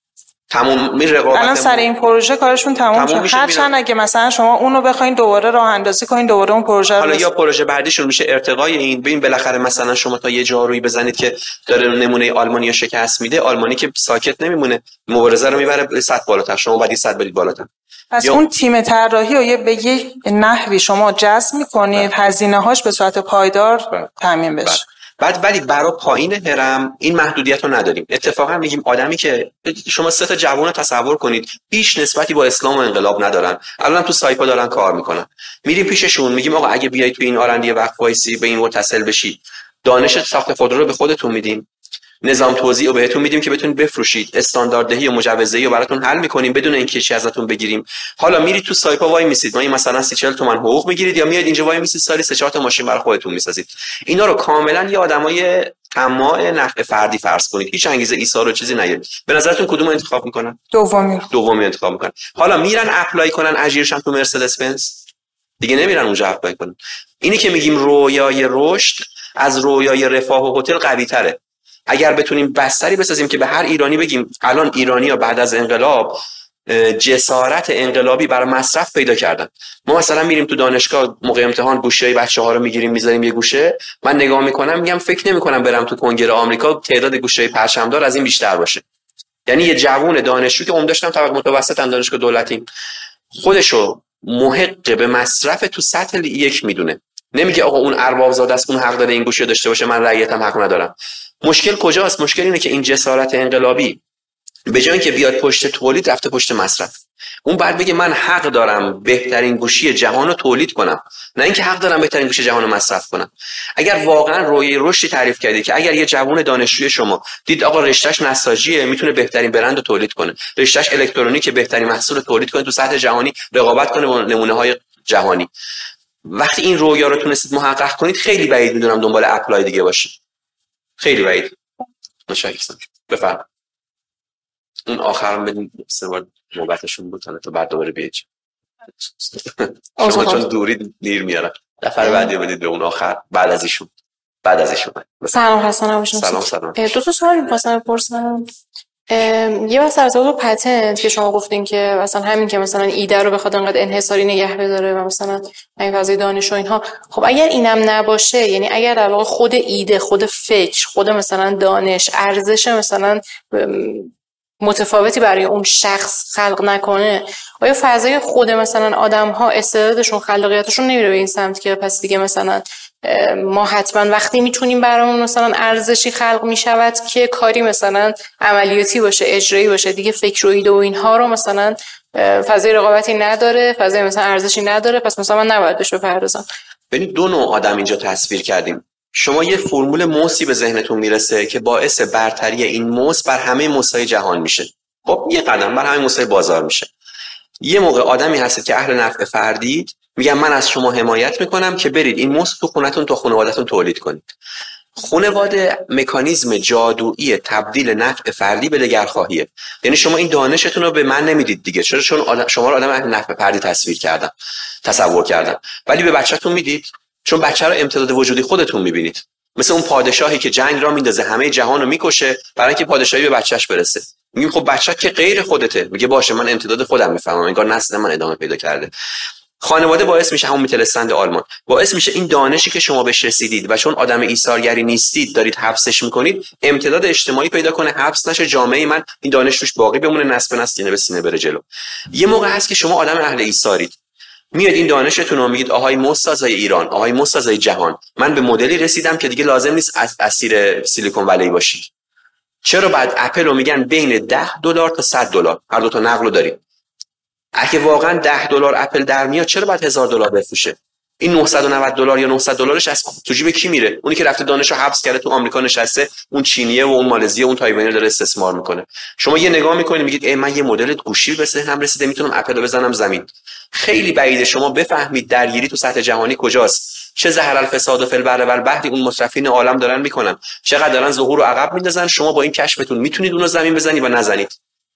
Speaker 1: تموم می رقابت
Speaker 6: الان سر این پروژه کارشون تموم, تموم شد. هرچند اگه مثلا شما اونو بخواید دوباره راه اندازی کنین، دوباره اون پروژه
Speaker 1: حالا یا پروژه بعدیشون میشه ارتقای این. ببین بالاخره مثلا شما تا یه جارویی بزنید که داره نمونه آلمانی شکست میده، آلمانی که ساکت نمیمونه، مبارزه رو میبره صد بالاتر، شما بعد صد برید بالاتر.
Speaker 6: پس یا... اون تیم طراحی رو یه به یه نحوی شما جذب میکنید، هزینه‌هاش به صورت پایدار تامین بشه.
Speaker 1: بعد ولی برای پایین هرم این محدودیت رو نداریم. اتفاقا میگیم آدمی که شما سه تا جوان رو تصور کنید هیچ نسبتی با اسلام و انقلاب ندارن، الان تو سایپا دارن کار میکنن، میریم پیششون میگیم آقا اگه بیای تو این آرندی وقت وایسی به این متصل بشی، دانش ساخت خودرو رو به خودتون میدیم، نظام توزیع رو بهتون میدیم که بتونید بفروشید، استانداردهی و مجوزدهی رو براتون حل میکنیم بدون اینکه چیزی ازتون بگیریم. حالا میرید تو سایپا وای میسید، ما این مثلا سی چهل تومن حقوق میگیرید، یا میاد اینجا وای میسید سالی سه چهار تا ماشین برای خودتون میسازید. اینا رو کاملا یه آدمای طماع نفع فردی فرض کنید، هیچ انگیزه ایثار و چیزی نیارید. به نظرتون کدوم انتخاب میکنن؟
Speaker 6: دومی
Speaker 1: دومی انتخاب میکنن. حالا میرن اپلای کنن اجیرشن تو مرسدس بنز، دیگه نمیرن اونجا اپلای کنن. اینی که میگیم رویای رشد از رویای رفاه و هتل قوی تره. اگر بتونیم بستری بسازیم که به هر ایرانی بگیم الان ایرانی‌ها بعد از انقلاب جسارت انقلابی برای مصرف پیدا کردن. ما مثلا میریم تو دانشگاه موقع امتحان گوشه‌ای بچه‌ها رو میگیریم میذاریم یه گوشه، من نگاه میکنم میگم فکر نمی‌کنم برم تو کنگره آمریکا تعداد گوشه‌ای پرچمدار از این بیشتر باشه. یعنی یه جوون دانشجو که عمده‌اش هم طبقه متوسط هم دانشگاه دولتی خودشو محق به مصرف تو سطح یک میدونه، نمیگه آقا اون ارباب زاده است اون حق داره این گوشه داشته باشه من رأیتم حق ندارم. مشکل کجاست؟ مشکل اینه که این جسارت انقلابی به جای اینکه بیاد پشت تولید رفته پشت مصرف. اون بعد بگه من حق دارم بهترین گوشی جهان رو تولید کنم، نه اینکه حق دارم بهترین گوشی جهان رو مصرف کنم. اگر واقعا روی رشدی تعریف کردی که اگر یه جوون دانشجوی شما دید آقا رشتهش نساجیه میتونه بهترین برند رو تولید کنه، رشتهش الکترونیکه بهترین محصول رو تولید کنه، تو سطح جهانی رقابت کنه با نمونه‌های جهانی، وقتی این رویا رو تونستید محقق کنید خیلی بعید میدونم دنبال اپلای دیگه باشید، خیلی بعید. متشکرم. بفرمایید. اون آخرم بدین سه بار نوبتشون بود تا بعد دوباره بیاید. شما چون دوری دیر میارن. نفر بعدی بدید به اون آخر بعد از ایشون. بعد از ایشون.
Speaker 7: سلام حسن نباشید.
Speaker 1: سلام سلام.
Speaker 7: دو تا سوال می‌خواستم بپرسم. یه واسه از اون پتنت که شما گفتین که مثلا همین که مثلا ایده رو بخواد انقدر انحصاری نگه بداره و مثلا این فضای دانش و اینها، خب اگر اینم نباشه، یعنی اگر در واقع خود ایده، خود فکر، خود مثلا دانش ارزش مثلا متفاوتی برای اون شخص خلق نکنه، آیا فضای خود مثلا آدم‌ها استعدادشون خلاقیتشون نمیره به این سمت که پس دیگه مثلا ما حتما وقتی میتونیم برامون مثلا ارزشی خلق میشود که کاری مثلا عملیاتی باشه، اجرایی باشه، دیگه فکر و ایده و اینها رو مثلا فضای رقابتی نداره، فضای مثلا ارزشی نداره، پس مثلا من نباید بهش بپردازم.
Speaker 1: ببینید دو نوع آدم اینجا تصویر کردیم. شما یه فرمول موسی به ذهنتون میرسه که باعث برتری این موس بر همه موس‌های جهان میشه. خب یه قدم بر همه موس‌های بازار میشه. یه موقع آدمی هست که اهل نفع فردید، میگم من از شما حمایت میکنم که برید این موس تو خونتون تو خانواده‌تون تولید کنید. خانواده مکانیزم جادویی تبدیل نفع فردی به دگرخواهیه. یعنی شما این دانشتون رو به من نمیدید دیگه، چرا؟ چون آدم شما رو آدم اهل نفع فردی تصویر کردم، تصور کردم. ولی به بچه‌تون میدید، چون بچه رو امتداد وجودی خودتون میبینید. مثل اون پادشاهی که جنگ را میندازه همه جهان رو میکشه برای اینکه پادشاهی به بچهش برسه. میگیم خب بچه که غیر خودته، میگه باشه من امتداد خودم میفهمم، انگار نسل من ادامه پیدا کرده. خانواده باعث میشه، همون میتلستند آلمان باعث میشه این دانشی که شما بهش رسیدید و چون آدم ایثارگری نیستید دارید حبسش میکنید، امتداد اجتماعی پیدا کنه، حبس نشه، جامعه من این دانش روش باقی بمونه، نسل به نسل سینه به سینه بره جلو. یه موقع هست که شما آدم اهل ایثارید، میاد این دانشتون رو میگید آهای مستازای ایران، آهای مستازای جهان، من به مدلی رسیدم که دیگه لازم نیست اسیر سیلیکون ولی باشید. چرا بعد اپل رو میگن بین ده دلار تا صد دلار هر دو تا نقلو داریم؟ اگه واقعا ده دلار اپل در میاد چرا بعد هزار دلار بفروشه؟ این نهصد و نود دلار یا نهصد دلارش از تو جیب کی میره؟ اونی که رفته دانشو حبس کرده تو آمریکا نشسته، اون چینیه و اون مالزیه و اون تایوانی داره استثمار میکنه. شما یه نگاه میکنید میگید ای من یه مدل گوشی به ذهنم رسیده میتونم اپل رو بزنم زمین. خیلی بعیده شما بفهمید درگیری تو سطح جهانی کجاست، چه زهر الفساد و فی البر والبحر اون مصرفین عالم دارن میکنن، چقدر دارن ظهور و عقب میندازن. شما با این کشفتون میتونید اونو زمین بزنید و نزنید.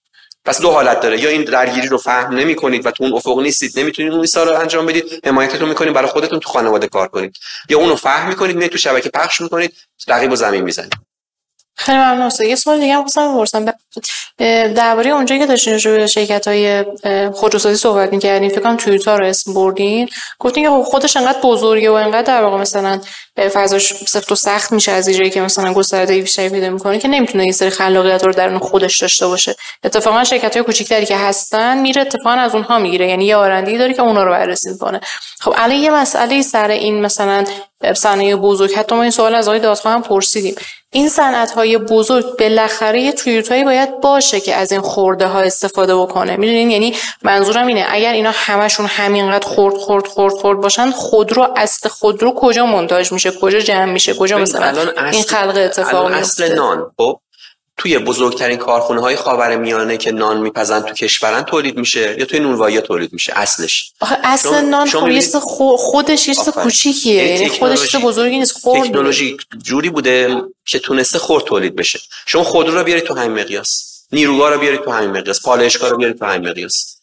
Speaker 1: پس دو حالت داره، یا این درگیری رو فهم نمی‌کنید و تو اون افق نیستید، نمیتونید اون ایثار رو انجام بدید، حمایتتون می‌کنید برای خودتون تو خانواده کار کنید، یا اونو فهم می‌کنید میاد تو شبکه پخش می‌کنید، رقیب و زمین می‌زنید.
Speaker 7: خیلی ممنون. یه سوال دیگه هم خواستم بپرسم درباره اونجایی که داشتین راجع به شرکت‌های خودروسازی صحبت می‌کردین، فکر کنم تویوتا رو اسم بردین، گفتین که خودش انقدر بزرگه و انقدر در واقع مثلا فضاش سفت و سخت میشه از اینجایی که مثلا گستردگی بیشتری پیدا می‌کنه که نمیتونه یه سری خلاقیت رو درون خودش داشته باشه. اتفاقا شرکت‌های کوچیک‌تری که هستن میره اتفاقا از اونها میگیره، یعنی یه آرنده‌ای داره که اونا رو بررسی می‌کنه. خب الان یه مسئله سر این مثلا صنایع بزرگ، حتی ما این سوال از آقای دادخواه هم پرسیدیم، این صنعت‌های بزرگ بالاخره یه تویوتایی باید باشه که از این خورده‌ها استفاده بکنه. میدونین یعنی منظورم اینه اگر اینا همشون همینقدر خرد خرد خرد خرد باشن، خودرو اصل خودرو کجا مونتاژ میشه، کجا جمع میشه، کجا مثلا این خلق اتفاق میفته؟
Speaker 1: اصل نان خب توی بزرگترین کارخونه‌های خاورمیانه که نان میپزن تو کشورن تولید میشه یا توی نونوایی تولید میشه اصلش.
Speaker 7: آخه اصل نان خب یه خودش یه چیز کوچیکیه، یعنی خودش چیز بزرگی نیست. خرد
Speaker 1: تکنولوژی جوری بوده که تونسته خرد تولید بشه. شما خودرو رو بیارید تو همین مقیاس، نیروگاه رو بیارید تو همین مقیاس، پالایشگاه رو بیارید تو همین مقیاس.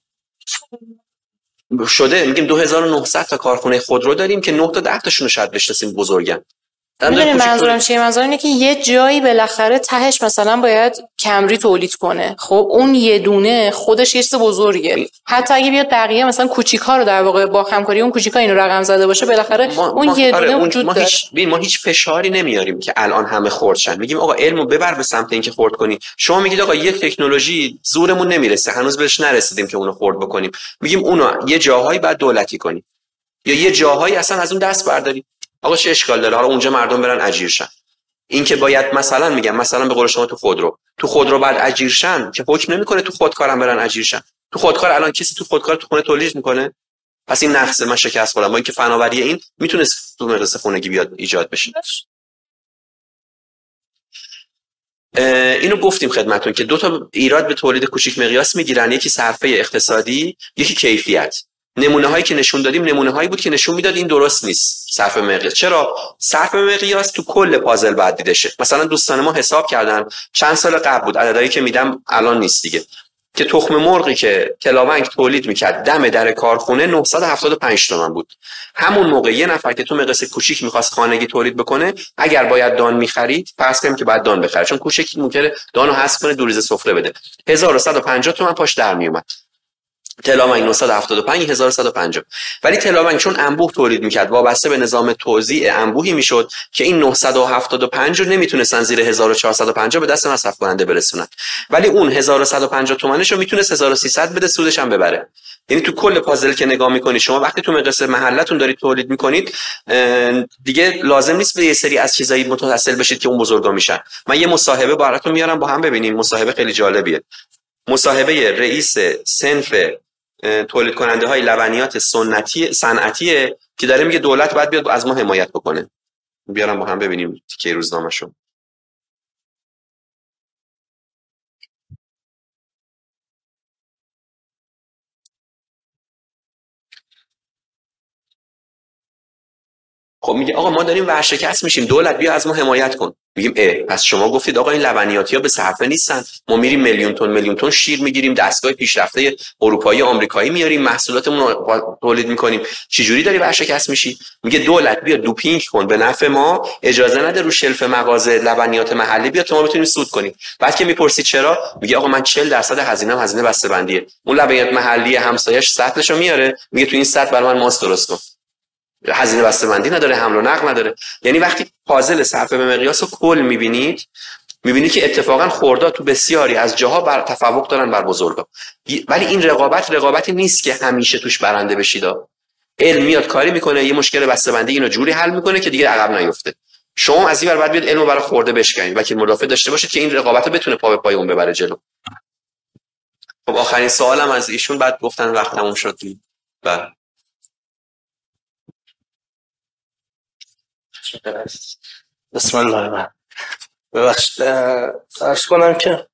Speaker 1: شده میگیم دو هزار و نهصد تا کارخونه خودرو داریم که نه تا ده تاشون رو شاید بشناسیم بزرگن.
Speaker 7: میدونی منظورم چیه؟ منظورم اینه که یه جایی بالاخره تهش مثلا باید کمری تولید کنه. خب اون یه دونه خودش یه چیز بزرگه. حتی اگه بیاد بقیه مثلا کوچیک‌ها رو در واقع با همکاری اون کوچیک‌ها اینو رقم زده باشه، بالاخره
Speaker 1: ما،
Speaker 7: اون
Speaker 1: ما
Speaker 7: یه دونه وجود
Speaker 1: ما
Speaker 7: داره.
Speaker 1: هیچ ما هیچ فشاری نمیاریم که الان همه خردشن. میگیم آقا علمو ببر به سمت اینکه خرد کنی. شما میگید آقا یک تکنولوژی زورمون نمیرسه، هنوز بهش نرسیدیم که اونو خرد بکنیم. میگیم اونو یه جاهایی بعد دولتی کنیم یا یه جاهایی اصلا از اون دست برداریم. آقا چه اشکال داره حالا اونجا مردم برن اجیر شن؟ این که باید مثلا میگم مثلا به قول شما تو خودرو تو خودرو بعد اجیر شن که حکم نمیکنه تو خودکارم برن اجیر شن. تو خودکار الان کسی تو خودکار تو خونه تولید میکنه؟ پس این نقصه. من شکست خوردم با اینکه فناوری این میتونه تو مدرسه خونگی بیاد ایجاد بشه. اینو گفتیم خدمتتون که دو تا ایراد به تولید کوچیک مقیاس میگیرن، یکی صرفه اقتصادی، یکی کیفیت. نمونه هایی که نشون دادیم نمونه هایی بود که نشون میداد این درست نیست صرف مقیاس. چرا؟ صرف مقیاس تو کل پازل بعد دیده شه. مثلا دوستان ما حساب کردن چند سال قبل بود، عددهایی که میدم الان نیست دیگه، که تخم مرغی که تلاونگ تولید میکرد دم در کارخونه نهصد و هفتاد و پنج تومن بود. همون موقع یه نفر که تو مقیاس کوچیک میخواست خانگی تولید بکنه، اگر باید دان میخرید، فرض کنیم که باید دان بخره چون کوچیک ممکنه دانو حذف کنه دو ریز سفره بده، هزار و صد و پنجاه تومن پاش در میومد. تلاونگ نهصد و هفتاد و پنج هزار و صد و پنجاه. ولی تلاونگ چون انبوه تولید میکرد وابسته به نظام توزیع انبوهی میشد که این نهصد و هفتاد و پنج رو نمیتونستن زیر هزار و چهارصد و پنجاه به دست مصرف کننده برسونن، ولی اون هزار و صد و پنجاه تومنش رو میتونست هزار و سیصد بده سودش هم ببره. یعنی تو کل پازل که نگاه میکنید شما وقتی تو مقیاس محلتون دارید تولید میکنید دیگه لازم نیست به یه سری از چیزایی متصل بشید که اون بزرگا میشن. من یه مصاحبه براتون میارم با هم ببینیم، مصاحبه خیلی جالبیه. مصاحبه رئیس صنف تولید کننده های لبنیات سنتی صنعتیه که داره میگه دولت باید بیاد از ما حمایت بکنه. بیارم با هم ببینیم که روزنامه‌شو. خب میگه آقا ما داریم ورشکست میشیم، دولت بیا از ما حمایت کن. میگیم اه پس شما گفتید آقا این لبنیاتی‌ها به صرفه نیستن، ما میریم میلیون تن میلیون تن شیر میگیریم، دستگاه پیشرفته اروپایی آمریکایی میاریم، محصولاتمون رو تولید میکنیم، چه جوری داری ورشکست میشی؟ میگه دولت بیا دوپینگ کن به نفع ما، اجازه نده رو شلف مغازه لبنیات محلی بیا تا ما بتونیم سود کنیم. بعد که میپرسی چرا، میگه آقا من چهل درصد هزینه‌ام هزینه بسته‌بندیه، اون لبنیات محلی همسایه‌اش سطلشو میاره میگه تو این سطل برای من ماست درست کن، هزینه بسته‌بندی نداره، حمل و نقل نداره. یعنی وقتی پازل صرفه به مقیاس و کل میبینید میبینید که اتفاقا خرداد تو بسیاری از جاها بر تفوق دارن بر بزرگا. ولی این رقابت رقابتی نیست که همیشه توش برنده بشید. علم میاد کاری میکنه، یه مشکل بسته‌بندی اینو جوری حل میکنه که دیگه عقب نیفته. شما از این ور بعد بیاد علمو برای خورده بشکنید، وکیل مدافع داشته باشید که این رقابت بتونه پا به پای اون ببره جلو. خب آخرین سوالم از ایشون، بعد گفتن وقت تموم شد. و
Speaker 8: بسم الله الرحمن. ببخشید عرض کنم که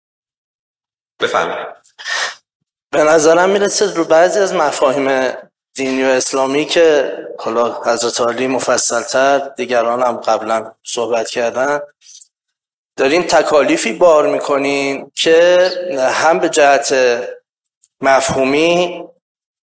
Speaker 1: بفهمید
Speaker 8: به نظرم میرسه رو بعضی از مفاهیم دینی و اسلامی که حالا حضرت علی مفصلتر، دیگران هم قبلا صحبت کردن، دارین تکالیفی بار میکنین که هم به جهت مفهومی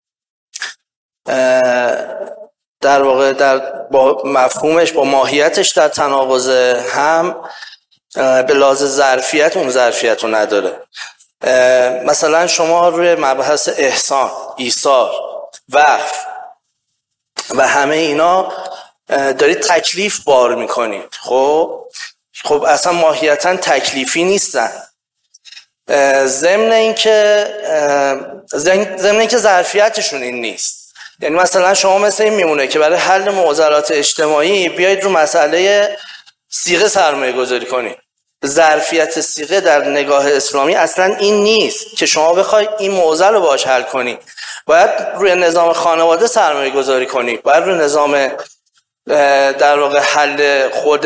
Speaker 8: در واقع در با مفهومش با ماهیتش در تناقضه، هم به لحاظ ظرفیت اون ظرفیت رو نداره. مثلا شما روی مبحث احسان، ایثار، وقف و همه اینا دارید تکلیف بار میکنید. خب خب اصلا ماهیتا تکلیفی نیستن. ضمن اینکه ضمن اینکه ظرفیتشون این نیست. یعنی مثلا شما مثل این میمونه که برای حل معضلات اجتماعی بیایید رو مسئله صیغه سرمایه گذاری کنید. ظرفیت صیغه در نگاه اسلامی اصلا این نیست که شما بخواید این معضل رو باهاش حل کنید. باید روی نظام خانواده سرمایه گذاری کنید، باید روی نظام در واقع حل خود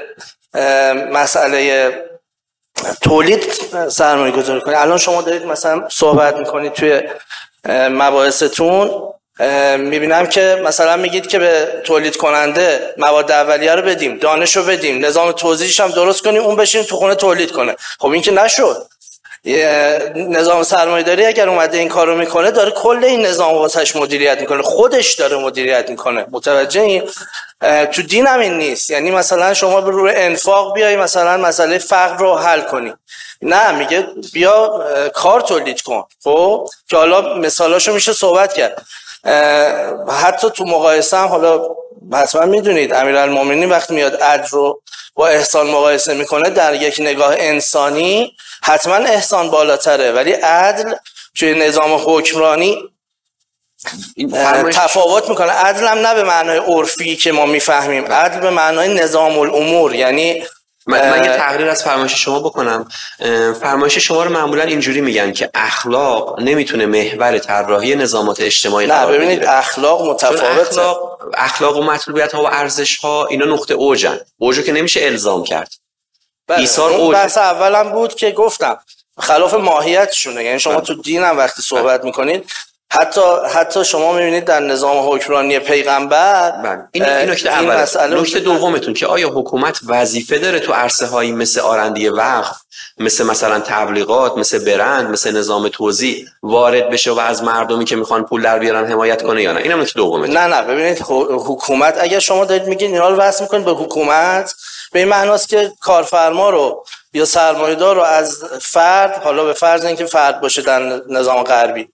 Speaker 8: مسئله تولید سرمایه گذاری کنید. الان شما دارید مثلا صحبت میکنید توی مباحثتون، میبینم که مثلا میگید که به تولید کننده مواد اولیه رو بدیم، دانش رو بدیم، نظام توزیعش هم درست کنیم، اون بشین تو خونه تولید کنه. خب این که نشد. نظام سرمایه‌داری اگر اومده این کارو میکنه، داره کل این نظام واسش مدیریت میکنه، خودش داره مدیریت میکنه. متوجه این؟ تو دین هم این نیست. یعنی مثلا شما به روی انفاق بیای مثلا مسئله فقر رو حل کنی، نه، میگه بیا کار تولید کن. خب که حالا مثالاشو میشه صحبت کرد. حتی تو مقایسه هم حالا حتما میدونید امیرالمومنین وقتی میاد عدل رو با احسان مقایسه میکنه، در یک نگاه انسانی حتما احسان بالاتره، ولی عدل توی نظام حکمرانی تفاوت میکنه. عدل هم نه به معنای عرفی که ما میفهمیم، عدل به معنای نظام الامور. یعنی
Speaker 1: من, من یه تقریر از فرمایش شما بکنم. فرمایش شما رو معمولا اینجوری میگن که اخلاق نمیتونه محور طراحی نظامات اجتماعی قرار بگیره.
Speaker 8: نه ببینید، اخلاق متفاوته.
Speaker 1: اخلاق اخلاق و مطلوبیت ها و ارزش ها اینا نقطه اوجن. اوجو که نمیشه الزام کرد.
Speaker 8: ایثار اوج. بحث اولم بود که گفتم خلاف ماهیتشونه. یعنی شما تو دین هم وقتی صحبت میکنید، حتی حتی شما میبینید در نظام حکمرانی پیغمبر،
Speaker 1: این این نکته اوله. نکته دومتون که آیا حکومت وظیفه داره تو عرصه هایی مثل آرندی وقف، مثل مثلا تبلیغات، مثل برند، مثل نظام توزیع وارد بشه و از مردمی که میخوان پول در بیارن حمایت کنه یا نه؟ اینم نکته دومتون.
Speaker 8: نه نه ببینید، حکومت اگر شما دارید میگین اینا رو وصل میکنید به حکومت، به این معناست که کارفرما رو یا سرمایه‌دار رو از فرد، حالا به فرض اینکه فرد باشه در نظام غربی،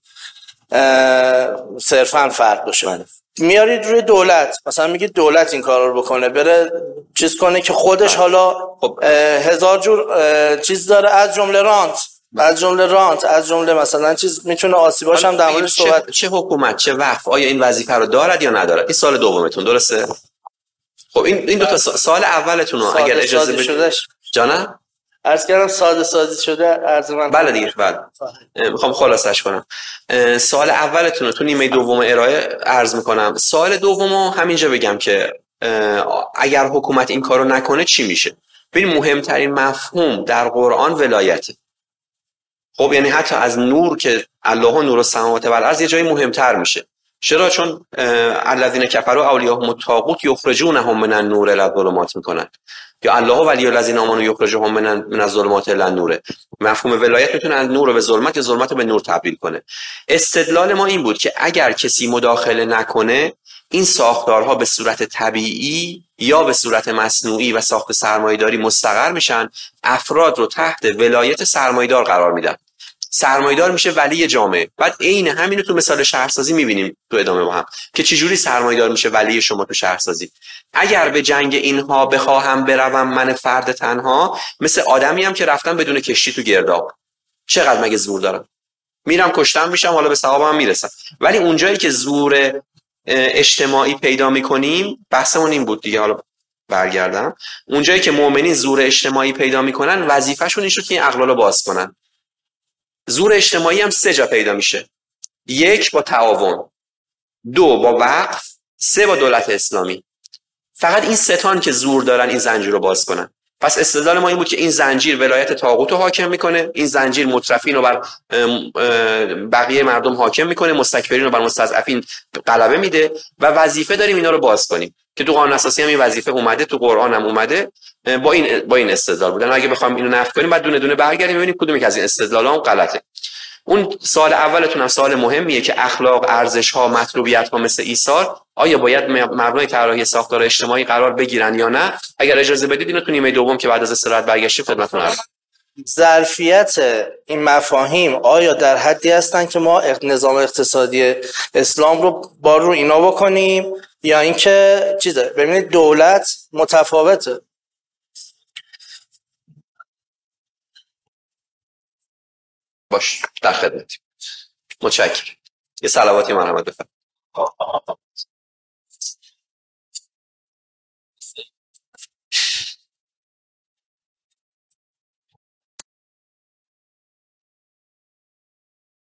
Speaker 8: صرفاً فرد باشه، بله، میارید روی دولت. مثلا میگید دولت این کار رو بکنه، بره چیز کنه که خودش حالا هزار جور چیز داره، از جمله رانت، از جمله رانت از جمله مثلا چیز میتونه آسیباش هم در مورد صحبت.
Speaker 1: چه حکومت چه وقف آیا این وظیفه رو دارد یا ندارد؟ این سال دومتون درسته؟ خب این این دو تا سال اولتون رو اگر اجازه بدید جانم
Speaker 8: عرض کردم ساده سازی شده عرض من.
Speaker 1: بله دیگه، بله. میخوام خلاصش کنم. سال اولتون رو تو نیمه دوم ارائه عرض میکنم. سال دومو همینجا بگم که اگر حکومت این کارو نکنه چی میشه؟ ببین، مهمترین مفهوم در قرآن ولایته. خب یعنی حتی از نور که الله نور السماوات و الارض یه جایی مهمتر میشه. چرا؟ چون الذین کفروا اولیاءهم الطاغوت یخرجونهم من النور الی الظلمات میکنن، یا الله ولی الذین آمنوا یخرجهم من من الظلمات الی النور. مفهوم ولایت میتونه از نور به ظلمت یا ظلمت به نور تبدیل کنه. استدلال ما این بود که اگر کسی مداخله نکنه، این ساختارها به صورت طبیعی یا به صورت مصنوعی و ساخت سرمایه‌داری مستقر میشن، افراد رو تحت ولایت سرمایه‌دار قرار میدن. سرمایه‌دار میشه ولی جامعه. بعد عین همینو تو مثال شهرسازی میبینیم تو ادامه با هم که چجوری سرمایه‌دار میشه ولی شما تو شهرسازی. اگر به جنگ اینها بخواهم بروم من فرد تنها، مثل آدمی هم که رفتم بدون کشتی تو گرداب، چقدر مگه زور دارم؟ میرم کشتم میشم، حالا به ثوابم میرسم. ولی اونجایی که زور اجتماعی پیدا میکنیم، بحثمون این بود دیگه، حالا برگردم، اونجایی که مؤمنین زور اجتماعی پیدا میکنن، وظیفه‌شون این شد که این اغلالو باز کنن. زور اجتماعی هم سه جا پیدا میشه: یک با تعاون، دو با وقف، سه با دولت اسلامی. فقط این ستان که زور دارن این زنجیر رو باز کنن. پس استدلال ما این بود که این زنجیر ولایت طاغوت رو حاکم میکنه، این زنجیر مترفین رو بر بقیه مردم حاکم میکنه، مستکبرین رو بر مستضعفین غلبه میده و وظیفه داریم اینا رو باز کنیم که تو قانون اساسی هم این وظیفه اومده، تو قرآن هم اومده. با این با این استدلال بودن. اگه بخوام اینو نفی کنیم بعد دونه دونه برگردیم ببینیم کدوم یک از این استدلالام غلطه. اون سوال اولتون هم سوال مهمیه که اخلاق، ارزش ها، مطلوبیت ها مثل ایثار آیا باید مبنای طراحی ساختار اجتماعی قرار بگیرن یا نه؟ اگر اجازه بدید اینو تو نیمه دوم که بعد از استراحت برگشتیم خدمتتون عرض.
Speaker 8: ظرفیت این مفاهیم آیا در حدی هستن که ما نظام اقتصادی اسلام رو بار رو اینا بکنیم یا اینکه چیزه؟ ببینید دولت متفاوته.
Speaker 1: باش در خدمتیم. متشکرم. یه صلواتی مرحمت بفرمایید.